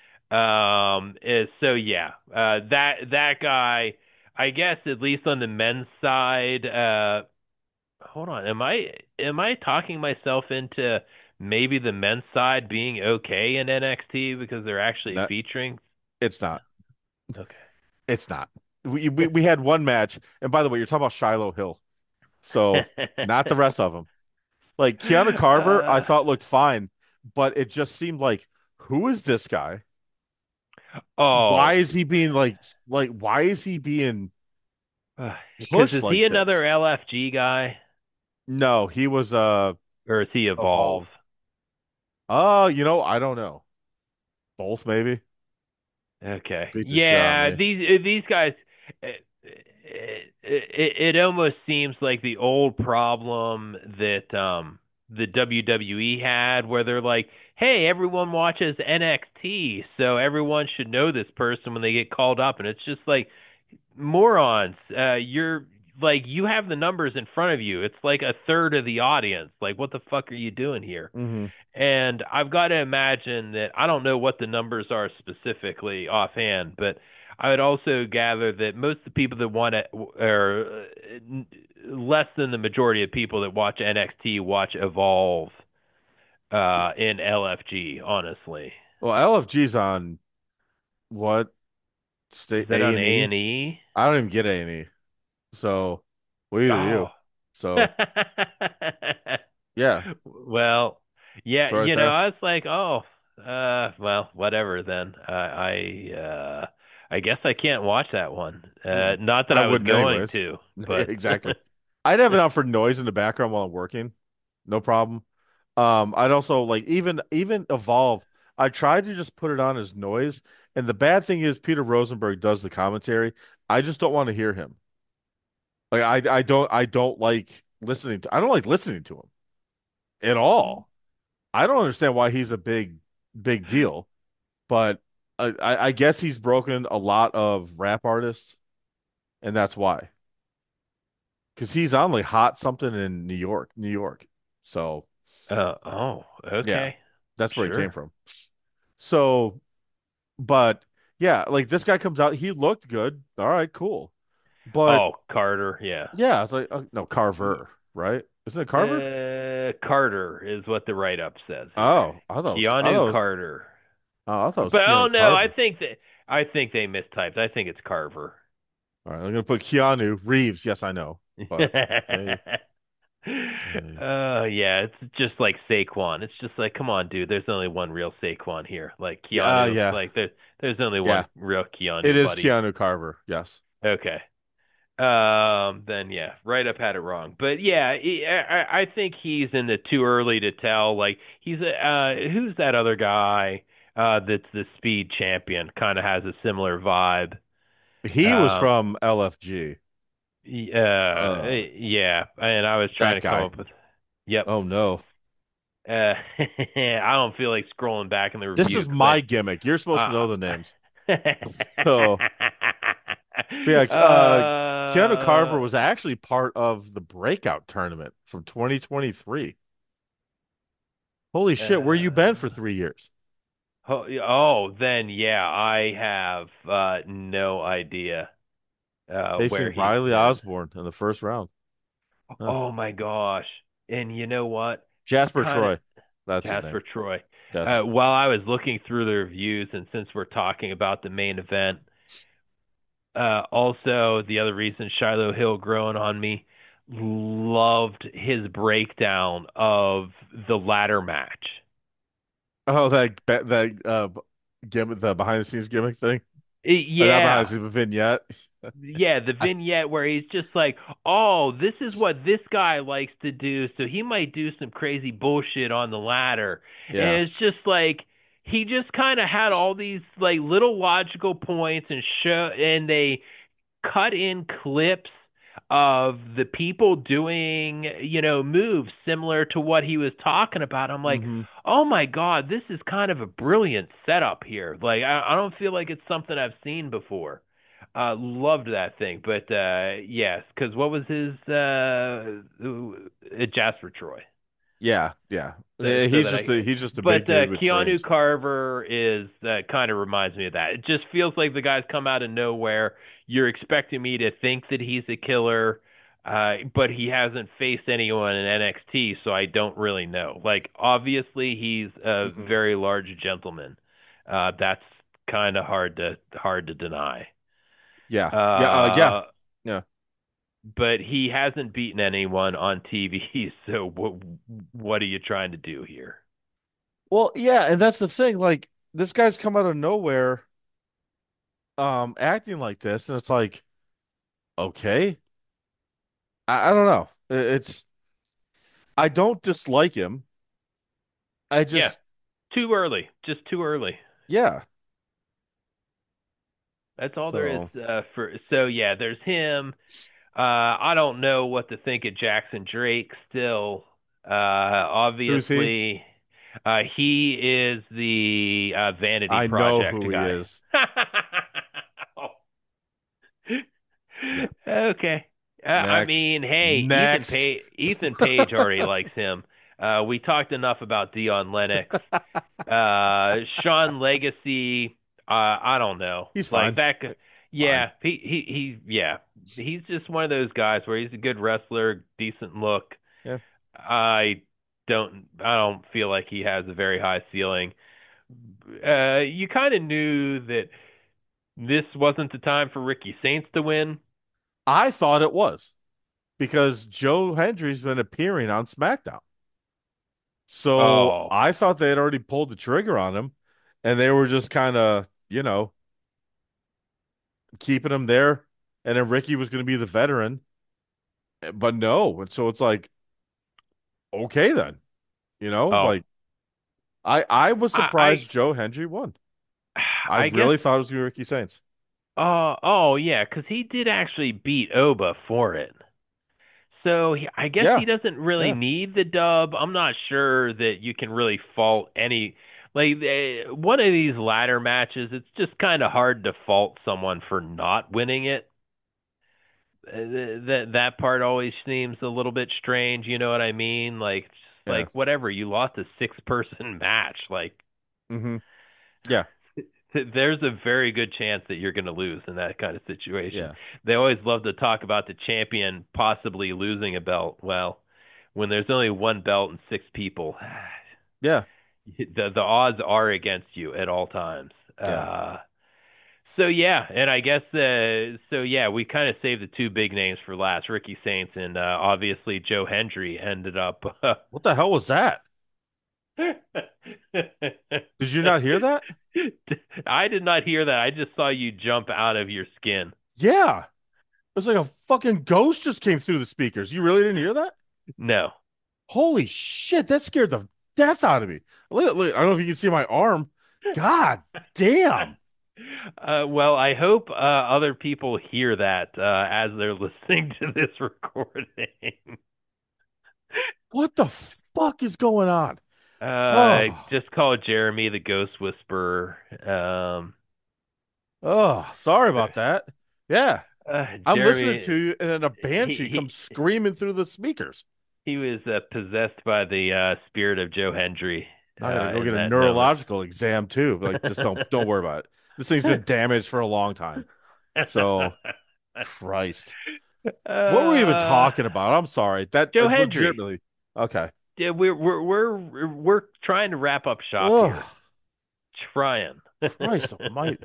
[SPEAKER 2] So yeah, that guy, I guess at least on the men's side, hold on, am I talking myself into maybe the men's side being okay in NXT because they're actually
[SPEAKER 1] No,
[SPEAKER 2] featuring?
[SPEAKER 1] it's not.
[SPEAKER 2] Okay.
[SPEAKER 1] It's not. We had one match, and by the way, you're talking about Shiloh Hill, so not the rest of them. Like Keanu Carver, I
[SPEAKER 2] uh,
[SPEAKER 1] thought looked fine, but it just seemed like, who is this guy?
[SPEAKER 2] oh,
[SPEAKER 1] Why is he being why is he being
[SPEAKER 2] because
[SPEAKER 1] pushed
[SPEAKER 2] is he
[SPEAKER 1] like
[SPEAKER 2] another
[SPEAKER 1] this?
[SPEAKER 2] LFG guy
[SPEAKER 1] No, he was
[SPEAKER 2] or is he Evolve?
[SPEAKER 1] Evolve. I don't know. Both maybe.
[SPEAKER 2] Okay.
[SPEAKER 1] Beat the shit out of
[SPEAKER 2] Yeah,
[SPEAKER 1] me.
[SPEAKER 2] these guys it almost seems like the old problem that the WWE had, where they're like, "Hey, everyone watches NXT, so everyone should know this person when they get called up," and it's just like morons. You're like you have the numbers in front of you. It's like a third of the audience. Like, what the fuck are you doing here?
[SPEAKER 1] Hmm.
[SPEAKER 2] And I've got to imagine that I don't know what the numbers are specifically offhand, but I would also gather that most of the people that want it are less than the majority of people that watch NXT watch Evolve in LFG, honestly.
[SPEAKER 1] Well, LFG's on what
[SPEAKER 2] Is
[SPEAKER 1] state
[SPEAKER 2] that
[SPEAKER 1] A
[SPEAKER 2] on
[SPEAKER 1] and E?
[SPEAKER 2] A&E?
[SPEAKER 1] I don't even get A&E, so we do
[SPEAKER 2] Oh.
[SPEAKER 1] you. So yeah,
[SPEAKER 2] Well, yeah,
[SPEAKER 1] it's right there.
[SPEAKER 2] I was like, oh, well, whatever then. I guess I can't watch that one.
[SPEAKER 1] Mm.
[SPEAKER 2] Not that
[SPEAKER 1] I
[SPEAKER 2] I was
[SPEAKER 1] wouldn't
[SPEAKER 2] going
[SPEAKER 1] anyways.
[SPEAKER 2] to,
[SPEAKER 1] Yeah,
[SPEAKER 2] but
[SPEAKER 1] exactly. I'd have it on for noise in the background while I'm working. No problem. I'd also like even Evolve. I tried to just put it on as noise, and the bad thing is Peter Rosenberg does the commentary. I just don't want to hear him. Like I don't like listening to I don't like listening to him at all. I don't understand why he's a big deal, but I guess he's broken a lot of rap artists, and that's why. Because he's on like Hot something in New York. So
[SPEAKER 2] oh,
[SPEAKER 1] yeah,
[SPEAKER 2] okay,
[SPEAKER 1] that's where he came
[SPEAKER 2] sure.
[SPEAKER 1] from. So, but yeah, like this guy comes out, he looked good. All right, cool. But
[SPEAKER 2] Oh, Carter, yeah.
[SPEAKER 1] yeah, it's like no Carver, right? Isn't it Carver?
[SPEAKER 2] Carter is what the write-up says here.
[SPEAKER 1] Oh, I thought it was. I
[SPEAKER 2] Keanu
[SPEAKER 1] thought it was.
[SPEAKER 2] Carter.
[SPEAKER 1] Oh, I thought it was
[SPEAKER 2] But oh
[SPEAKER 1] Keanu
[SPEAKER 2] no,
[SPEAKER 1] Carver.
[SPEAKER 2] I think they mistyped. I think it's Carver.
[SPEAKER 1] All right, I'm gonna put Keanu Reeves. Yes, I know, but hey, hey.
[SPEAKER 2] Yeah, it's just like Saquon. It's just like, come on, dude. There's only one real Saquon here. Like
[SPEAKER 1] Yeah,
[SPEAKER 2] Keanu.
[SPEAKER 1] yeah,
[SPEAKER 2] Like there's only
[SPEAKER 1] yeah.
[SPEAKER 2] one real
[SPEAKER 1] It
[SPEAKER 2] Keanu,
[SPEAKER 1] is
[SPEAKER 2] buddy.
[SPEAKER 1] Keanu Carver. Yes.
[SPEAKER 2] Okay. Then yeah, right up had it wrong. But yeah, I think he's in the too early to tell. Like he's who's that other guy that's the speed champion? Kind of has a similar vibe.
[SPEAKER 1] He was
[SPEAKER 2] Um,
[SPEAKER 1] from LFG.
[SPEAKER 2] yeah, and I was trying
[SPEAKER 1] That
[SPEAKER 2] to come
[SPEAKER 1] guy.
[SPEAKER 2] up with. Yep.
[SPEAKER 1] Oh no.
[SPEAKER 2] I don't feel like scrolling back in the
[SPEAKER 1] This
[SPEAKER 2] reviews
[SPEAKER 1] is
[SPEAKER 2] because
[SPEAKER 1] my gimmick. You're supposed to
[SPEAKER 2] I.
[SPEAKER 1] know the names. So, but yeah, Keanu Carver
[SPEAKER 2] uh,
[SPEAKER 1] was actually part of the breakout tournament from 2023. Holy shit, where you been for
[SPEAKER 2] uh,
[SPEAKER 1] 3 years?
[SPEAKER 2] then yeah, I have no idea
[SPEAKER 1] Facing
[SPEAKER 2] where he's
[SPEAKER 1] Riley
[SPEAKER 2] been.
[SPEAKER 1] Osborne in the first round. Huh.
[SPEAKER 2] Oh my gosh. And you know what?
[SPEAKER 1] Jasper
[SPEAKER 2] Kind of
[SPEAKER 1] Troy. That's his name.
[SPEAKER 2] Jasper Troy.
[SPEAKER 1] Yes.
[SPEAKER 2] While I was looking through the reviews, and since we're talking about the main event, also the other reason Shiloh Hill growing on me, loved his breakdown of the ladder match.
[SPEAKER 1] Oh, that gimmick, the behind the scenes gimmick thing. Or not behind the
[SPEAKER 2] Yeah,
[SPEAKER 1] scenes, but vignette.
[SPEAKER 2] yeah, the vignette where he's just like, "Oh, this is what this guy likes to do, so he might do some crazy bullshit on the ladder." And
[SPEAKER 1] Yeah.
[SPEAKER 2] it's just like he just kind of had all these like little logical points and they cut in clips of the people doing, moves similar to what he was talking about. I'm like,
[SPEAKER 1] Hmm.
[SPEAKER 2] "Oh my God, this is kind of a brilliant setup here." Like I don't feel like it's something I've seen before. Loved that thing, but yes, because what was his Jasper Troy?
[SPEAKER 1] Yeah, yeah.
[SPEAKER 2] So that I,
[SPEAKER 1] He's just a big
[SPEAKER 2] but
[SPEAKER 1] dude with
[SPEAKER 2] Keanu
[SPEAKER 1] dreams.
[SPEAKER 2] Carver is kind of reminds me of that. It just feels like the guy's come out of nowhere. You're expecting me to think that he's a killer, but he hasn't faced anyone in NXT, so I don't really know. Like obviously he's a
[SPEAKER 1] Hmm.
[SPEAKER 2] very large gentleman. That's kind of hard to deny.
[SPEAKER 1] Yeah, yeah, yeah,
[SPEAKER 2] Uh,
[SPEAKER 1] yeah.
[SPEAKER 2] but he hasn't beaten anyone on TV. So what are you trying to do here?
[SPEAKER 1] Well, yeah, and that's the thing. Like this guy's come out of nowhere, acting like this, and it's like, okay, I don't know. It's I don't dislike him. I
[SPEAKER 2] Yeah,
[SPEAKER 1] just,
[SPEAKER 2] too early. Just too early.
[SPEAKER 1] yeah.
[SPEAKER 2] That's all there is
[SPEAKER 1] So
[SPEAKER 2] for. So yeah, there's him. I don't know what to think of Jackson Drake still.
[SPEAKER 1] Who's he?
[SPEAKER 2] Obviously, he is the Vanity
[SPEAKER 1] I know
[SPEAKER 2] Project
[SPEAKER 1] who he
[SPEAKER 2] guy.
[SPEAKER 1] is. Yeah.
[SPEAKER 2] Okay. I
[SPEAKER 1] Next.
[SPEAKER 2] mean, hey,
[SPEAKER 1] Next.
[SPEAKER 2] Ethan Page already likes him. We talked enough about Dion Lennox. Sean Legacy, I don't know.
[SPEAKER 1] He's
[SPEAKER 2] Like
[SPEAKER 1] fine.
[SPEAKER 2] that,
[SPEAKER 1] Fine.
[SPEAKER 2] yeah, yeah, he's just one of those guys where he's a good wrestler, decent look.
[SPEAKER 1] Yeah.
[SPEAKER 2] I I don't feel like he has a very high ceiling. You kind of knew that this wasn't the time for Ricky Saints to win.
[SPEAKER 1] I thought it was because Joe Hendry's been appearing on SmackDown. So
[SPEAKER 2] Oh,
[SPEAKER 1] I thought they had already pulled the trigger on him and they were just kind of, keeping him there. And then Ricky was going to be the veteran. But no. And so it's like, okay, then,
[SPEAKER 2] oh,
[SPEAKER 1] like I was
[SPEAKER 2] I,
[SPEAKER 1] surprised Joe Hendry won. I
[SPEAKER 2] I guess.
[SPEAKER 1] really thought it was going to be Ricky Saints.
[SPEAKER 2] Oh yeah, because he did actually beat Oba for it. So I guess
[SPEAKER 1] Yeah.
[SPEAKER 2] he doesn't really
[SPEAKER 1] Yeah.
[SPEAKER 2] need the dub. I'm not sure that you can really fault any like one of these ladder matches. It's just kind of hard to fault someone for not winning it. That part always seems a little bit strange. You know what I mean? Like it's just
[SPEAKER 1] Yeah.
[SPEAKER 2] like whatever. You lost a six-person match. Like
[SPEAKER 1] Hmm. Yeah.
[SPEAKER 2] there's a very good chance that you're going to lose in that kind of situation.
[SPEAKER 1] Yeah.
[SPEAKER 2] They always love to talk about the champion possibly losing a belt. Well, when there's only one belt and six people,
[SPEAKER 1] Yeah.
[SPEAKER 2] the odds are against you at all times.
[SPEAKER 1] Yeah.
[SPEAKER 2] So yeah, and I guess so yeah, we kind of saved the two big names for last, Ricky Saints and obviously Joe Hendry ended up.
[SPEAKER 1] What the hell was that? Did you not hear that?
[SPEAKER 2] I did not hear that. I just saw you jump out of your skin.
[SPEAKER 1] Yeah. It was like a fucking ghost just came through the speakers. You really didn't hear that?
[SPEAKER 2] No.
[SPEAKER 1] Holy shit, that scared the death out of me. Look, I don't know if you can see my arm. God damn.
[SPEAKER 2] Well, I hope other people hear that as they're listening to this recording.
[SPEAKER 1] What the fuck is going on? Oh,
[SPEAKER 2] Just call Jeremy the Ghost Whisperer.
[SPEAKER 1] sorry about that. Yeah. I'm listening
[SPEAKER 2] Jeremy,
[SPEAKER 1] to you, and then a banshee comes screaming through the speakers.
[SPEAKER 2] he was possessed by the spirit of Joe Hendry
[SPEAKER 1] I gotta go
[SPEAKER 2] in
[SPEAKER 1] get a
[SPEAKER 2] that moment.
[SPEAKER 1] neurological exam too. Like, just don't worry about it. This thing's been damaged for a long time. So, Christ. What were we even
[SPEAKER 2] uh,
[SPEAKER 1] talking about? I'm sorry. That
[SPEAKER 2] Joe Hendry.
[SPEAKER 1] legitimately. Okay.
[SPEAKER 2] Yeah, we're trying to wrap up shop
[SPEAKER 1] Ugh,
[SPEAKER 2] here. Trying.
[SPEAKER 1] Christ almighty.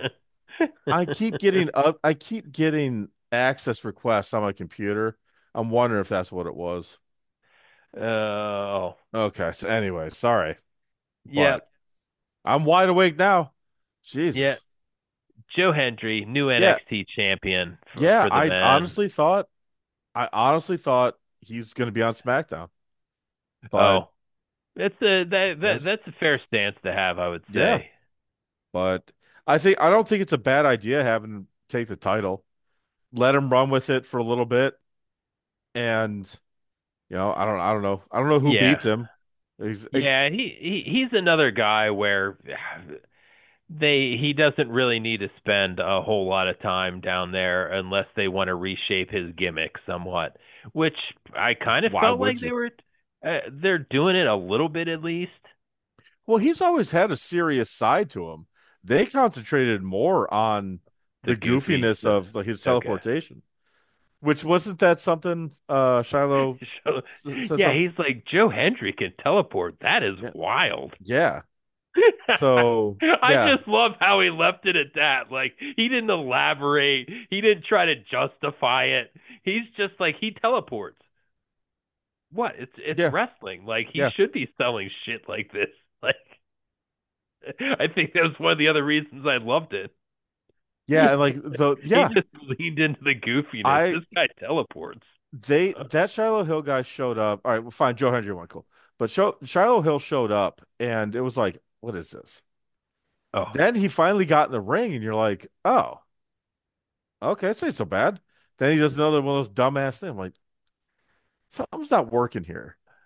[SPEAKER 1] I keep getting access requests on my computer. I'm wondering if that's what it was.
[SPEAKER 2] Oh,
[SPEAKER 1] Okay. So anyway, sorry,
[SPEAKER 2] yep,
[SPEAKER 1] but I'm wide awake now.
[SPEAKER 2] yeah.
[SPEAKER 1] Jesus.
[SPEAKER 2] Joe Hendry, new
[SPEAKER 1] Yeah.
[SPEAKER 2] NXT champion
[SPEAKER 1] Yeah.
[SPEAKER 2] for the men.
[SPEAKER 1] I honestly thought he's going to be on SmackDown, but
[SPEAKER 2] Oh,
[SPEAKER 1] yes,
[SPEAKER 2] that's a fair stance to have, I would
[SPEAKER 1] yeah,
[SPEAKER 2] say.
[SPEAKER 1] but I don't think it's a bad idea having him take the title. Let him run with it for a little bit, and I don't know. I don't know who
[SPEAKER 2] Yeah,
[SPEAKER 1] beats him. He's
[SPEAKER 2] yeah. He's another guy where he doesn't really need to spend a whole lot of time down there unless they want to reshape his gimmick somewhat, which I kind of
[SPEAKER 1] why
[SPEAKER 2] felt
[SPEAKER 1] would
[SPEAKER 2] like
[SPEAKER 1] you?
[SPEAKER 2] they're doing it a little bit at least.
[SPEAKER 1] Well, he's always had a serious side to him. They concentrated more on
[SPEAKER 2] The
[SPEAKER 1] the
[SPEAKER 2] goofy,
[SPEAKER 1] goofiness of like his
[SPEAKER 2] okay.
[SPEAKER 1] teleportation, which wasn't that something Shiloh
[SPEAKER 2] So,
[SPEAKER 1] said
[SPEAKER 2] yeah,
[SPEAKER 1] something.
[SPEAKER 2] he's like Joe Hendry can teleport. That is
[SPEAKER 1] Yeah.
[SPEAKER 2] wild.
[SPEAKER 1] Yeah. So,
[SPEAKER 2] I
[SPEAKER 1] yeah.
[SPEAKER 2] just love how he left it at that. Like he didn't elaborate. He didn't try to justify it. He's just like he teleports. What? It's
[SPEAKER 1] Yeah.
[SPEAKER 2] wrestling. Like he
[SPEAKER 1] Yeah.
[SPEAKER 2] should be selling shit like this. Like I think that was one of the other reasons I loved it.
[SPEAKER 1] Yeah, and like the
[SPEAKER 2] He
[SPEAKER 1] yeah,
[SPEAKER 2] just leaned into the goofiness.
[SPEAKER 1] I
[SPEAKER 2] This guy teleports.
[SPEAKER 1] that Shiloh Hill guy showed up. All right, well, fine, Joe Hendry went cool. But Shiloh Hill showed up and it was like, what is this?
[SPEAKER 2] Oh,
[SPEAKER 1] Then he finally got in the ring and you're like, oh, okay, it's not so bad. Then he does another one of those dumbass things. I'm like, something's not working here.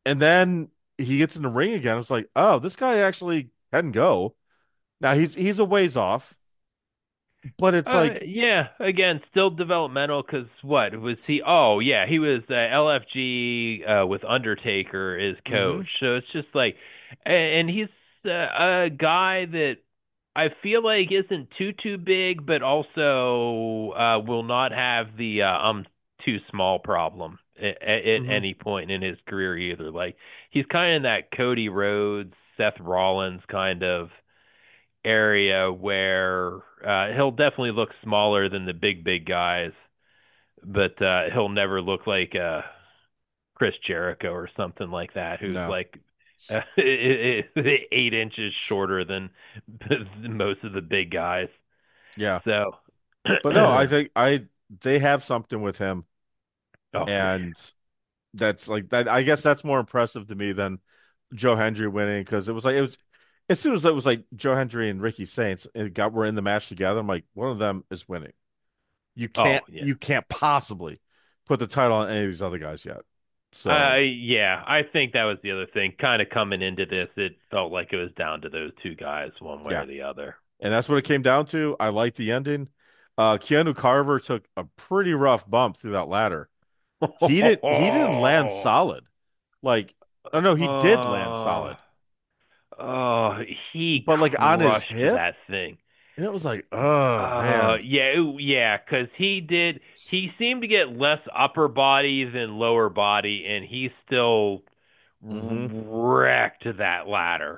[SPEAKER 1] And then he gets in the ring again. It's like, oh, this guy actually can go. Now he's a ways off, but it's like,
[SPEAKER 2] Yeah, again, still developmental because what was he? Oh, yeah, he was LFG with Undertaker as
[SPEAKER 1] hmm
[SPEAKER 2] coach. So it's just like, and he's a guy that I feel like isn't too big, but also will not have the too small problem at
[SPEAKER 1] hmm
[SPEAKER 2] any point in his career either. Like he's kind of in that Cody Rhodes, Seth Rollins kind of area where he'll definitely look smaller than the big guys, but he'll never look like Chris Jericho or something like that, who's
[SPEAKER 1] no,
[SPEAKER 2] like 8 inches shorter than most of the big guys.
[SPEAKER 1] yeah,
[SPEAKER 2] So,
[SPEAKER 1] but no, I think I they have something with him,
[SPEAKER 2] oh, for
[SPEAKER 1] and that's like that. I guess that's more impressive to me than Joe Hendry winning because it was as soon as it was like Joe Hendry and Ricky Saints it got were in the match together. I'm like, one of them is winning.
[SPEAKER 2] oh yeah.
[SPEAKER 1] You can't possibly put the title on any of these other guys yet. So
[SPEAKER 2] Yeah, I think that was the other thing. Kind of coming into this, it felt like it was down to those two guys, one way
[SPEAKER 1] yeah,
[SPEAKER 2] or the other.
[SPEAKER 1] and that's what it came down to. I like the ending. Keanu Carver took a pretty rough bump through that ladder. He didn't land solid. Like, oh no, he did land
[SPEAKER 2] Oh,
[SPEAKER 1] solid,
[SPEAKER 2] oh, he
[SPEAKER 1] but like on his
[SPEAKER 2] crushed
[SPEAKER 1] hip,
[SPEAKER 2] that thing.
[SPEAKER 1] and it was like, oh man.
[SPEAKER 2] Yeah, yeah, because he did. He seemed to get less upper body than lower body, and he still
[SPEAKER 1] hmm
[SPEAKER 2] wrecked that ladder.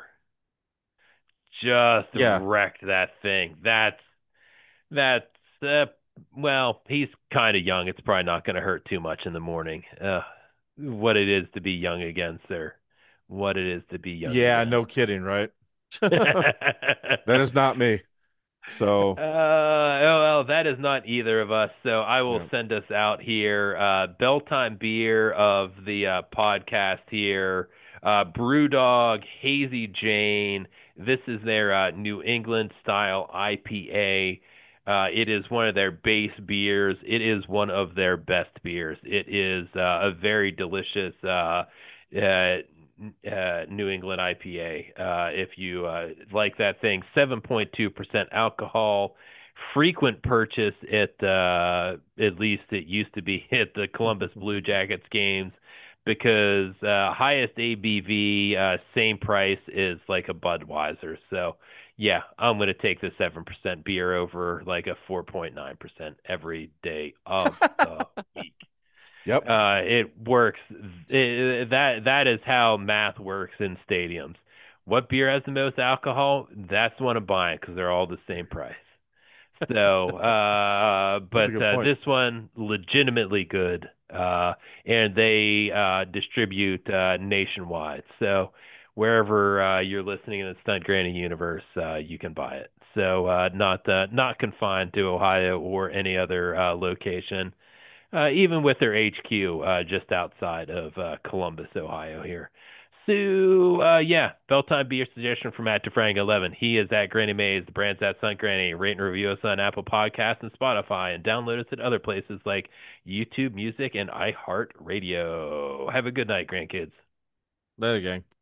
[SPEAKER 2] Just
[SPEAKER 1] Yeah,
[SPEAKER 2] wrecked that thing. That's uh, well, he's kind of young. It's probably not going to hurt too much in the morning. What it is to be young again, sir. What it is to be young
[SPEAKER 1] yeah,
[SPEAKER 2] again.
[SPEAKER 1] no kidding, right? That is not me. So,
[SPEAKER 2] Well, that is not either of us. So I will
[SPEAKER 1] yeah.
[SPEAKER 2] send us out here. Belltime Beer of the podcast here. Brewdog, Hazy Jane. This is their New England style IPA. It is one of their base beers. It is one of their best beers. It is a very delicious New England IPA. If you like that thing, 7.2% alcohol, frequent purchase at least it used to be at the Columbus Blue Jackets games because highest ABV, same price is like a Budweiser. So yeah, I'm gonna take the 7% beer over like a 4.9% every day of the week.
[SPEAKER 1] Yep.
[SPEAKER 2] It works. That is how math works in stadiums. What beer has the most alcohol? That's the one I'm buying because they're all the same price. So,
[SPEAKER 1] That's a
[SPEAKER 2] but
[SPEAKER 1] good point.
[SPEAKER 2] this one legitimately good, and they distribute nationwide. So wherever you're listening in the Stunt Granny universe, you can buy it. So not confined to Ohio or any other location even with their HQ just outside of Columbus, Ohio here. So, yeah, Belltime beer suggestion from Matt DeFrank 11. He is at Granny Mays. The brand's at Sun Granny. Rate and review us on Apple Podcasts and Spotify, and download us at other places like YouTube Music and iHeartRadio. Have a good night, grandkids.
[SPEAKER 1] There you go.